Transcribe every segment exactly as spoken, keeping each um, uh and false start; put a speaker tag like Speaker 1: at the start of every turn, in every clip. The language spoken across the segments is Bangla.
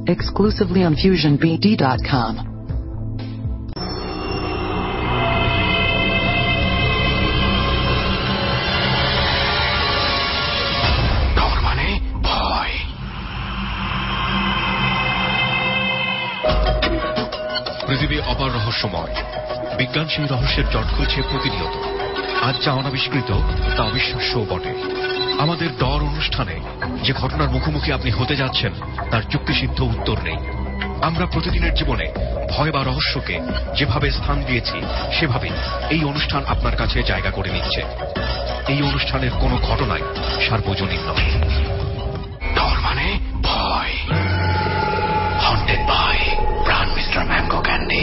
Speaker 1: exclusively on fusion b d dot com.
Speaker 2: পৃথিবী অপার রহস্যময়। বিজ্ঞান সেই রহস্যের জট খুলছে প্রতিনিয়ত। আজ যা অনাবিষ্কৃত তা অবিশ্বাস্যও বটে। আমাদের ডর অনুষ্ঠানে যে ঘটনার মুখোমুখি আপনি হতে যাচ্ছেন তার যুক্তিসিদ্ধ উত্তর নেই। আমরা প্রতিদিনের জীবনে ভয় বা রহস্যকে যেভাবে স্থান দিয়েছি সেভাবেই এই অনুষ্ঠান আপনার কাছে জায়গা করে নিচ্ছে। এই অনুষ্ঠানের কোনো ঘটনাই সার্বজনীন নয়। ডর মানে ভয়। Haunted by Pran mister mango candy.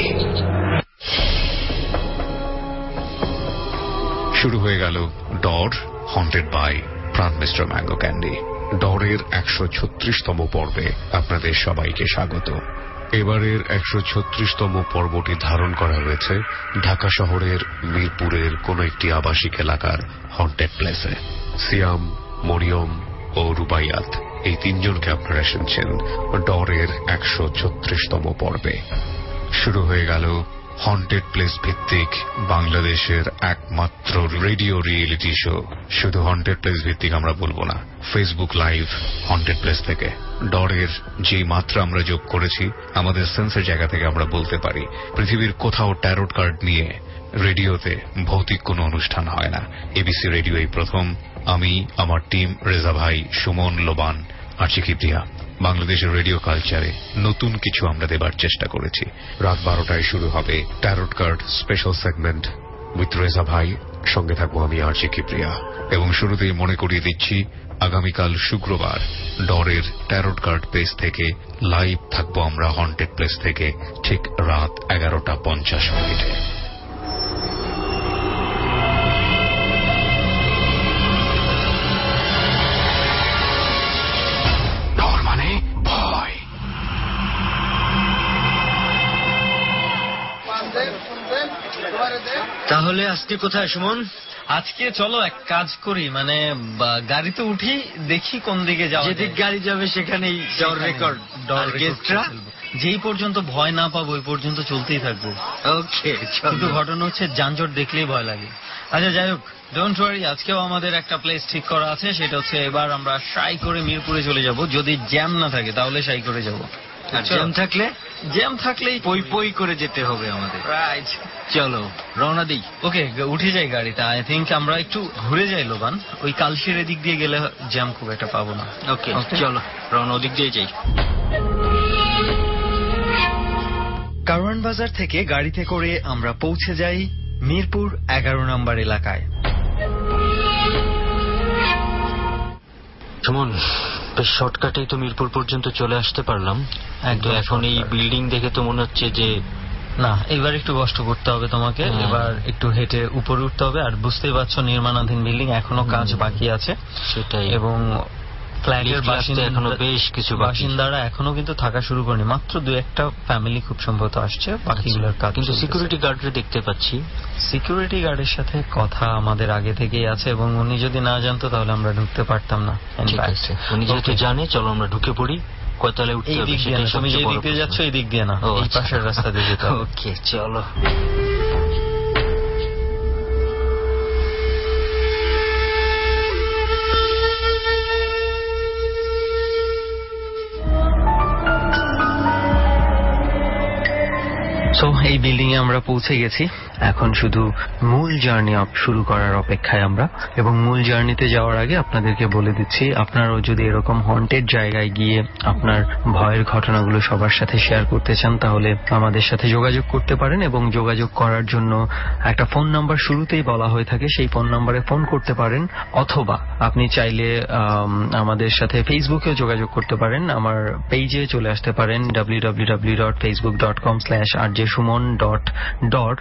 Speaker 2: শুরু হয়ে গেল Dor haunted by Pran mister mango candy. ডরের একশো ছত্রিশতম পর্বে আপনাদের সবাইকে স্বাগত। এবারের একশো ছত্রিশতম পর্বটি ধারণ করা হয়েছে ঢাকা শহরের মিরপুরের কোন একটি আবাসিক এলাকার হন্টেড প্লেসে। সিয়াম, মরিয়ম ও রুবাইয়াত এই তিনজনকে আপনারা শুনছেন ডরের একশো ছত্রিশতম পর্বে। শুরু হয়ে গেল হন্টেড প্লেস ভিত্তিক বাংলাদেশের একমাত্র রেডিও রিয়েলিটি শো। শুধু হন্টেড প্লেস ভিত্তিক আমরা বলবো না, ফেসবুক লাইভ হন্টেড প্লেস থেকে ডরের যে মাত্রা আমরা যোগ করেছি আমাদের সেন্সের জায়গা থেকে আমরা বলতে পারি পৃথিবীর কোথাও ট্যারোট কার্ড নিয়ে রেডিওতে ভৌতিক কোনো অনুষ্ঠান হয় না। এবিসি রেডিও এই প্রথম। আমি, আমার টিম, রেজা ভাই, সুমন, লোবান আর চিকিপ্রিয়া বাংলাদেশের রেডিও কালচারে নতুন কিছু আমরা দেবার চেষ্টা করেছি। রাত বারোটায় শুরু হবে tarot card special segment with Reza ভাই। সঙ্গে থাকবো আমি আর চিকিপ্রিয়া। এবং শুরুতেই মনে করিয়ে দিচ্ছি আগামীকাল শুক্রবার ডরের ট্যারোট কার্ড পেজ থেকে লাইভ থাকবো আমরা হন্টেড প্লেস থেকে ঠিক রাত এগারোটা পঞ্চাশ মিনিটে।
Speaker 3: তাহলে আজকে কোথায় সুমন?
Speaker 4: আজকে চলো এক কাজ করি, মানে গাড়িতে উঠি, দেখি কোন দিকে যাওয়া।
Speaker 3: যেদিক গাড়ি যাবে সেখানেই ডর রেকর্ড। ডর গেস্টরা
Speaker 4: যেই পর্যন্ত ভয় না পাবো ওই পর্যন্ত চলতেই থাকবো।
Speaker 3: ওকে,
Speaker 4: কিন্তু ঘটনা হচ্ছে যানজট দেখলেই ভয় লাগে। আচ্ছা যাই হোক, ডোন্ট ওয়ারি, আজকেও আমাদের একটা প্লেস ঠিক করা আছে। সেটা হচ্ছে এবার আমরা সাই করে মিরপুরে চলে যাব। যদি জ্যাম না থাকে তাহলে সাই করে যাব।
Speaker 3: জ্যাম থাকলে
Speaker 4: জ্যাম থাকলেই
Speaker 3: পই পই করে যেতে হবে আমাদের।
Speaker 4: রাইট,
Speaker 3: চলো রওনা দিই।
Speaker 4: ওকে, উঠে যাই গাড়িতে। আই থিঙ্ক আমরা একটু ঘুরে যাই লোবান, ওই কালশির এদিক দিয়ে গেলে জ্যাম খুব একটা পাবো না।
Speaker 3: ওকে চলো রওনা ওদিক দিয়ে যাই।
Speaker 4: কারওয়ান বাজার থেকে গাড়িতে করে আমরা পৌঁছে যাই মিরপুর এগারো নম্বর এলাকায়।
Speaker 3: সুমন, বেশ শর্টকাটেই তো মিরপুর পর্যন্ত চলে আসতে পারলাম। একদম। এখন এই বিল্ডিং দেখে তো মনে হচ্ছে যে
Speaker 4: না, এবার একটু কষ্ট করতে হবে তোমাকে। এবার একটু হেঁটে উপরে উঠতে হবে। আর বুঝতেই পারছো নির্মাণাধীন বিল্ডিং, এখনো কাজ বাকি আছে।
Speaker 3: সেটাই।
Speaker 4: এবং ফ্ল্যাটের বাসিন্দা
Speaker 3: এখনো বেশ কিছু
Speaker 4: বাসিন্দারা এখনো কিন্তু থাকা শুরু করেনি। মাত্র দু একটা ফ্যামিলি খুব সম্ভবত আসছে, বাকিগুলোর কাজ।
Speaker 3: কিন্তু সিকিউরিটি গার্ডরে দেখতে পাচ্ছি।
Speaker 4: সিকিউরিটি গার্ডের সাথে কথা আমাদের আগে থেকেই আছে, এবং উনি যদি না জানতো তাহলে আমরা ঢুকতে পারতাম না।
Speaker 3: উনি যেহেতু জানে, চলো আমরা ঢুকে পড়ি। কয়তলায় উঠতে হবে?
Speaker 4: তুমি যে দিক দিয়ে যাচ্ছ এই দিক দিয়ে না, এই পাশের রাস্তা দিয়ে যেতে হবে।
Speaker 3: ওকে চলো।
Speaker 4: সো এই বিল্ডিং এ আমরা পৌঁছে গেছি। এখন শুধু মূল জার্নি শুরু করার অপেক্ষায় আমরা। এবং মূল জার্নিতে যাওয়ার আগে আপনাদেরকে বলে দিচ্ছি, আপনারাও যদি এরকম হন্টেড জায়গায় গিয়ে আপনার ভয়ের ঘটনাগুলো সবার সাথে শেয়ার করতে চান তাহলে আমাদের সাথে যোগাযোগ করতে পারেন। এবং যোগাযোগ করার জন্য একটা ফোন নাম্বার শুরুতেই বলা হয়ে থাকে, সেই ফোন নাম্বারে ফোন করতে পারেন। অথবা আপনি চাইলে আমাদের সাথে ফেসবুকেও যোগাযোগ করতে পারেন। আমার পেজে চলে আসতে পারেন W W W dot Facebook dot com slash R J Sumon dot dot. এখানে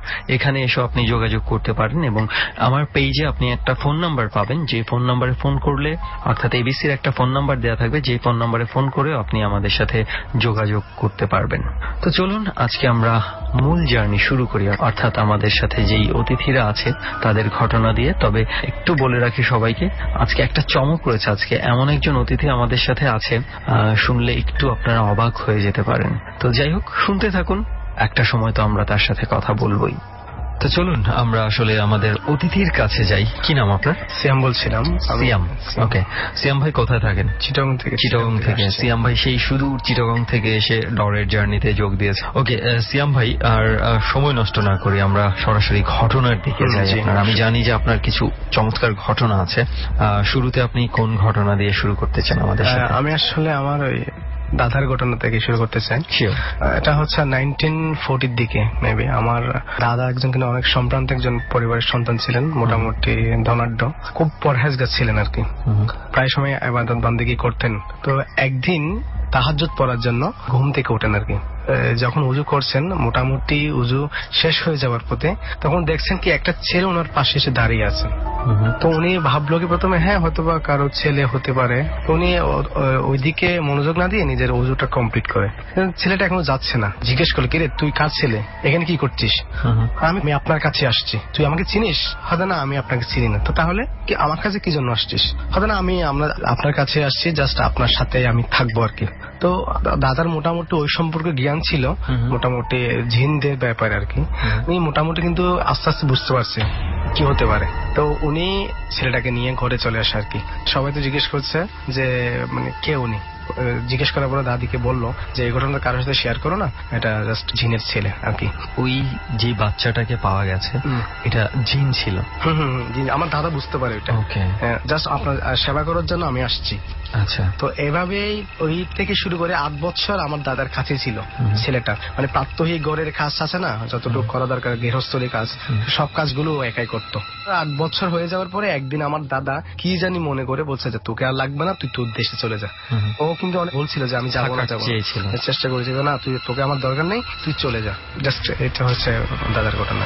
Speaker 4: এখানে এসে আপনি যোগাযোগ করতে পারেন এবং আমার পেজে আপনি একটা ফোন নাম্বার পাবেন, যে ফোন নাম্বারে ফোন করলে অর্থাৎ এবিসির একটা ফোন নাম্বার দেওয়া থাকবে, যে ফোন নাম্বারে ফোন করে আপনি আমাদের সাথে যোগাযোগ করতে পারবেন। তো চলুন আজকে আমরা মূল জার্নি শুরু করি, অর্থাৎ আমাদের সাথে যেই অতিথিরা আছে তাদের ঘটনা দিয়ে। তবে একটু বলে রাখি সবাইকে, আজকে একটা চমক রয়েছে। আজকে এমন একজন অতিথি আমাদের সাথে আছে, শুনলে একটু আপনারা অবাক হয়ে যেতে পারেন। তো যাই হোক, শুনতে থাকুন, একটা সময় তো আমরা তার সাথে কথা বলবোই। তো চলুন আমরা আসলে আমাদের অতিথির কাছে যাই। কি নাম আপনার?
Speaker 5: সিয়াম বলছিলাম।
Speaker 4: সিয়াম, ওকে। সিয়াম ভাই কোথায় থাকেন?
Speaker 5: চিটাগং থেকে।
Speaker 4: চিটাগং থেকে সিয়াম ভাই সেই সুদূর চিটাগং থেকে এসে ডরের জার্নিতে যোগ দিয়েছে। ওকে সিয়াম ভাই, আর সময় নষ্ট না করি আমরা সরাসরি ঘটনার দিকে যাই। আমি জানি যে আপনার কিছু চমৎকার ঘটনা আছে। শুরুতে আপনি কোন ঘটনা দিয়ে শুরু করতে চান আমাদের সাথে?
Speaker 5: আমি আসলে আমার ওই দাদার ঘটনা থেকে শুরু করতে চাই। এটা হচ্ছে নাইনটিন ফোর্টির দিকে মেবি। আমার দাদা একজন কিন্তু অনেক সম্ভ্রান্ত একজন পরিবারের সন্তান ছিলেন, মোটামুটি ধনাঢ্য, খুব পরহেজগার ছিলেন আর কি। প্রায় সময় ইবাদত বান্দেগি করতেন। তো একদিন তাহাজ্জুদ পড়ার জন্য ঘুম থেকে ওঠেন আর কি। যখন উজু করছেন, মোটামুটি উজু শেষ হয়ে যাওয়ার পথে, তখন দেখছেন কি একটা ছেলে ওনার পাশে এসে দাঁড়িয়ে আছে। তো উনি ভাবলো কি প্রথমে হ্যাঁ হয়তোবা কারো ছেলে হতে পারে। উনি ওইদিকে মনোযোগ না দিয়ে নিজের উজুটা কমপ্লিট করে। ছেলেটা এখনো যাচ্ছে না। জিজ্ঞেস করলো, কিরে তুই কার ছেলে, এখানে কি করছিস? আমি আপনার কাছে আসছি, তুই আমাকে চিনিস? হয়তো না, আমি আপনাকে চিনি না। তো তাহলে কি আমার কাছে কি জন্য আসছিস? হয়তো না, আমি আপনার কাছে আসছি জাস্ট আপনার সাথে আমি থাকবো আর কি। তো দাদার মোটামুটি ওই সম্পর্কে জ্ঞান ছিল, মোটামুটি জিনদের ব্যাপারে আর কি। উনি মোটামুটি কিন্তু আস্তে আস্তে বুঝতে পারছে কি হতে পারে। তো উনি ছেলেটাকে নিয়ে ঘরে চলে আসে আর কি। সবাই তো জিজ্ঞেস করছে যে মানে কে উনি। জিজ্ঞেস করার পরে দাদিকে বললো যে এই ঘটনাটা কারোর সাথে শেয়ার করো না, এটা জাস্ট জিনের ছেলে আর কি।
Speaker 4: ওই যে বাচ্চাটাকে পাওয়া গেছে এটা জিন ছিল?
Speaker 5: হম হম জিন। আমার দাদা বুঝতে পারে এটা। ওকে, জাস্ট আপনার সেবা করার জন্য আমি আসছি।
Speaker 4: আচ্ছা।
Speaker 5: তো এভাবেই ওই থেকে শুরু করে আট বছর আমার দাদার কাছে ছিল ছেলেটা। মানে প্রাত্যহিক গড়ের কাজ আছে না, যতটুকু করা দরকার গৃহস্থলী কাজ, সব কাজগুলো একাই করতো। আট বছর হয়ে যাওয়ার পরে একদিন আমার দাদা কি জানি মনে করে বলছে যে তোকে আর লাগবে না, তুই তোর দেশে চলে যা। ও কিন্তু অনেক বলছিল যে আমি যাবো না, যাবো, চেষ্টা করেছিল না, তুই তোকে আমার দরকার নেই, তুই চলে যা। জাস্ট এটা হচ্ছে দাদার ঘটনা।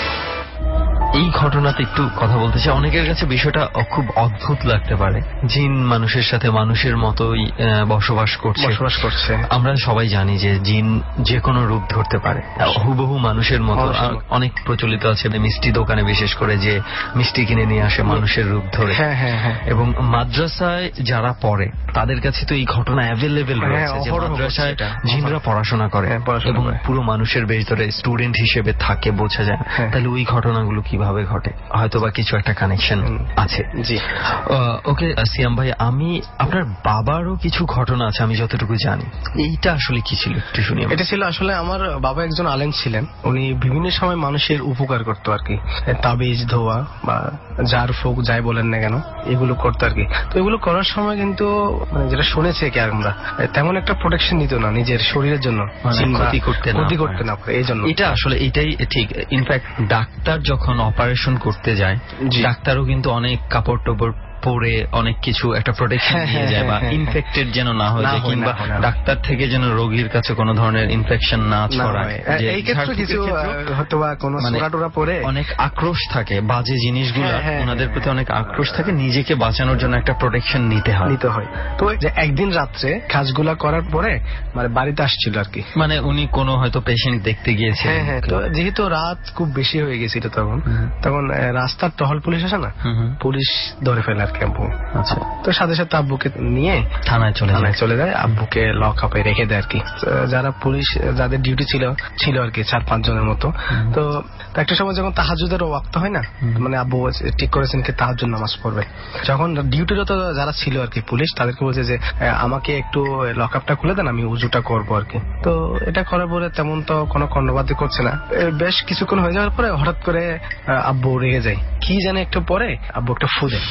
Speaker 4: এই ঘটনাতে একটু কথা বলতে চাই। অনেকের কাছে বিষয়টা খুব অদ্ভুত লাগতে পারে, জিন মানুষের সাথে মানুষের মতোই বসবাস করছে
Speaker 5: বসবাস করছে
Speaker 4: আমরা সবাই জানি যে জিন যে কোনো রূপ ধরতে পারে, হুবহু মানুষের মতো। অনেক প্রচলিত আছে মিষ্টি দোকানে বিশেষ করে যে মিষ্টি কিনে নিয়ে আসে মানুষের রূপ ধরে।
Speaker 5: হ্যাঁ হ্যাঁ হ্যাঁ।
Speaker 4: এবং মাদ্রাসায় যারা পড়ে তাদের কাছে তো এই ঘটনা অ্যাভেলেবেল রয়েছে যে মাদ্রাসায় জিনরা পড়াশোনা করে এবং পুরো মানুষের বেশ ধরে স্টুডেন্ট হিসেবে থাকে, বোঝা যায়। তাহলে ওই ঘটনাগুলো কি কিভাবে ঘটে, হয়তো বা কিছু একটা কানেকশন আছে। জি ওকে সিয়াম ভাই, আমি আপনার বাবারও কিছু ঘটনা আছে আমি যতটুকু জানি, এইটা আসলে কি ছিল একটু শুনি।
Speaker 5: এটা ছিল আসলে আমার বাবা একজন আলেম ছিলেন, উনি বিভিন্ন সময় মানুষের উপকার করতো আর কি, তাবিজ ধোয়া বা জার ফুক যাই বলেন না কেন এগুলো করতো আর কি। তো এগুলো করার সময় কিন্তু মানে যেটা শুনেছে কি আমরা তেমন একটা প্রোটেকশন নিত না নিজের শরীরের জন্য, ক্ষতি করতে ক্ষতি করতে না পারে এই জন্য।
Speaker 4: এটা আসলে এটাই ঠিক। ইনফ্যাক্ট ডাক্তার যখন অপারেশন করতে যায় ডাক্তারও কিন্তু অনেক কাপড় টপড় পরে অনেক কিছু একটা প্রোটেকশন দিয়ে যায় বা ইনফেক্টেড যেন না হয়ে যায়, কিংবা ডাক্তার থেকে যেন রোগীর কাছে কোনো ধরনের ইনফেকশন না ছড়ায়।
Speaker 5: এই ক্ষেত্রে কিছু হয়তো বা কোনো সোরাটোরা পরে
Speaker 4: অনেক আক্রোশ থাকে, বাজে জিনিসগুলো ওনাদের প্রতি অনেক আক্রোশ থাকে, নিজেকে বাঁচানোর জন্য একটা প্রোটেকশন নিতে হয়
Speaker 5: নিতে হয় তো যে একদিন রাত্রে কাজগুলা করার পরে মানে বাড়িতে আসছিল আর কি,
Speaker 4: মানে উনি কোনো হয়তো পেশেন্ট দেখতে গিয়েছে।
Speaker 5: হ্যাঁ হ্যাঁ। তো যেহেতু রাত খুব বেশি হয়ে গেছিল তখন তখন রাস্তার টহল পুলিশ আসে না, পুলিশ ধরে ফেলে আর কি আব্বু। আচ্ছা। তো সাথে সাথে আব্বুকে নিয়ে থানায় চলে থানায় চলে যায়, আব্বুকে লক আপে রেখে দেয় আর কি। যারা পুলিশ যাদের ডিউটি ছিল ছিল আর কি চার পাঁচ জনের মতো। তো একটা সময় যখন তাহাজ্জুদের ওয়াক্ত হয় না, মানে আব্বু ঠিক করেছেন কি তাহাজ্জুদ নামাজ পড়বে, যখন ডিউটিরত যারা ছিল আর কি পুলিশ তাদেরকে বলছে যে আমাকে একটু লক আপটা খুলে দেন, আমি উজুটা করবো আর কি। তো এটা করার পরে তেমন তো কোনো কর্ণবাদী করছে না, বেশ কিছুক্ষণ হয়ে যাওয়ার পরে হঠাৎ করে আব্বু রেগে যায়, কি জানে একটু পরে আব্বু একটা ফু দেয়। তো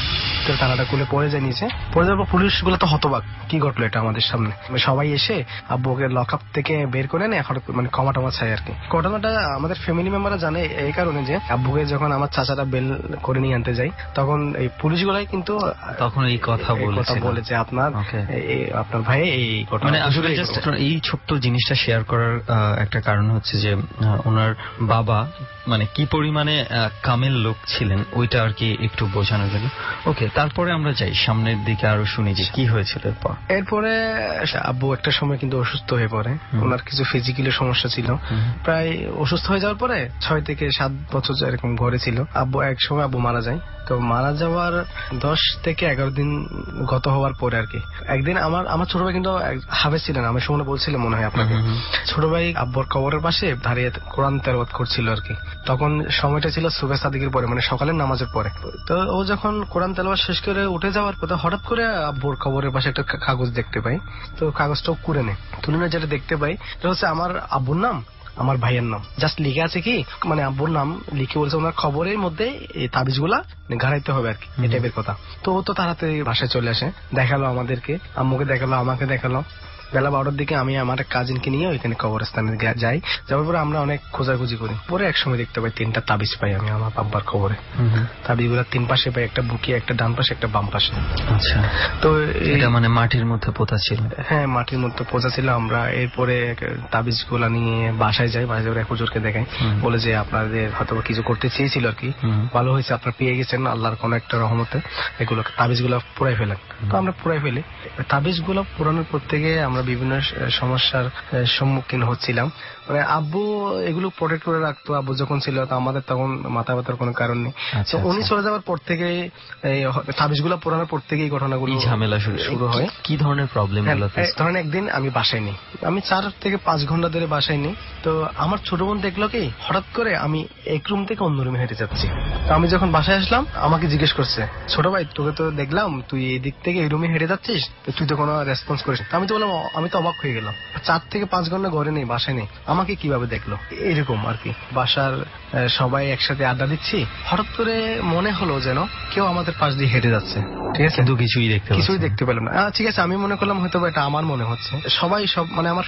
Speaker 5: করে টানাটা খুলে পড়ে যায় নিচে। পড়ে যাওয়ার পর পুলিশ গুলো তো হতবাক, কি ঘটলো এটা আমাদের সামনে। সবাই এসে আব্বুকে লক আপ থেকে বের করে নেয়, এখন মানে ক্ষমা টমা চাই আর কি। ঘটনাটা আমাদের ফ্যামিলি মেম্বাররা জানে এই কারণে যে আব্বুকে যখন আমার চাচারা বেল করে নিয়ে আনতে যায় তখন এই পুলিশ গুলাই কিন্তু
Speaker 4: তখন এই কথা
Speaker 5: বলে যে আপনার আপনার ভাই এই ঘটনা।
Speaker 4: মানে আসলে জাস্ট এই ছোট্ট জিনিসটা শেয়ার করার একটা কারণ হচ্ছে যে ওনার বাবা মানে কি পরিমাণে কামেল লোক ছিলেন ওইটা আর কি একটু বোঝানো গেল। ওকে, তারপরে আমরা যাই সামনের দিকে, আরো শুনি যে কি হয়েছিল এরপর।
Speaker 5: এরপরে আব্বু একটা সময় কিন্তু অসুস্থ হয়ে পড়ে, ওনার কিছু ফিজিক্যালি সমস্যা ছিল। প্রায় অসুস্থ হয়ে যাওয়ার পরে ছয় থেকে সাত বছর এরকম ঘরে ছিল। আব্বু এক সময় আব্বু মারা যায়। তো মারা যাওয়ার দশ থেকে এগারো দিন গত হওয়ার পরে আর কি একদিন আমার আমার ছোট ভাই কিন্তু হাফেজ ছিলেন, আমি সময় বলছিলাম মনে হয় আপনাকে। ছোট ভাই আব্বুর কবরের পাশে দাঁড়িয়ে কোরআন তেলাওয়াত করছিল আর কি। তখন সময়টা ছিল সুবহ সাদিকের পরে, মানে সকালের নামাজের পরে। তো ও যখন কোরআন তেলাওয়াত শেষ করে উঠে যাওয়ার পর হঠাৎ করে আব্বুর কবরের পাশে একটা কাগজ দেখতে পাই। তো কাগজটাও কুড়ে নেয়, তুলে নিয়ে যেটা দেখতে পাই এটা হচ্ছে আমার আব্বুর নাম, আমার ভাইয়ের নাম। জাস্ট লিখে আছে কি মানে আব্বুর নাম লিখে বলছে ওনার খবরের মধ্যে এই তাবিজ গুলা ঘাড়াইতে হবে আর কি, এই টাইপের কথা। তো ও তো তাড়াতাড়ি বাসায় চলে আসে, দেখালো আমাদেরকে, আম্মুকে দেখালো, আমাকে দেখালো। বেলা বারোটার দিকে আমি আমার কাজিনকে নিয়ে ওইখানে কবরস্থানে যাই। যাওয়ার পরে আমরা অনেক খোঁজাখুঁজি করি। পরে এক সময় দেখতে পাই তিনটা তাবিজ পাই আমি আমার আব্বার খবরে। তাবিজ গুলা তিন পাশে পাই, একটা বুকে, একটা ডান পাশে, একটা বাম পাশে।
Speaker 4: আচ্ছা, তো এটা মানে মাটির মধ্যে পোতা ছিল?
Speaker 5: হ্যাঁ, মাটির মধ্যে পোতা ছিল। আমরা এরপরে তাবিজ গুলা নিয়ে বাসায় যাই, বাসায় এক হুজুরকে দেখাই, বলে যে আপনাদের হয়তো কিছু করতে চেয়েছিল আর কি, ভালো হয়েছে আপনার পেয়ে গেছেন আল্লাহর কোন একটা রহমতে, এগুলো তাবিজ গুলা পুরাই ফেলেন। তো আমরা পুরাই ফেলি। তাবিজ গুলো পুরানোর পর থেকে আমরা বিভিন্ন সমস্যার সম্মুখীন হচ্ছিলাম। মানে আব্বু এগুলো প্রোটেক্ট করে রাখতো। আব্বু যখন ছিল আমাদের তখন মাথা ব্যথার কোনো কারণ নেই। তো উনি চলে যাওয়ার পর থেকে তাবিজগুলো পুরানোর পর থেকে এই ঘটনাগুলো ঝামেলা শুরু হয়।
Speaker 4: কি ধরনের প্রবলেম?
Speaker 5: ধরেন একদিন আমি বাসায় নেই, আমি চার থেকে পাঁচ ঘন্টা ধরে বাসায় নেই। তো আমার ছোট বোন দেখলো কি হঠাৎ করে আমি এক রুম থেকে অন্য রুমে হেঁটে যাচ্ছি। তো আমি যখন বাসায় আসলাম আমাকে জিজ্ঞেস করছে, ছোট ভাই তোকে তো দেখলাম তুই এই দিক থেকে এই রুমে হেঁটে যাচ্ছিস, তুই তো কোনো রেসপন্স করিস। আমি তো বললাম আমি তো অবাক হয়ে গেলাম, চার থেকে পাঁচ ঘন্টা ঘরে নেই, বাসায় নেই, আমাকে কিভাবে দেখলো? এরকম আর কি। বাসার সবাই একসাথে আড্ডা দিচ্ছি, হঠাৎ করে মনে হলো যেন কেউ আমাদের পাশ দিয়ে হেঁটে যাচ্ছে। ঠিক আছে,
Speaker 4: কিন্তু কিছুই দেখতে
Speaker 5: কিছুই দেখতে পেলাম না। ঠিক আছে, আমি মনে করলাম হয়তো এটা আমার মনে হচ্ছে। সবাই সব মানে আমার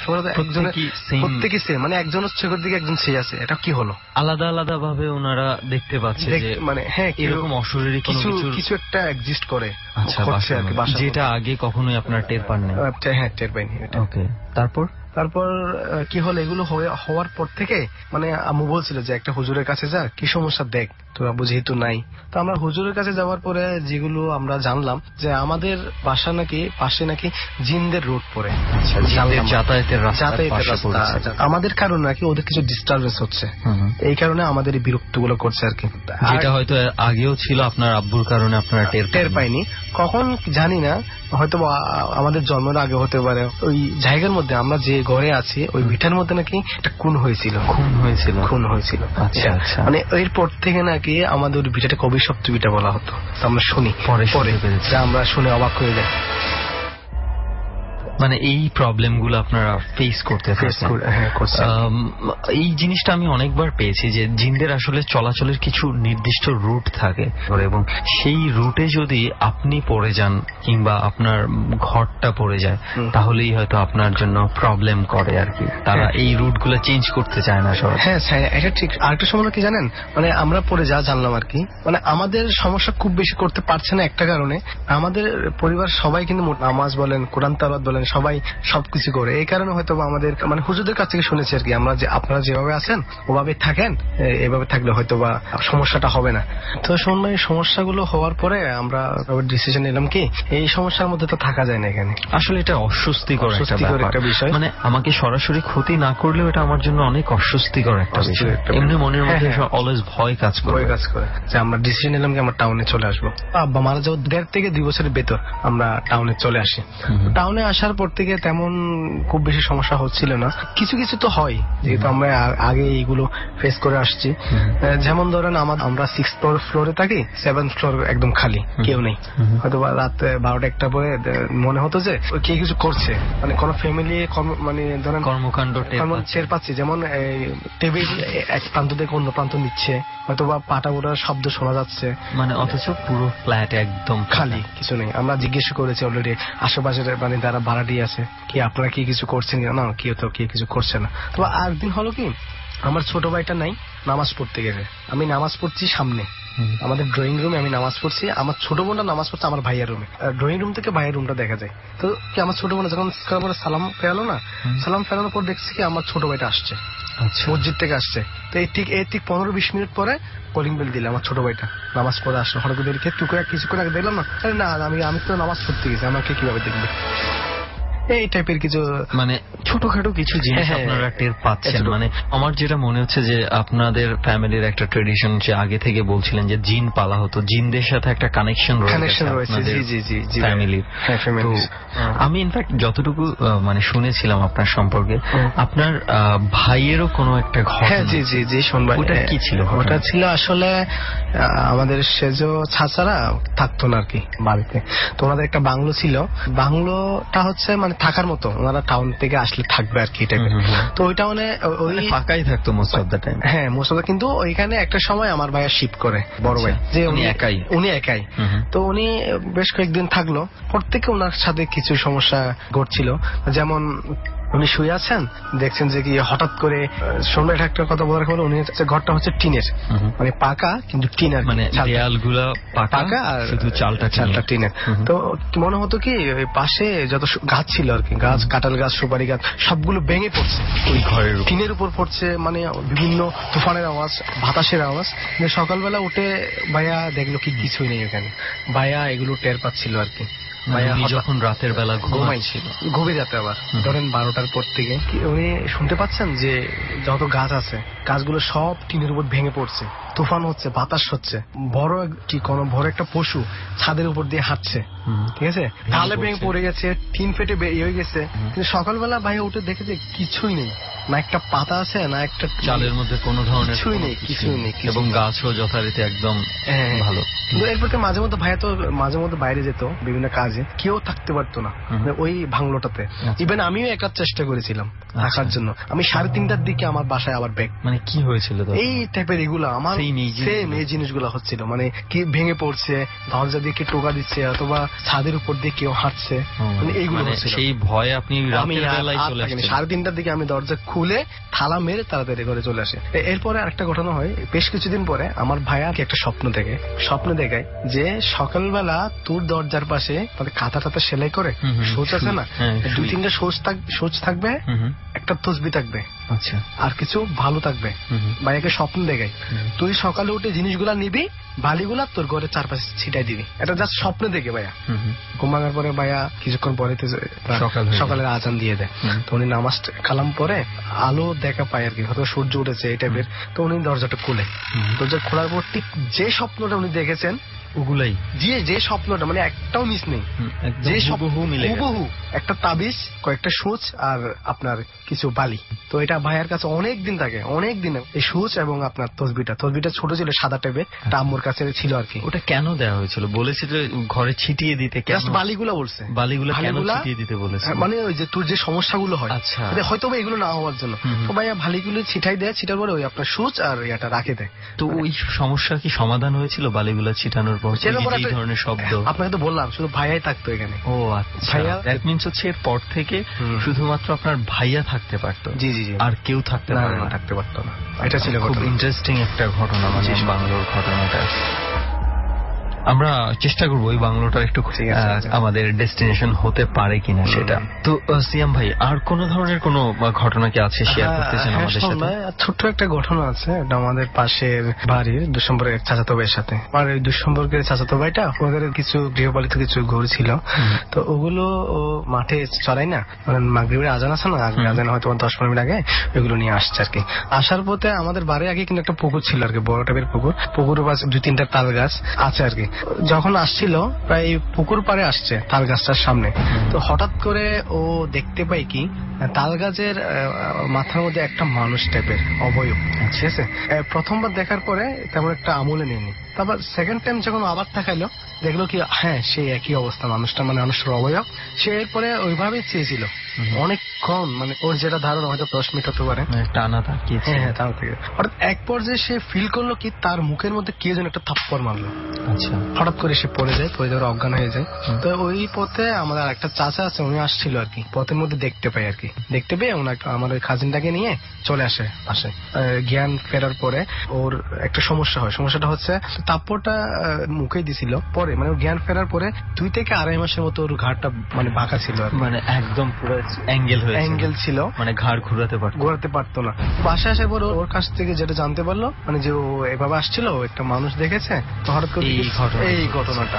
Speaker 5: প্রত্যেকে সেম, মানে একজন চোখের দিকে একজন সেই আছে। এটা কি হলো?
Speaker 4: আলাদা আলাদা ভাবে ওনারা দেখতে পাচ্ছে
Speaker 5: মানে হ্যাঁ
Speaker 4: এরকম অশরীরী
Speaker 5: কিছু কিছু একটা এক্সিস্ট করে,
Speaker 4: যেটা আগে কখনোই আপনার টের পান না।
Speaker 5: হ্যাঁ, টের পাইনি।
Speaker 4: ওকে, তারপর
Speaker 5: তারপর কি হলো, এগুলো হওয়ার পর থেকে মানে আম্মু বলছিল যে একটা হুজুরের কাছে যা, কি সমস্যা দেখ। তো আব্বু যেহেতু নাই, তো আমরা হুজুরের কাছে যাওয়ার পরে যেগুলো আমরা জানলাম যে আমাদের বাসা নাকি পাশে নাকি জিনদের রোড পড়ে,
Speaker 4: যাতায়াতের রাস্তা,
Speaker 5: আমাদের কারণে নাকি ওদের কিছু ডিস্টারবেন্স হচ্ছে, এই কারণে আমাদের এই বিরক্ত গুলো করছে আর কি।
Speaker 4: যেটা হয়তো আগেও ছিল, আপনার আব্বুর কারণে আপনারা
Speaker 5: টের পাইনি, কখন জানি না, হয়তো আমাদের জন্মের আগে হতে পারে। ওই জায়গার মধ্যে আমরা যে ঘরে আছি ওই ভিটার মধ্যে নাকি একটা খুন হয়েছিল
Speaker 4: খুন হয়েছিল
Speaker 5: খুন হয়েছিল মানে এরপর থেকে নাকি আমাদের ওই ভিটাটা কবির সপ্ত ভিটা বলা হতো। আমরা শুনি পরে পরে আমরা শুনে অবাক হয়ে যাই।
Speaker 4: মানে এই প্রবলেম গুলো আপনারা ফেস করতে এই জিনিসটা আমি অনেকবার পেয়েছি যে জিনদের আসলে চলাচলের কিছু নির্দিষ্ট রুট থাকে এবং সেই রুটে যদি আপনি পড়ে যান কিংবা আপনার ঘরটা পড়ে যায় তাহলেই হয়তো আপনার জন্য প্রবলেম করে আর কি। তারা এই রুট গুলো চেঞ্জ করতে চায় না সবাই।
Speaker 5: হ্যাঁ, এটা ঠিক। আরেকটা সমস্যা কি জানেন, মানে আমরা পড়ে যা জানলাম আর কি, মানে আমাদের সমস্যা খুব বেশি করতে পারছে না একটা কারণে, আমাদের পরিবার সবাই কিন্তু নামাজ বলেন, কোরআন তেলাওয়াত বলেন, সবাই সবকিছু করে। এই কারণে হয়তো আমাদের মানে হুজুরদের কাছ থেকে শুনেছি আর কি, আমরা যে আপনারা যেভাবে আছেন ওভাবে থাকেন, এভাবে থাকলে হয়তো বা সমস্যাটা হবে না। তো শুনলাম এই সমস্যাগুলো হওয়ার পরে আমরা ডিসিশন নিলাম কি এই সমস্যার মধ্যে তো থাকা যায় না এখানে।
Speaker 4: আসলে এটা অস্বস্তিকর একটা বিষয়, মানে আমাকে সরাসরি ক্ষতি না করলেও এটা আমার জন্য অনেক অস্বস্তিকর একটা বিষয়। এমনি মনের মধ্যে অলওয়েজ ভয় কাজ করে
Speaker 5: ভয় কাজ করে যে আমরা ডিসিশন নিলাম কি আমরা টাউনে চলে আসবো। আব্বা মারা যাওয়ার দেড় থেকে দুই বছরের ভেতর আমরা টাউনে চলে আসি। টাউনে আসার আসার পর থেকে তেমন খুব বেশি সমস্যা হচ্ছিল না। কিছু কিছু তো হয়, যেহেতু আমরা আগে এইগুলো ফেস করে আসছি। যেমন ধরেন আমরা সিক্স ফ্লোরে থাকি, সেভেন ফ্লোর একদম খালি, কেউ নেই। হয়তো রাত বারোটা একটা পরে মনে হতো যে কে কিছু করছে, মানে কোন ফ্যামিলি মানে ধরেন
Speaker 4: কর্মকাণ্ড
Speaker 5: টের পাচ্ছি, যেমন টেবিল এক প্রান্ত থেকে অন্য প্রান্ত নিচ্ছে, হয়তো বা পাটা ওটার শব্দ শোনা যাচ্ছে,
Speaker 4: মানে অথচ পুরো ফ্ল্যাট একদম
Speaker 5: খালি, কিছু নেই। আমরা জিজ্ঞেস করেছি অলরেডি আশেপাশের মানে যারা ভাড়াটি আছে, কি আপনারা কি কিছু করছেন না, কেউ তো কি কিছু করছে না। তো আরেকদিন হলো কি, আমার ছোট ভাইটা নাই, নামাজ পড়তে গেছে, আমি নামাজ পড়ছি সামনে আমাদের ড্রয়িং রুমে, আমি নামাজ পড়ছি, আমার ছোট বোনটা নামাজ পড়ছে আমার ভাইয়ের রুমে, ড্রয়িং রুম থেকে ভাইয়ের রুমটা দেখা যায়। তো কি আমার ছোট বোন যখন সালাম ফেরালো না, সালাম ফেরানোর পর দেখছি কি আমার ছোট ভাইটা আসছে, মসজিদ থেকে আসছে। তো এই ঠিক এই ঠিক পনেরো বিশ মিনিট পরে কলিং বেল দিলে আমার ছোট ভাইটা নামাজ পড়ে আসলো। হঠাৎ করে টুকু কিছু করে দেখলাম না, না আমি আমি তো নামাজ পড়তে গেছি, আমাকে কিভাবে দেখবে, এই টাইপের কিছু
Speaker 4: মানে ছোটখাটো কিছু জিনিস আপনারা টের পাচ্ছেন। মানে আমার যেটা মনে হচ্ছে যে আপনাদের ফ্যামিলির একটা ট্রেডিশন, যে আগে থেকে বলছিলেন যে জিন পালা হতো, জিনদের সাথে একটা কানেকশন রয়েছে ফ্যামিলির। আমি ইনফ্যাক্ট যতটুকু মানে শুনেছিলাম আপনার সম্পর্কে, আপনার ভাইয়েরও কোনো একটা ঘটনা,
Speaker 5: জি জি জি শুনবেন,
Speaker 4: ওটা কি ছিল?
Speaker 5: ওটা ছিল আসলে আমাদের সেজো ছাচারা থাকতো না আর কি বাড়িতে, তো ওনাদের একটা বাংলো ছিল। বাংলোটা হচ্ছে মানে থাকার মতো, ওনারা টাউন থেকে আসলে থাকবে আর কি টাইপের। তো ওইটা মানে ওই
Speaker 4: ফাঁকাই থাকতো মোস্ট অফ দ্য টাইম।
Speaker 5: হ্যাঁ মোস্ট অফ দ্য, কিন্তু ওইখানে একটা সময় আমার ভাইয়া শিফট করে, বড় ভাই, যে উনি একাই উনি একাই তো উনি বেশ কয়েকদিন থাকলো। প্রত্যেকে ওনার সাথে কিছু সমস্যা ঘটছিল, যেমন উনি শুয়ে আছেন, দেখছেন যে কি হঠাৎ করে শুনলো, এটা একটা কথা বলার হলো, উনি ঘরটা হচ্ছে টিনের, মানে পাকা কিন্তু টিনের,
Speaker 4: মানে দেয়ালগুলো পাকা আর শুধু চালটা
Speaker 5: চালটা টিনের। তো মনে হতো কি ওই পাশে যত গাছ ছিল আর কি, গাছ, কাঁঠাল গাছ, সুপারি গাছ, সবগুলো ভেঙে পড়ছে ওই ঘরের টিনের উপর পড়ছে, মানে বিভিন্ন তুফানের আওয়াজ, বাতাসের আওয়াজ। সকালবেলা উঠে ভাইয়া দেখলো কি কিছুই নেই ওখানে, ভাইয়া এগুলো টের পাচ্ছিল আর কি।
Speaker 4: যখন রাতের বেলা ঘুমাইছিল,
Speaker 5: ঘুমিয়ে যেতে আবার ধরেন বারোটার পর থেকে উনি শুনতে পাচ্ছেন যে যত গাছ আছে গাছগুলো সব টিনের উপর ভেঙে পড়ছে, তুফান হচ্ছে, বাতাস হচ্ছে, বড় কি কোন বড় একটা পশু ছাদের উপর দিয়ে হাঁটছে, ঠিক আছে, ঢালে ভেঙে পড়ে গেছে, টিন ফেটে বেরিয়ে হয়ে গেছে। কিন্তু সকালবেলা ভাইয়া উঠে দেখে যে কিছুই নেই, না একটা পাতা আছে, না একটা
Speaker 4: চালের মধ্যে কোনো ধরনের
Speaker 5: কিছুই নেই, কিছুই নেই,
Speaker 4: এবং গাছও যথারীতি একদম ভালো।
Speaker 5: এরপর মাঝে মধ্যে ভাইয়া তো মাঝে মধ্যে বাইরে যেত বিভিন্ন কাজে, কেউ থাকতে পারতো না ওই বাংলোটাতে। ইভেন আমিও একার চেষ্টা করেছিলাম থাকার জন্য। আমি সাড়ে তিনটার দিকে আমার বাসায় আবার ব্যাগ।
Speaker 4: মানে কি হয়েছিল?
Speaker 5: এই টাইপের এগুলো আমার সেম এই জিনিসগুলো হচ্ছিল, মানে কি ভেঙে পড়ছে, দরজা দিয়ে কে টোকা দিচ্ছে, অথবা ছাদের উপর দিয়ে কেউ হাঁটছে, মানে এইগুলো
Speaker 4: সেই ভয়ে আপনি
Speaker 5: সাড়ে তিনটার দিকে আমি দরজা খুলে তালা মেরে তাড়াতাড়ি করে চলে আসে। এরপরে আরেকটা ঘটনা হয়, বেশ কিছুদিন পরে আমার ভাইয়া একটা স্বপ্ন দেখে, স্বপ্ন দেখায় যে সকালবেলা তোর দরজার পাশে তাদের কাঁথা টাথা সেলাই করে সোচ আছে না, দুই তিনটা সোচ সোচ থাকবে, একটা তসবি থাকবে, আচ্ছা, আর কিছু ভালো থাকবে। ভাইয়াকে স্বপ্ন দেখায় তুই সকালে উঠে জিনিসগুলা নিবি, বালিগুলা তোর ঘরের চারপাশে ছিটাই দিবি। এটা জাস্ট স্বপ্নে দেখে ভাইয়া। ঘুম ভাঙার পরে ভাইয়া কিছুক্ষণ পরে সকালের আজান দিয়ে দেয়, তো উনি নামাজ কালাম পরে আলো দেখা পায় আর কি, হয়তো সূর্য উঠেছে এই টাইপের। তো উনি দরজাটা খুলে, দরজা খোলার পর ঠিক যে স্বপ্নটা উনি দেখেছেন ওগুলাই, যে যে স্বপ্নটা মানে একটাও মিস নেই, যে হুবহু একটা তাবিজ, কয়েকটা সূচ আর আপনার কিছু বালি। তো এটা ভাইয়ার কাছে অনেক দিন থাকে, অনেক দিন এই সূচ এবং আপনার তসবিটা, তসবিটা ছোট ছিল সাদা টাইপের, আম্মুর কাছে ছিল আর কি।
Speaker 4: ওটা কেন দেওয়া হয়েছিল? বলেছে যে ঘরে ছিটিয়ে দিতে।
Speaker 5: বালিগুলা বলছে,
Speaker 4: বালিগুলা কেন ছিটিয়ে দিতে বলেছে?
Speaker 5: মানে ওই যে তোর যে সমস্যাগুলো হয়, আচ্ছা, হয়তো এগুলো না হওয়ার জন্য। তো ভাইয়া বালিগুলো ছিটাই দেয়, ছিটার পরে ওই আপনার সূচ আর এটা রাখে দেয়।
Speaker 4: তো ওই সমস্যা কি সমাধান হয়েছিল বালিগুলা ছিটানোর পর? এই ধরনের শব্দ আপনাকে
Speaker 5: তো বললাম, শুধু ভাইয়াই থাকতো এখানে।
Speaker 4: ও আচ্ছা, দ্যাট মিন্স হচ্ছে এর পর থেকে শুধুমাত্র আপনার ভাইয়া থাকতে পারতো,
Speaker 5: জি জি জি,
Speaker 4: আর কেউ থাকতে পারে না,
Speaker 5: থাকতে পারতো না। এটা ছিল
Speaker 4: খুব ইন্টারেস্টিং একটা ঘটনা, মানে বাংলোর ঘটনাটা। আমরা চেষ্টা করবো ওই বাংলোটার একটু আমাদের ডেস্টিনেশন হতে পারে কিনা সেটা। তো সিয়াম ভাই, আর কোন ধরনের কোন ঘটনা কি আছে শেয়ার করতে চান আমাদের সাথে?
Speaker 5: ছোট্ট একটা ঘটনা আছে, এটা আমাদের পাশের বাড়ির দুঃসম্পর্কের চাচাতো ভাইয়ের সাথে। আমার এই দুঃসম্পর্কের চাচাতো ভাইটা, ওদের কিছু গৃহপালিত কিছু গরু ছিল, তো ওগুলো ও মাঠে চড়াই না, মানে মাগরিবের আজান আছে না, আজান হয়তো দশ পনেরো মিনিট আগে ওইগুলো নিয়ে আসছে আর কি। আসার পথে আমাদের বাড়ির আগে কিন্তু একটা পুকুর ছিল আর কি, বড় টাইপের পুকুর, পুকুরের পাশে দুই তিনটা তাল গাছ আছে আর কি। যখন আসছিল প্রায় পুকুর পাড়ে আসছে তাল গাছটার সামনে, তো হঠাৎ করে ও দেখতে পাই কি তাল গাছের মাথার মধ্যে একটা মানুষ টাইপের অবয়ব। ঠিক আছে, প্রথমবার দেখার পরে তেমন একটা আমলে নেয়নি, তারপর সেকেন্ড টাইম যখন আবার তাকাইলো দেখলো কি হ্যাঁ সেই একই অবস্থা, মানুষটা মানে মানুষের অবয়ব। সে এরপরে ওইভাবেই চেয়েছিল অনেকক্ষণ, মানে ওর যেটা ধারণা হয়তো দশ মিনিট হতে পারে টানা থাকে। হ্যাঁ টানা থাকে। হঠাৎ এক পর্যায়ে সে ফিল করলো কি তার মুখের মধ্যে কে যেন একটা থাপ্পড় মারলো। আচ্ছা, হঠাৎ করে সে পড়ে যায়, পড়ে যাওয়ার অজ্ঞান হয়ে যায়। তো ওই পথে আমাদের একটা চাচা আছে, উনি আসছিল আর কি, পথের মধ্যে দেখতে পাই আর কি, দেখতে পেয়ে ওনাকে আমার ওই খাজিনটাকে নিয়ে চলে আসে পাশে। জ্ঞান ফেরার পরে ওর একটা সমস্যা হয়, সমস্যাটা হচ্ছে থাপ্পড়টা মুখে দিছিল পরে, মানে জ্ঞান ফেরার পরে দুই থেকে আড়াই মাসের মতো ওর ঘাড়টা মানে বাঁকা ছিল, মানে একদম পুরো অ্যাঙ্গেল হয়ে অ্যাঙ্গেল ছিল, মানে ঘাড় ঘুরাতে পারতো ঘোরাতে পারতো না। বাসায় আসার পর ওর কাছ থেকে যেটা জানতে পারলো, মানে যে ও এভাবে আসছিল, একটা মানুষ দেখেছে, তো হঠাৎ করে এই ঘটনাটা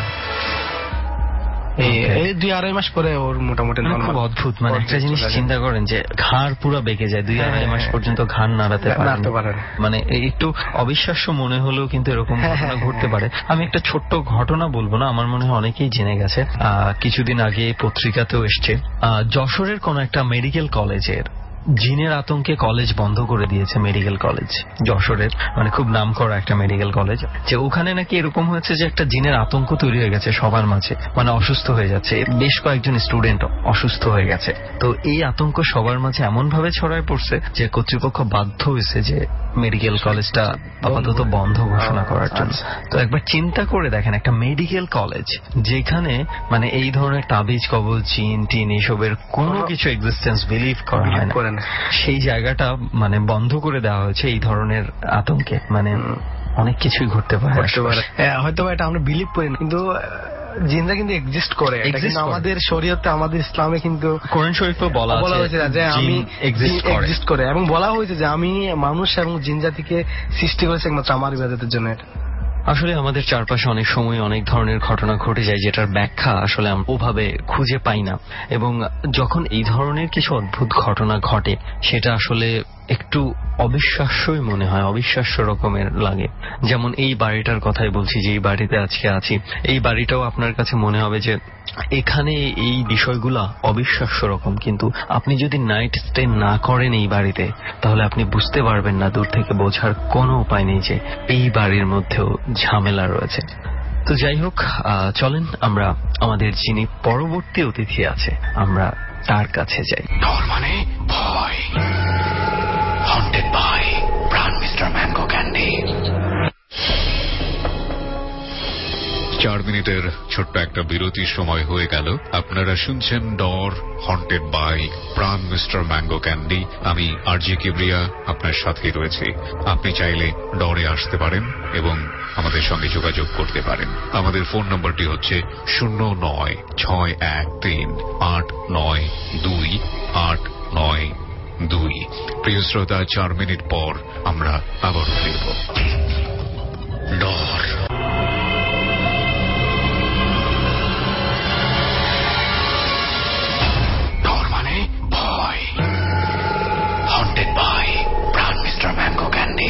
Speaker 5: এই দুই আড়াই মাস পরে ওর মোটামুটি খুব অদ্ভুত। মানে একটা জিনিস চিন্তা করেন যে ঘাড় পুরো বেঁকে যায়, দুই আড়াই মাস পর্যন্ত ঘাড় নাড়াতে পারে, মানে একটু অবিশ্বাস্য মনে হলেও কিন্তু এরকম ঘটনা ঘটতে পারে। আমি একটা ছোট্ট ঘটনা বলবো না, আমার মনে হয় অনেকেই জেনে গেছে, কিছুদিন আগে পত্রিকাতেও এসছে, যশোরের কোন একটা মেডিকেল কলেজের জিনের আতঙ্কে কলেজ বন্ধ করে দিয়েছে, মেডিকেল কলেজ যশোরের, মানে খুব নাম করা একটা মেডিকেল কলেজ, যে ওখানে নাকি এরকম হয়েছে যে একটা জিনের আতঙ্ক তৈরি হয়ে গেছে সবার মাঝে, মানে অসুস্থ হয়ে যাচ্ছে, বেশ কয়েকজন স্টুডেন্ট অসুস্থ হয়ে গেছে। তো এই আতঙ্ক সবার মাঝে এমন ভাবে ছড়ায় পড়ছে যে কর্তৃপক্ষ বাধ্য হয়েছে যে মেডিকেল কলেজটা আপাতত বন্ধ ঘোষণা করার জন্য। তো একবার চিন্তা করে দেখেন, একটা মেডিকেল কলেজ যেখানে মানে এই ধরনের তাবিজ কবজ জিন টিন এসবের কোনো কিছু এক্সিস্টেন্স বিলিভ করা হয় না, সেই জায়গাটা মানে বন্ধ করে দেওয়া হয়েছে এই ধরনের আতঙ্কে। মানে অনেক কিছুই ঘটতে পারে, হয়তো এটা আমরা বিলিভ করি না, কিন্তু জিনরা কিন্তু এক্সিস্ট করে, আমাদের শরীয়তে আমাদের ইসলামে কিন্তু কোরআন শরীফে বলা হয়েছে যে আমি এক্সিস্ট করে, এবং বলা হয়েছে যে আমি মানুষ এবং জিন জাতিকে সৃষ্টি করেছি একমাত্র আমার ইবাদতের জন্য। আসলে আমাদের চারপাশে অনেক সময় অনেক ধরনের ঘটনা ঘটে যায় যেটার ব্যাখ্যা আসলে আমরা ওভাবে খুঁজে পাই না, এবং যখন এই ধরনের কিছু অদ্ভুত ঘটনা ঘটে সেটা আসলে একটু অবিশ্বাস্যই মনে হয়, অবিশ্বাস্য রকমের লাগে। যেমন এই বাড়িটার কথাই বলছি, যে এই বাড়িতে আজকে আছি, এই বাড়িটাও আপনার কাছে মনে হবে যে এখানে এই বিষয়গুলা অবিশ্বাস্য রকম, কিন্তু আপনি যদি নাইট স্টে না করেন এই বাড়িতে তাহলে আপনি বুঝতে পারবেন না, দূর থেকে বোঝার কোনো উপায় নেই যে এই বাড়ির মধ্যেও ঝামেলা রয়েছে। তো যাই হোক, চলেন আমরা আমাদের যিনি পরবর্তী অতিথি আছে আমরা তার কাছে যাই।
Speaker 2: ডর মানে ভয়, haunted by Pran mister mango candy. চার মিনিটের ছোট্ট একটা বিরতির সময় হয়ে গেল। আপনারা শুনছেন Dor haunted by Pran mister mango candy. আমি আরজে কিবরিয়া আপনার সাথে রয়েছে। আপনি চাইলে ডরে আসতে পারেন এবং আমাদের সঙ্গে যোগাযোগ করতে পারেন। আমাদের ফোন নম্বরটি হচ্ছে শূন্য নয় ছয় এক তিন আট নয় দুই আট নয় দুই। প্রিয় শ্রোতা, চার মিনিট পর আমরা আবার ফিরব। ডর ডর মানে ভয়, haunted by Pran mister mango candy.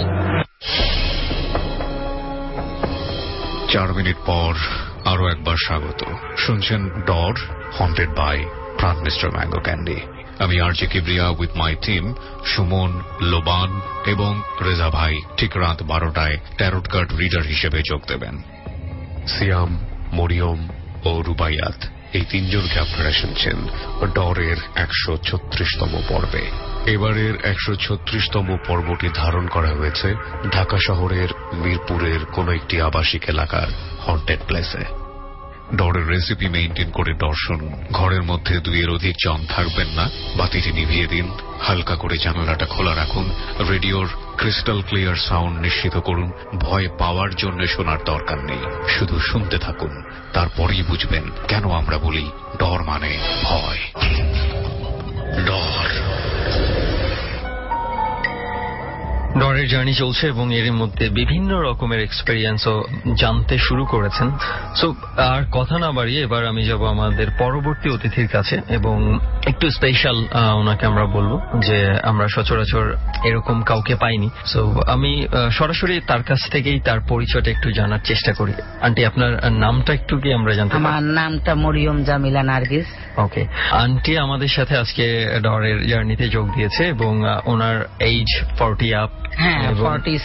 Speaker 2: চার মিনিট পর আরো একবার স্বাগত। শুনছেন Dor haunted by Pran mister mango candy. আমি RJ Kibria with my team Sumon, Loban এবং রেজা ভাই ঠিক রাত বারোটায় ট্যারোট কার্ড রিডার হিসেবে যোগ দেবেন। সিয়াম, মরিয়ম ও রুবাইয়াত এই তিনজনকে আপনারা শুনছেন ডরের একশো ছত্রিশতম পর্বে। এবারের একশো ছত্রিশতম পর্বটি ধারণ করা হয়েছে ঢাকা শহরের মিরপুরের কোন একটি আবাসিক এলাকার হন্টেড প্লেসে। ডরের রেসিপি মেইনটেইন করে দর্শন। ঘরের মধ্যে দুইয়ের অধিক জন থাকবেন না। বাতিটি নিভিয়ে দিন, হালকা করে জানালাটা খোলা রাখুন, রেডিওর ক্রিস্টাল ক্লিয়ার সাউন্ড নিশ্চিত করুন। ভয় পাওয়ার জন্য শোনার দরকার নেই, শুধু শুনতে থাকুন, তারপরেই বুঝবেন কেন আমরা বলি ডর মানে ভয়। ডর
Speaker 4: ডর ডরের জার্নি চলছে এবং এর মধ্যে বিভিন্ন রকমের এক্সপেরিয়েন্সও জানতে শুরু করেছেন। সো আর কথা না বাড়িয়ে এবার আমি যাব আমাদের পরবর্তী অতিথির কাছে এবং একটু স্পেশাল ওনাকে আমরা বলবো যে আমরা সচরাচর এরকম কাউকে পাইনি। সো আমি সরাসরি তার কাছ থেকেই তার পরিচয়টা একটু জানার চেষ্টা করি। আন্টি, আপনার নামটা একটু কি আমরা জানতে পারি?
Speaker 6: আমার নামটা মরিয়ম জামিলা নার্গিস।
Speaker 4: ওকে, আন্টি আমাদের সাথে আজকে ডরের জার্নিতে যোগ দিয়েছে এবং ওনার এইজ ফর্টি আপ।
Speaker 6: হ্যাঁ, ফর্টি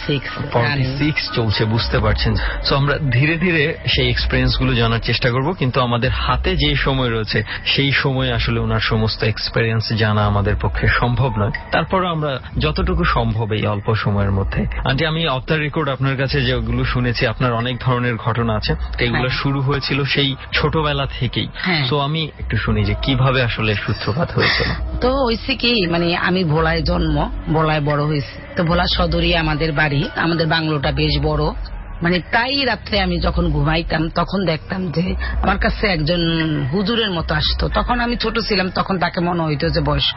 Speaker 6: সিক্স
Speaker 4: চলছে, বুঝতে পারছেন। সো আমরা ধীরে ধীরে সেই এক্সপিরিয়েন্স গুলো জানার চেষ্টা করব, কিন্তু আমাদের হাতে যে সময় রয়েছে সেই সময় আসলে ওনার সমস্ত এক্সপিরিয়েন্স জানা আমাদের পক্ষে সম্ভব নয়। তারপর আমরা যতটুকু সম্ভব এই অল্প সময়ের মধ্যে। আন্টি, আমি অফ দ্য রেকর্ড আপনার কাছে যেগুলো শুনেছি আপনার অনেক ধরনের ঘটনা আছে, এগুলো শুরু হয়েছিল সেই ছোটবেলা থেকেই। তো আমি একটু শুনি যে কিভাবে আসলে সূত্রপাত হয়েছিল।
Speaker 6: তো হয়েছে কি, মানে আমি ভোলায় জন্ম, ভোলায় বড় হয়েছি। তো ভোলা সদরই আমাদের বাড়ি। আমাদের বাংলোটা বেশ বড়। মানে প্রায় রাত্রে আমি যখন ঘুমাইতাম তখন দেখতাম যে আমার কাছে একজন হুজুরের মতো আসতো। তখন আমি ছোট ছিলাম, তখন তাকে মনে হইতো যে বয়স্ক।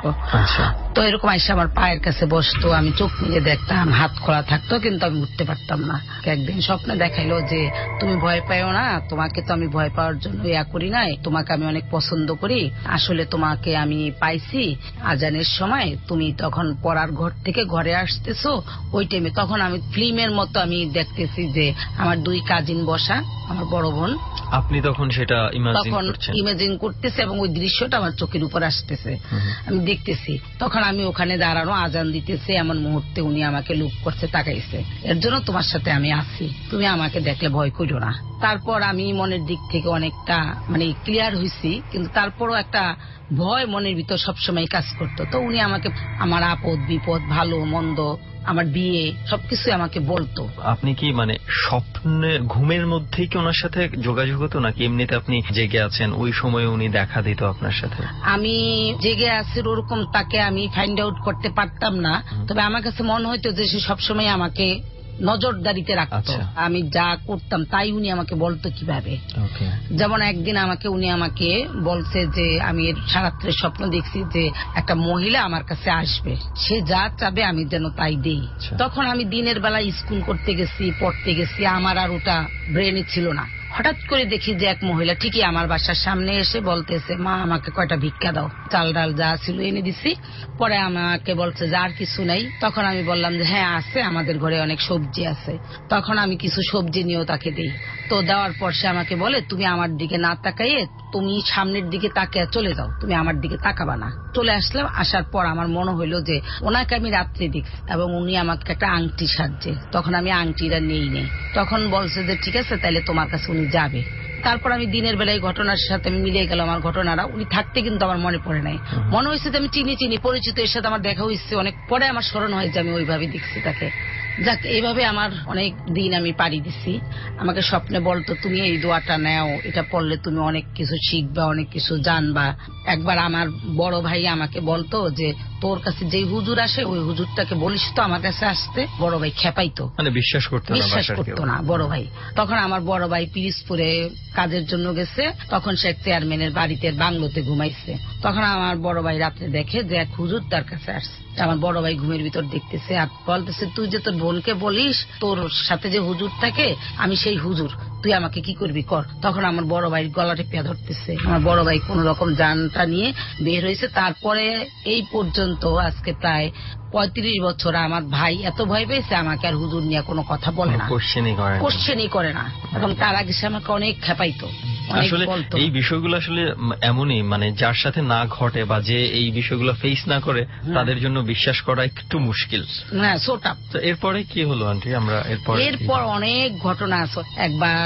Speaker 6: তো এরকম এসে আমার পায়ের কাছে বসতো, আমি চোখ নিয়ে দেখতাম, হাত খোলা থাকতো, কিন্তু আমি উঠতে পারতাম না। একদিন স্বপ্নে দেখাইলো যে তুমি ভয় পাইও না, তোমাকে তো আমি ভয় পাওয়ার জন্য ইয়া করি নাই, তোমাকে আমি অনেক পছন্দ করি। আসলে তোমাকে আমি পাইছি আজানের সময়, তুমি তখন পড়ার ঘর থেকে ঘরে আসতেছো ওই টাইমে। তখন আমি ফিল্মের মতো আমি দেখতেছি যে আমার দুই কাজিন বসা, আমার বড় বোন।
Speaker 4: আপনি তখন সেটা
Speaker 6: তখন ইমাজিন করতেছে এবং ওই দৃশ্যটা আমার চোখের উপর আসতেছে, আমি দেখতেছি। তখন আমি ওখানে দাঁড়ানো, আজান দিতেছে, এমন মুহূর্তে উনি আমাকে লুক করছে, তাকাইছে। এর জন্য তোমার সাথে আমি আছি, তুমি আমাকে দেখলে ভয় করো না। তারপর আমি মনের দিক থেকে অনেকটা মানে ক্লিয়ার হয়েছি, কিন্তু তারপরও একটা ভয় মনের ভিতর সবসময় কাজ করতো। তো উনি আমাকে আমার আপদ বিপদ, ভালো মন্দ, আমার বিয়ে, সবকিছু আমাকে বলতো।
Speaker 4: আপনি কি মানে স্বপ্নে ঘুমের মধ্যেই কি ওনার সাথে যোগাযোগ হতো, নাকি এমনিতে আপনি জেগে আছেন ওই সময় উনি দেখা দিত আপনার সাথে?
Speaker 6: আমি জেগে আছি ওরকম তাকে আমি ফাইন্ড আউট করতে পারতাম না, তবে আমার কাছে মনে হইতো যে সে সবসময় আমাকে নজরদারিতে রাখতো। আমি যা করতাম তাই উনি আমাকে বলতো কিভাবে। যেমন একদিন আমাকে উনি আমাকে বলছে যে আমি সারাত্রে স্বপ্ন দেখছি যে একটা মহিলা আমার কাছে আসবে, সে যা চাবে আমি যেন তাই দেই। তখন আমি দিনের বেলা স্কুল করতে গেছি, পড়তে গেছি, আমার আর ওটা ব্রেনে ছিল না। হঠাৎ করে দেখি যে এক মহিলা ঠিকই আমার বাসার সামনে এসে বলতেছে, মা আমাকে কয়টা ভিক্ষা দাও। চাল ডাল যা ছিল এনে দিছি। পরে আমাকে বলছে যে আর কিছু নাই। তখন আমি বললাম যে হ্যাঁ আছে, আমাদের ঘরে অনেক সবজি আছে। তখন আমি কিছু সবজি নিয়েও তাকে দিই। তো দেওয়ার পর সে আমাকে বলে, তুমি আমার দিকে না তাকাইয়ে তুমি সামনের দিকে তাকিয়ে চলে যাও, তুমি আমার দিকে তাকাবা না। চলে আসলাম। আসার পর আমার মনে হইলো যে ওনাকে আমি রাত্রে দেখছি এবং উনি আমাকে একটা আংটি সাজছে। তখন আমি আংটিটা নেই নেই। তখন বলছে যে ঠিক আছে, তাহলে তোমার কাছে উনি যাবে। তারপর আমি দিনের বেলায় ঘটনার সাথে মিলে গেল আমার ঘটনাটা। উনি থাকতে কিন্তু আমার মনে পড়ে নাই, মনে হয়েছে যে আমি চিনি চিনি পরিচিত, এর সাথে আমার দেখা হয়েছে। অনেক পরে আমার স্মরণ হয় যে আমি ওইভাবে দেখছি তাকে। যাক, এইভাবে আমার অনেক দিন আমি পাড়ি দিছি। আমাকে স্বপ্নে বলতো তুমি এই দোয়াটা নাও, এটা পড়লে তুমি অনেক কিছু শিখবা, অনেক কিছু জানবা। একবার আমার বড় ভাই আমাকে বলতো যে তোর কাছে যে হুজুর আসে ওই হুজুরটাকে বলিস তো আমার কাছে আসতে। বড় ভাই খেপাইতো,
Speaker 4: মানে বিশ্বাস করতো না,
Speaker 6: বিশ্বাস করতো না বড় ভাই। তখন আমার বড় ভাই পিরিজপুরে কাজের জন্য গেছে। তখন সে চেয়ারম্যানের বাড়িতে বাংলোতে ঘুমাইছে। তখন আমার বড় ভাই রাত্রে দেখে যে এক হুজুর তার কাছে আসছে। আমার বড় ভাই ঘুমের ভিতর দেখতেছে আর বলতেছে, তুই যে তোর বোনকে বলিস তোর সাথে যে হুজুর থাকে আমি সেই হুজুর, তুই আমাকে কি করবি কর। তখন আমার বড় ভাই গলা টিপিয়া ধরতেছে। আমার বড় ভাই কোন রকম জানটা নিয়ে বের হয়েছে। তারপরে এই পর্যন্ত আজকে প্রায় পঁয়ত্রিশ বছর আমার ভাই এত ভয় পেয়েছে আমাকে আর হুজুর নিয়ে কোনো কথা বলে না, কোশ্চেনই করে না। এবং তার আগে সে আমাকে অনেক খেপাইতো।
Speaker 4: আসলে এই বিষয়গুলো আসলে এমনই, মানে যার সাথে না ঘটে বা যে এই বিষয়গুলো ফেস না করে তাদের জন্য বিশ্বাস করা একটু মুশকিল।
Speaker 6: হ্যাঁ, সোটা।
Speaker 4: তো এরপরে কি হলো আন্টি? আমরা এরপর
Speaker 6: এরপর অনেক ঘটনা আছে। একবার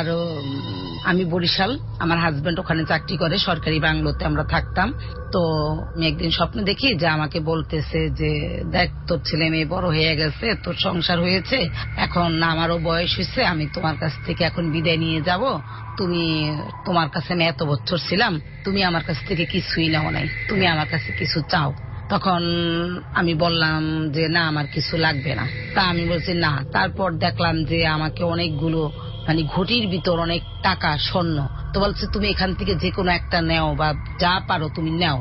Speaker 6: আমি বরিশাল, আমার হাজবেন্ড ওখানে চাকরি করে, সরকারি বাংলোতে আমরা থাকতাম। তো আমি একদিন স্বপ্নে দেখি যে আমাকে বলতেছে যে দেখ তোর ছেলে মেয়ে বড় হয়ে গেছে, তোর সংসার হয়েছে, এখন আমারও বয়স হয়েছে, আমি তোমার কাছ থেকে এখন বিদায় নিয়ে যাব। তুমি তোমার কাছে আমি এত বছর ছিলাম, তুমি আমার কাছ থেকে কিছুই নাও নাই, তুমি আমার কাছে কিছু চাও। তখন আমি বললাম যে না আমার কিছু লাগবে না। তা আমি বলছি না। তারপর দেখলাম যে আমাকে অনেকগুলো মানে ঘটির ভিতর অনেক টাকা স্বর্ণ। তো বলছে তুমি এখান থেকে যে কোনো একটা নেও বা যা পারো তুমি নেও।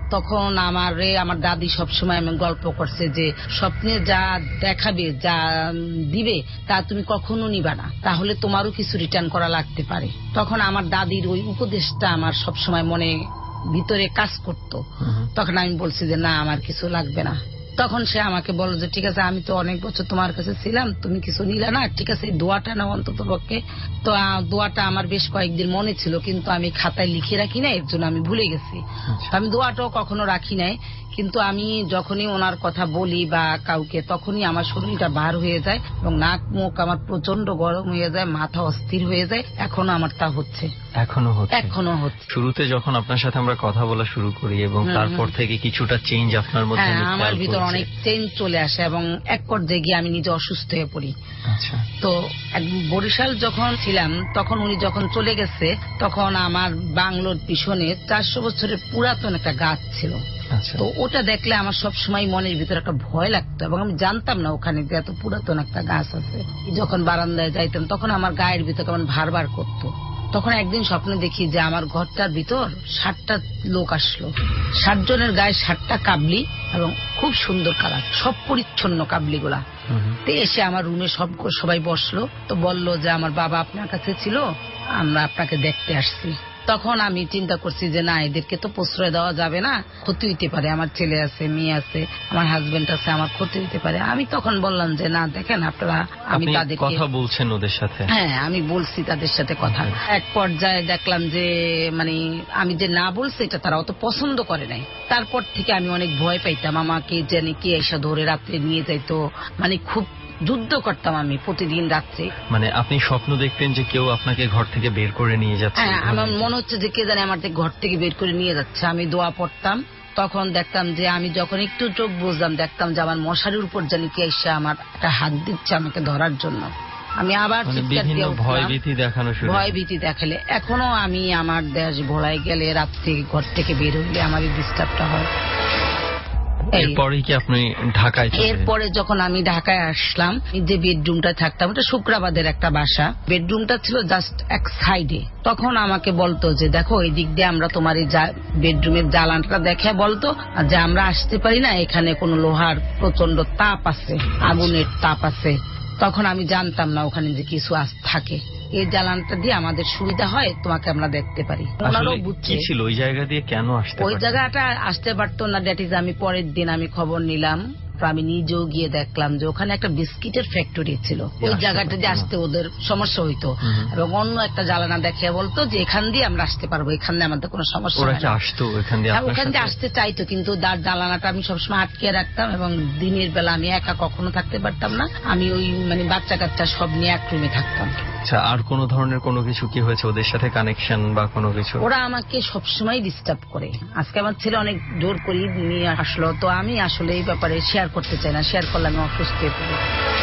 Speaker 6: তখন আমার আমার দাদি সবসময় আমি গল্প করছে যে স্বপ্নে যা দেখাবে, যা দিবে, তা তুমি কখনো নিবা না, তাহলে তোমারও কিছু রিটার্ন করা লাগতে পারে। তখন আমার দাদির ওই উপদেশটা আমার সবসময় মনে ভিতরে কাজ করতো। তখন আমি বলছি যে না, আমার কিছু লাগবে না। তখন সে আমাকে বলল যে ঠিক আছে, আমি তো অনেক বছর তোমার কাছে ছিলাম, তুমি কিছু নিলে না, ঠিক আছে দোয়াটা নাও অন্তত পক্ষে। তো দোয়াটা আমার বেশ কয়েকদিন মনে ছিল, কিন্তু আমি খাতায় লিখে রাখি না, এর জন্য আমি ভুলে গেছি। আমি দোয়াটাও কখনো রাখি নাই, কিন্তু আমি যখনই ওনার কথা বলি বা কাউকে, তখনই আমার শরীরটা বার হয়ে যায় এবং নাক মুখ আমার প্রচন্ড গরম হয়ে যায়, মাথা অস্থির হয়ে যায়। এখনো আমার তা হচ্ছে,
Speaker 4: এখনো হচ্ছে
Speaker 6: এখনো হচ্ছে।
Speaker 4: শুরুতে যখন আপনার সাথে আমরা কথা বলা শুরু করি এবং তারপর থেকে কিছুটা চেঞ্জ আপনার মধ্যে,
Speaker 6: আমার ভিতর অনেক চেঞ্জ চলে আসে এবং এক পর্যায়ে গিয়ে আমি নিজে অসুস্থ হয়ে পড়ি।
Speaker 4: আচ্ছা।
Speaker 6: তো বরিশাল যখন ছিলাম, তখন উনি যখন চলে গেছে, তখন আমার বাংলোর পিছনে চারশো বছরের পুরাতন একটা গাছ ছিল। তো ওটা দেখলে আমার সবসময় মনের ভিতরে একটা ভয় লাগতো এবং আমি জানতাম না ওখানে এত পুরাতন একটা গাছ আছে। যখন বারান্দায় যাইতাম তখন আমার গায়ের ভিতর কেমন ভার ভার করতো। তখন একদিন স্বপ্নে দেখি যে আমার ঘরটার ভিতর ষাটটা লোক আসলো, ষাট জনের গায়ে ষাটটা কাবলি এবং খুব সুন্দর কালার, সব পরিচ্ছন্ন কাবলি গুলা। তো এসে আমার রুমে সব সবাই বসলো, তো বললো যে আমার বাবা আপনার কাছে ছিল, আমরা আপনাকে দেখতে আসছি। তখন আমি চিন্তা করছি যে না, এদেরকে তো প্রশ্রয় দেওয়া যাবে না, ক্ষতি হইতে পারে, আমার ছেলে আছে, মেয়ে আছে, আমার হাজবেন্ড আছে, আমার ক্ষতি হইতে পারে। আমি তখন বললাম যে না দেখেন আপনারা, আমি তাদের
Speaker 4: কথা বলছেন ওদের সাথে।
Speaker 6: হ্যাঁ, আমি বলছি তাদের সাথে কথা। এক পর্যায়ে দেখলাম যে মানে আমি যে না বলছি এটা তারা অত পছন্দ করে নাই। তারপর থেকে আমি অনেক ভয় পাইতাম, আমাকে জানি কে এসে ধরে রাত্রে নিয়ে যাইতো, মানে খুব যুদ্ধ করতাম আমি প্রতিদিন রাত্রে।
Speaker 4: মানে আপনি স্বপ্ন দেখতেন যে কেউ আপনাকে ঘর থেকে বের করে নিয়ে যাচ্ছে?
Speaker 6: হ্যাঁ, আমার মনে হচ্ছে যে কে জানে আমার ঘর থেকে বের করে নিয়ে যাচ্ছে। আমি দোয়া পড়তাম, তখন দেখতাম যে আমি যখন একটু চোখ বুঝলাম, দেখতাম যে আমার মশারির উপর জানি কে এসে আমার একটা হাত দিচ্ছে আমাকে ধরার জন্য। আমি আবার
Speaker 4: ভয় ভীতি দেখানো শুরু,
Speaker 6: ভয় ভীতি দেখালে এখনো আমি আমার দেশ ভোলাই গেলে রাত্রে ঘর থেকে বের হইলে আমার ডিস্টার্বটা হয়।
Speaker 4: এরপরে কি আপনি ঢাকায়?
Speaker 6: এরপরে যখন আমি ঢাকায় আসলাম, যে বেডরুমটা থাকতাম ওটা শুক্রাবাদের একটা বাসা, বেডরুমটা ছিল জাস্ট এক সাইডে। তখন আমাকে বলতো যে দেখো এই দিক দিয়ে আমরা তোমার এই বেডরুমের জ্বালানটা দেখে বলতো যে আমরা আসতে পারি না, এখানে কোনো লোহার প্রচন্ড তাপ আছে, আগুনের তাপ আছে। তখন আমি জানতাম না ওখানে যে কিছু থাকে, এই জ্বালানটা দিয়ে আমাদের সুবিধা হয়, তোমাকে আমরা দেখতে পারি।
Speaker 4: কি ছিল ওই জায়গা দিয়ে কেন আসতে?
Speaker 6: ওই জায়গাটা আসতে পারতো না, দ্যাট ইজ আমি পরের দিন আমি খবর নিলাম, আমি নিজেও গিয়ে দেখলাম যে ওখানে একটা বিস্কিটের ফ্যাক্টরি ছিল। ওই জায়গাটা দিয়ে আসতে ওদের সমস্যা হইতো এবং অন্য একটা জ্বালানা দেখে বলতো যে এখান দিয়ে আমরা আসতে পারবো, এখান দিয়ে আমাদের কোনো সমস্যা হয় না। ওখান দিয়ে আসতে চাইতো, কিন্তু তার জ্বালানাটা আমি সবসময় আটকে রাখতাম এবং দিনের বেলা আমি একা কখনো থাকতে পারতাম না। আমি ওই মানে বাচ্চা কাচ্চা সব নিয়ে এক রুমে থাকতাম।
Speaker 4: আচ্ছা, আর কোন ধরনের কোনো কিছু কি হয়েছে ওদের সাথে কানেকশন বা কোনো কিছু?
Speaker 6: ওরা আমাকে সবসময় ডিস্টার্ব করে। আজকে আমার ছেলে অনেক জোর করে নিয়ে আসলো, তো আমি আসলে এই ব্যাপারে শেয়ার করতে চাই না, শেয়ার করলে আমি অসুস্থ হয়ে পড়ি।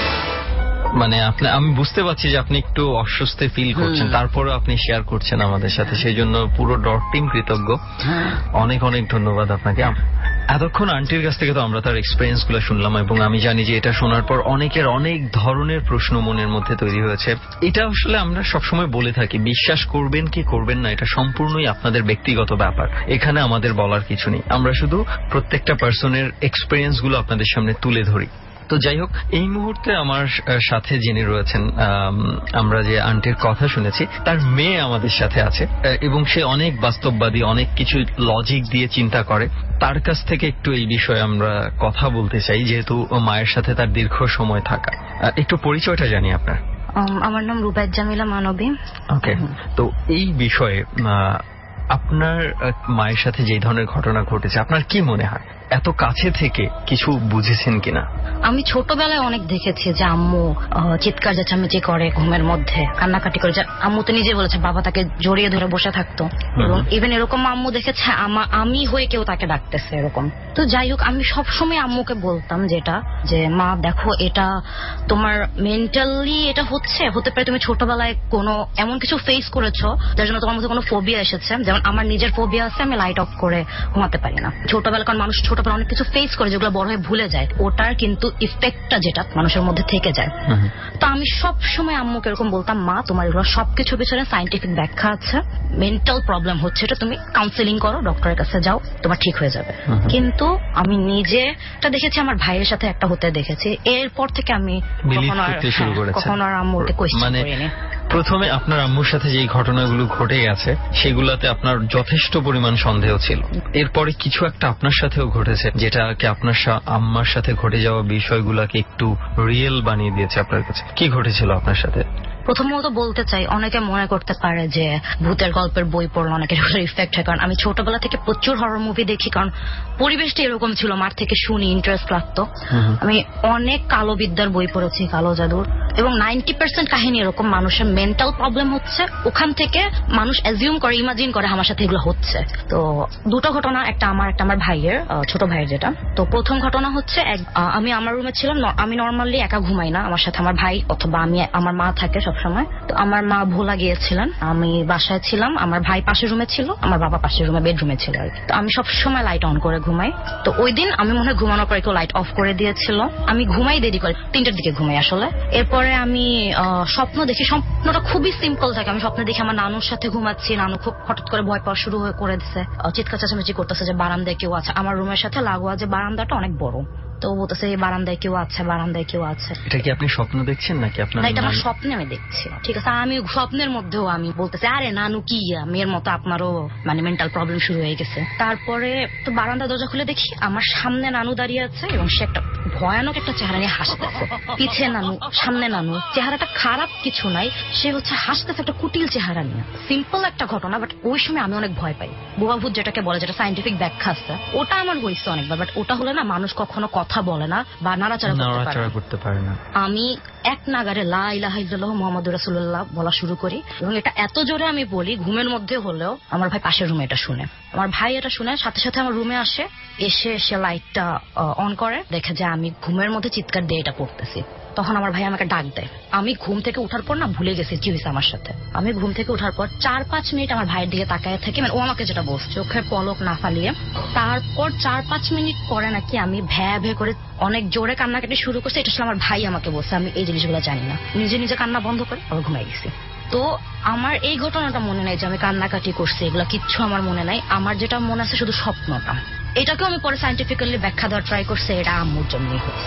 Speaker 4: মানে আপনি, আমি বুঝতে পারছি যে আপনি একটু অস্বস্তি ফিল করছেন, তারপরে আপনি শেয়ার করছেন আমাদের সাথে, সেই জন্য পুরো ডট টিম কৃতজ্ঞ। অনেক অনেক ধন্যবাদ আপনাকে। এতক্ষণ আন্টির কাছ থেকে তো আমরা তার এক্সপিরিয়েন্স গুলো শুনলাম এবং আমি জানি যে এটা শোনার পর অনেকের অনেক ধরনের প্রশ্ন মনের মধ্যে তৈরি হয়েছে। এটা আসলে আমরা সবসময় বলে থাকি, বিশ্বাস করবেন কি করবেন না এটা সম্পূর্ণই আপনাদের ব্যক্তিগত ব্যাপার, এখানে আমাদের বলার কিছু নেই। আমরা শুধু প্রত্যেকটা পার্সনের এক্সপিরিয়েন্স গুলো আপনাদের সামনে তুলে ধরি। তো যাই হোক, এই মুহূর্তে আমার সাথে যিনি রয়েছেন, আমরা যে আন্টির কথা শুনেছি তার মেয়ে আমাদের সাথে আছে এবং সে অনেক বাস্তববাদী, অনেক কিছু লজিক দিয়ে চিন্তা করে। তার কাছ থেকে একটু এই বিষয়ে আমরা কথা বলতে চাই, যেহেতু মায়ের সাথে তার দীর্ঘ সময় থাকা। একটু পরিচয়টা জানি আপনার।
Speaker 7: আমার নাম রুবায়েত জামিলা মানবী।
Speaker 4: ওকে, তো এই বিষয়ে আপনার মায়ের সাথে যে ধরনের ঘটনা ঘটেছে আপনার কি মনে হয়, এত কাছে থেকে কিছু বুঝেছেন কিনা?
Speaker 7: আমি ছোটবেলায় অনেক দেখেছি যে আম্মু চিৎকার চেঁচামেচি করে ঘুমের মধ্যে, কান্নাকাটি করে। আম্মু তো নিজে বলেছে বাবা তাকে জড়িয়ে ধরে বসে থাকতো এবং ইভেন এরকম আম্মু দেখেছে আমি হয়ে কেউ তাকে ডাকতেছে এরকম। তো যাই হোক, আমি সবসময় আম্মুকে বলতাম যেটা যে মা দেখো এটা তোমার মেন্টালি এটা হচ্ছে, হতে পারে তুমি ছোটবেলায় কোনো এমন কিছু ফেস করেছো যার জন্য তোমার মধ্যে কোনো ফোবিয়া এসেছে। যেমন আমার নিজের ফোবিয়া আছে, আমি লাইট অফ করে ঘুমাতে পারি না ছোটবেলা, কারণ মানুষ ছোট ছোটবেলা অনেক কিছু ফেস করে যেগুলো বড় হয়ে ভুলে যায়, ওটার কিন্তু ইফেক্টটা যেটা মানুষের মধ্যে থেকে যায়। তো আমি সব সময় আম্মুকে এরকম বলতাম, মা তোমার এগুলো সবকিছু পিছনে সাইন্টিফিক ব্যাখ্যা আছে, মেন্টাল প্রবলেম হচ্ছে, এটা তুমি কাউন্সিলিং করো, ডক্টরের কাছে যাও, তোমার ঠিক হয়ে যাবে। কিন্তু আমি নিজে এটা দেখেছি, আমার ভাইয়ের সাথে একটা হতে দেখেছি, এরপর থেকে আমি কখনো আর আম্মুকে কোয়েশ্চেন করিনি।
Speaker 4: প্রথমে আপনার আম্মুর সাথে যে ঘটনাগুলো ঘটে গেছে সেগুলাতে আপনার যথেষ্ট পরিমাণ সন্দেহ ছিল, এরপরে কিছু একটা আপনার সাথেও ঘটেছে যেটাকে আপনার আম্মার সাথে ঘটে যাওয়া বিষয়গুলোকে একটু রিয়েল বানিয়ে দিয়েছে আপনার কাছে। কি ঘটেছিল আপনার সাথে?
Speaker 7: প্রথমত বলতে চাই, অনেকে মনে করতে পারে যে ভূতের গল্পের বই পড়লে অনেকের ইফেক্ট হয়, কারণ আমি ছোটবেলা থেকে প্রচুর হরর মুভি দেখি, কারণ পরিবেশটা এরকম ছিল, মার থেকে শুনি, ইন্টারেস্ট লাগতো। আমি অনেক কালো বিদ্যার বই পড়েছি, কালো জাদুর, এবং নাইনটি পার্সেন্ট কাহিনী এরকম মানুষের মেন্টাল প্রবলেম হচ্ছে, ওখান থেকে মানুষ অ্যাজিউম করে, ইমাজিন করে আমার সাথে এগুলো হচ্ছে। তো দুটো ঘটনা, একটা আমার একটা আমার ভাইয়ের, ছোট ভাইয়ের যেটা। তো প্রথম ঘটনা হচ্ছে, আমি আমার রুমে ছিলাম, আমি নর্মালি একা ঘুমাই না, আমার সাথে আমার ভাই অথবা আমি, আমার মা থাকে সব সময়। তো আমার মা ভোলা গিয়েছিলেন, আমি বাসায় ছিলাম, আমার ভাই পাশের রুমে ছিল, আমার বাবা পাশের রুমে বেডরুমে ছিল আর কি। তো আমি সব সময় লাইট অন করে ঘুমাই। তো ওই দিন আমি মনে হয় ঘুমানোর পরে কেউ লাইট অফ করে দিয়েছিল, আমি ঘুমাই দেরি করে, তিনটার দিকে ঘুমাই আসলে। এরপরে আমি স্বপ্ন দেখি, স্বপ্নটা খুবই সিম্পল থাকে, আমি স্বপ্নে দেখি আমার নানুর সাথে ঘুমাচ্ছি, নানু খুব হঠাৎ করে ভয় পাওয়া শুরু হয়ে করে দিচ্ছে, চিৎকার চেঁচামেচি করতেছে যে বারান্দায় কেউ আছে। আমার রুমের সাথে লাগোয়া যে বারান্দাটা অনেক বড়, তো বলতেছে এই বারান্দায় কেউ আছে, বারান্দায় কেউ আছে।
Speaker 4: এটা কি আপনি স্বপ্ন দেখছেন নাকি আপনার?
Speaker 7: না, এটা আমার স্বপ্নে আমি দেখছি। ঠিক আছে, আমি স্বপ্নের মধ্যেও আমি বলতেছি, আরে নানু কি, মেয়ের মতো আপনারও মানে মেন্টাল প্রবলেম শুরু হয়ে গেছে। তারপরে তো বারান্দা দরজা খুলে দেখি আমার সামনে নানু দাঁড়িয়ে আছে, এবং সে একটা ভয়ানক একটা চেহারা নিয়ে হাসতেছে। পিছে নানু, সামনে নানু, চেহারাটা খারাপ কিছু নাই, সে হচ্ছে হাসতেছে একটা কুটিল চেহারা নিয়ে। সিম্পল একটা ঘটনা, বাট ওই সময় আমি অনেক ভয় পাই। বোবাভূত যেটাকে বলে, যেটা সাইন্টিফিক ব্যাখ্যা আছে, ওটা আমার হয়েছে অনেকবার, বাট ওটা হলে না মানুষ কখনো কথা বলে না বা নাড়াচাড়া করতে পারে না। আমি এক নাগারে লা ইলাহা ইল্লাল্লাহু মুহাম্মাদুর রাসূলুল্লাহ বলা শুরু করি, এবং এটা এত জোরে আমি বলি ঘুমের মধ্যে হলেও আমার ভাই পাশের রুমে এটা শুনে। আমার ভাই এটা শুনে সাথে সাথে আমার রুমে আসে, এসে সে লাইটটা অন করে, দেখে যে আমি ঘুমের মধ্যে চিৎকার দিয়ে এটা করতেছি। তখন আমার ভাই আমাকে ডাক দেয়। আমি ঘুম থেকে উঠার পর না ভুলে গেছি কি হয়েছে আমার সাথে। আমি ঘুম থেকে উঠার পর চার পাঁচ মিনিট আমার ভাইয়ের দিকে তাকায় থাকি, মানে ও আমাকে যেটা বলছে, চোখের পলক না ফালিয়ে। তারপর চার পাঁচ মিনিট পরে নাকি আমি ভ্যা ভ্যা করে অনেক জোরে কান্নাকাটি শুরু করছে। এটা ছিল আমার ভাই আমাকে বলছে, আমি এই জিনিসগুলো জানি না। নিজে নিজে কান্না বন্ধ করে আবার ঘুমাই গেছি। তো আমার এই ঘটনাটা মনে নাই যে আমি কান্নাকাটি করছি, এগুলো কিচ্ছু আমার মনে নাই। আমার যেটা মনে আছে শুধু স্বপ্নটা। এটাকেও আমি পরে সাইন্টিফিক্যালি ব্যাখ্যা দেওয়ার ট্রাই করছি, এটা আম্মুর জন্যই হয়েছে।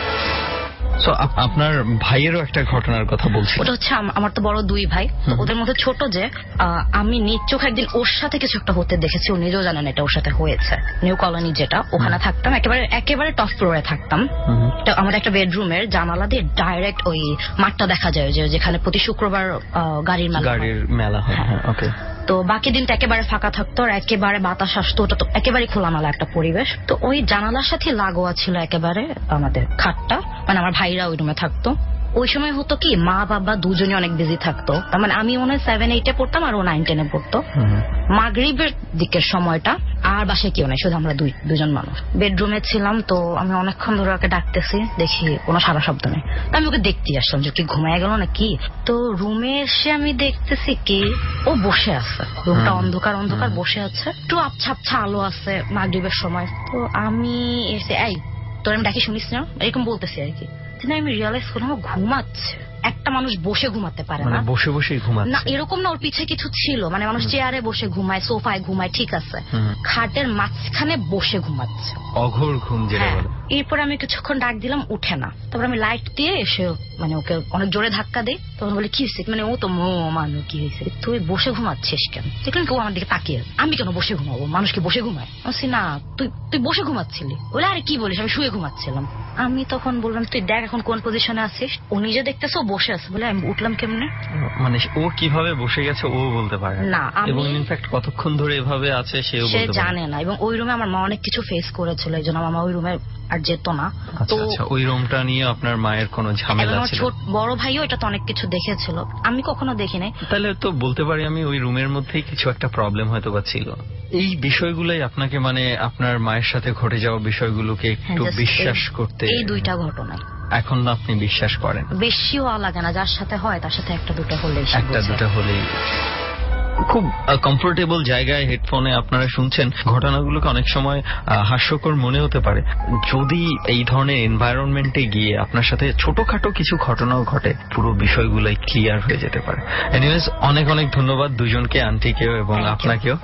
Speaker 4: সো আপনার ভাইয়েরও একটা ঘটনার কথা বলছি।
Speaker 7: ওটা হচ্ছে আমার তো বড় দুই ভাই, ওদের মধ্যে ছোট যে আমি নিজ চোখে একদিন ওর সাথে কিছু একটা হতে দেখেছি, ও নিজেও জানেন এটা ওর সাথে হয়েছে। নিউ কলোনি যেটা, ওখানে থাকতাম, একেবারে একেবারে টপ ফ্লোরে থাকতাম। আমাদের একটা বেডরুমের জানালা দিয়ে ডাইরেক্ট ওই মাঠটা দেখা যায়, যে যেখানে প্রতি শুক্রবার গাড়ির মেলা গাড়ির মেলা হয়। ওকে। তো বাকি দিনটা একেবারে ফাঁকা থাকতো, আর একেবারে বাতাস আসতো, ওটা তো একেবারে খোলামেলা একটা পরিবেশ। তো ওই জানালার সাথে লাগোয়া ছিল একেবারে আমাদের খাটটা, মানে আমার ভাইরা ওই রুমে থাকতো। ওই সময় হতো কি, মা বাবা দুজনে অনেক বিজি থাকতো। তার মানে আমি মনে হয় সেভেন এইটে পড়তাম আর ও নাইন টেনে পড়তো। মাগরিবের দিকের সময়টা, আর বাসায় কেউ নাই, শুধু আমরা দুই দুজন মানুষ বেডরুমে ছিলাম। তো আমি অনেকক্ষণ ধরে ওকে ডাকতেছি, দেখি কোনো সারা শব্দ নেই। আমি ওকে দেখতেই আসলাম যে কি ঘুমায় গেল না কি। তো রুমে এসে আমি দেখতেছি কি, ও বসে আছে, রুমটা অন্ধকার অন্ধকার বসে আছে, একটু আবছা আবছা আলো আছে মাগরিবের সময়। তো আমি এসে, এই তোর আমি ডাকি শুনিস না, এরকম বলতেছি আর কি। আমি রিয়ালাইজ করলাম ও ঘুমাচ্ছে। একটা মানুষ বসে ঘুমাতে পারে না,
Speaker 4: বসে বসে ঘুমাচ্ছে
Speaker 7: না এরকম না, ওর পিছে কিছু ছিল, মানে মানুষ চেয়ারে বসে ঘুমায়, সোফায় ঘুমায়, ঠিক আছে, খাটের মাঝখানে বসে ঘুমাচ্ছে,
Speaker 4: অঘোর ঘুম যেটা বলে।
Speaker 7: এরপর আমি কিছুক্ষণ ডাক দিলাম, উঠে না। তারপর আমি লাইট দিয়ে এসে মানে ওকে অনেক জোরে ধাক্কা দিই। তখন বলে কি হয়েছে, মানে ও তো মো মানু কি হয়েছে, তুই বসে ঘুমাচ্ছিস কেন? দেখলেন কেউ আমার দিকে তাকিয়ে, আমি কেন বসে ঘুমাবো, মানুষকে বসে ঘুমায়? বলছি না, তুই তুই বসে ঘুমাচ্ছিলি। বলে আরে কি বলিস, আমি শুয়ে ঘুমাচ্ছিলাম। আমি তখন বললাম তুই দেখ এখন কোন পজিশনে আছিস। ও নিজে দেখতেছে ও বসে আছে, বলে আমি উঠলাম কেমনে,
Speaker 4: মানে ও কিভাবে বসে গেছে ও বলতে পারে
Speaker 7: না,
Speaker 4: এবং ইনফ্যাক্ট কতক্ষণ ধরে এভাবে আছে সেও বলতে পারে,
Speaker 7: সে জানে না। এবং ওই রুমে আমার মা অনেক কিছু ফেস করেছিল, এই জন্য আমার মা ওই রুমে আর যেত না।
Speaker 4: তো ওই রুমটা নিয়ে আপনার মায়ের কোনো ঝামেলা ছিল?
Speaker 7: ছোট বড় ভাইও এটা তো অনেক কিছু দেখেছিল, আমি কখনো দেখি নাই।
Speaker 4: তাহলে তো বলতে পারি আমি ওই রুমের মধ্যেই কিছু একটা প্রবলেম হয়তো বা ছিল। এই বিষয়গুলোই আপনাকে, মানে আপনার মায়ের সাথে ঘটে যাওয়া বিষয়গুলোকে একটু বিশ্বাস করতে,
Speaker 7: এই দুইটা ঘটনায়
Speaker 4: এখন না আপনি বিশ্বাস করেন?
Speaker 7: বেশিও লাগে না, যার সাথে হয় তার সাথে একটা দুটো হলেই
Speaker 4: একটা দুটো হলেই খুব কমফোর্টেবল জায়গায় হেডফোনে আপনারা শুনছেন, ঘটনাগুলোকে অনেক সময় হাস্যকর মনে হতে পারে। যদি এই ধরনের এনভায়রনমেন্টে গিয়ে আপনার সাথে ছোটখাটো কিছু ঘটনাও ঘটে, পুরো বিষয়গুলোই ক্লিয়ার হয়ে যেতে পারে। এনিওয়েজ, অনেক অনেক ধন্যবাদ দুজনকে, আন্টিকেও এবং আপনাকেও।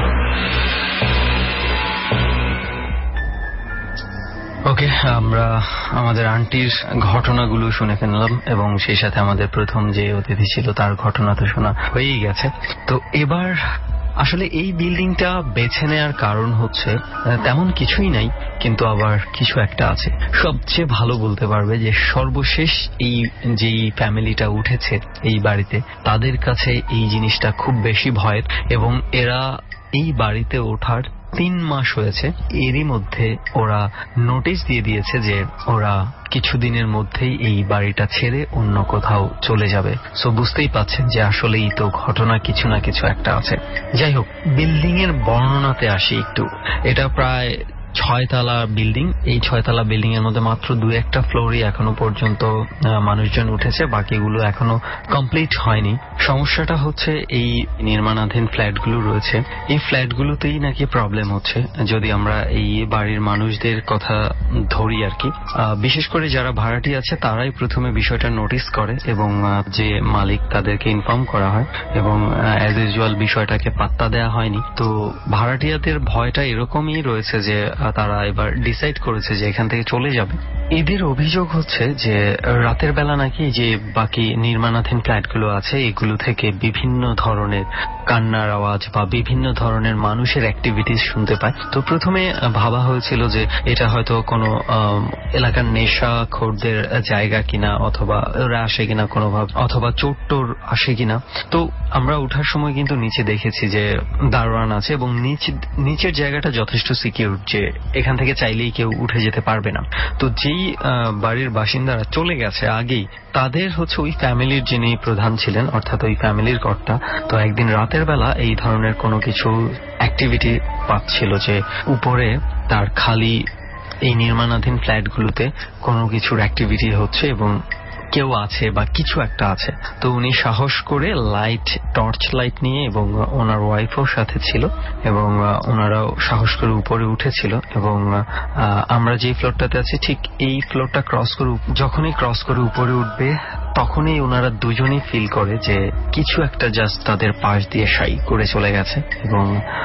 Speaker 4: ওকে, আমরা আমাদের আন্টির ঘটনাগুলো শুনে ফেললাম এবং সেই সাথে আমাদের প্রথম যে অতিথি ছিল তার ঘটনা তো শোনা হয়েই গেছে। তো এবার আসলে এই বিল্ডিংটা বেছে নেওয়ার কারণ হচ্ছে তেমন কিছুই নাই, কিন্তু আবার কিছু একটা আছে। সবচেয়ে ভালো বলতে পারবে যে সর্বশেষ এই যেই ফ্যামিলিটা উঠেছে এই বাড়িতে, তাদের কাছে এই জিনিসটা খুব বেশি ভয়ের এবং এরা এই বাড়িতে ওঠার তিন মাস হয়েছে। এরই মধ্যে ওরা নোটিশ দিয়ে দিয়েছে যে ওরা কিছুদিনের মধ্যেই এই বাড়িটা ছেড়ে অন্য কোথাও চলে যাবে। সো বুঝতেই পাচ্ছেন যে আসলেই তো ঘটনা কিছু না কিছু একটা আছে। যাই হোক, বিল্ডিং এর বর্ণনাতে আসি একটু। এটা প্রায় ছয়তলা বিল্ডিং। এই ছয়তলা বিল্ডিং এর মধ্যে মাত্র দু একটা ফ্লোরই এখনো পর্যন্ত মানুষজন উঠেছে, বাকিগুলো এখনো কমপ্লিট হয়নি। সমস্যাটা হচ্ছে এই নির্মাণাধীন ফ্ল্যাটগুলো রয়েছে, এই ফ্ল্যাটগুলোতেই নাকি প্রবলেম হচ্ছে। যদি আমরা এই বাড়ির মানুষদের কথা ধরি আর কি, বিশেষ করে যারা ভাড়াটি আছে তারাই প্রথমে বিষয়টা নোটিস করে এবং যে মালিক তাদেরকে ইনফর্ম করা হয় এবং অ্যাজ ইউজুয়াল বিষয়টাকে পাত্তা দেওয়া হয়নি। তো ভাড়াটিয়াদের ভয়টা এরকমই রয়েছে যে তারা এবার ডিসাইড করেছে যে এখান থেকে চলে যাবে। এদের অভিযোগ হচ্ছে যে রাতের বেলা নাকি যে বাকি নির্মাণাধীন ফ্ল্যাটগুলো আছে এগুলো থেকে বিভিন্ন ধরনের কান্নার আওয়াজ বা বিভিন্ন ধরনের মানুষের অ্যাক্টিভিটিস শুনতে পায়। তো প্রথমে ভাবা হয়েছিল যে এটা হয়তো কোনো এলাকার নেশাখোরদের জায়গা কিনা, অথবা ওরা আসে কিনা কোনোভাবে, অথবা চোর টোর আসে কিনা। তো আমরা ওঠার সময় কিন্তু নিচে দেখেছি যে দারোয়ান আছে এবং নিচের জায়গাটা যথেষ্ট সিকিউর, যে এখান থেকে চাইলেই কেউ উঠে যেতে পারবে না। তো যেই বাড়ির বাসিন্দারা চলে গেছে আগেই, তাদের হচ্ছে ওই ফ্যামিলির যিনি প্রধান ছিলেন, অর্থাৎ ওই ফ্যামিলির কর্তা, তো একদিন রাতের বেলা এই ধরনের কোনো কিছু অ্যাক্টিভিটি পাচ্ছিল যে উপরে তার খালি এই নির্মাণাধীন ফ্ল্যাটগুলোতে কোনো কিছুর অ্যাক্টিভিটি হচ্ছে এবং কেউ আছে বা কিছু একটা আছে। তো উনি সাহস করে লাইট, টর্চ লাইট নিয়ে, এবং ওনার ওয়াইফও সাথে ছিল, এবং ওনারাও সাহস করে উপরে উঠেছিল। এবং আমরা যে ফ্লোরটাতে আছি ঠিক এই ফ্লোরটা ক্রস করে যখনই ক্রস করে উপরে উঠবে তখনই ওনারা দুজনেই ফিল করে যে কিছু একটা জাস্ট তাদের পাশ দিয়ে সাই করে চলে গেছে এবং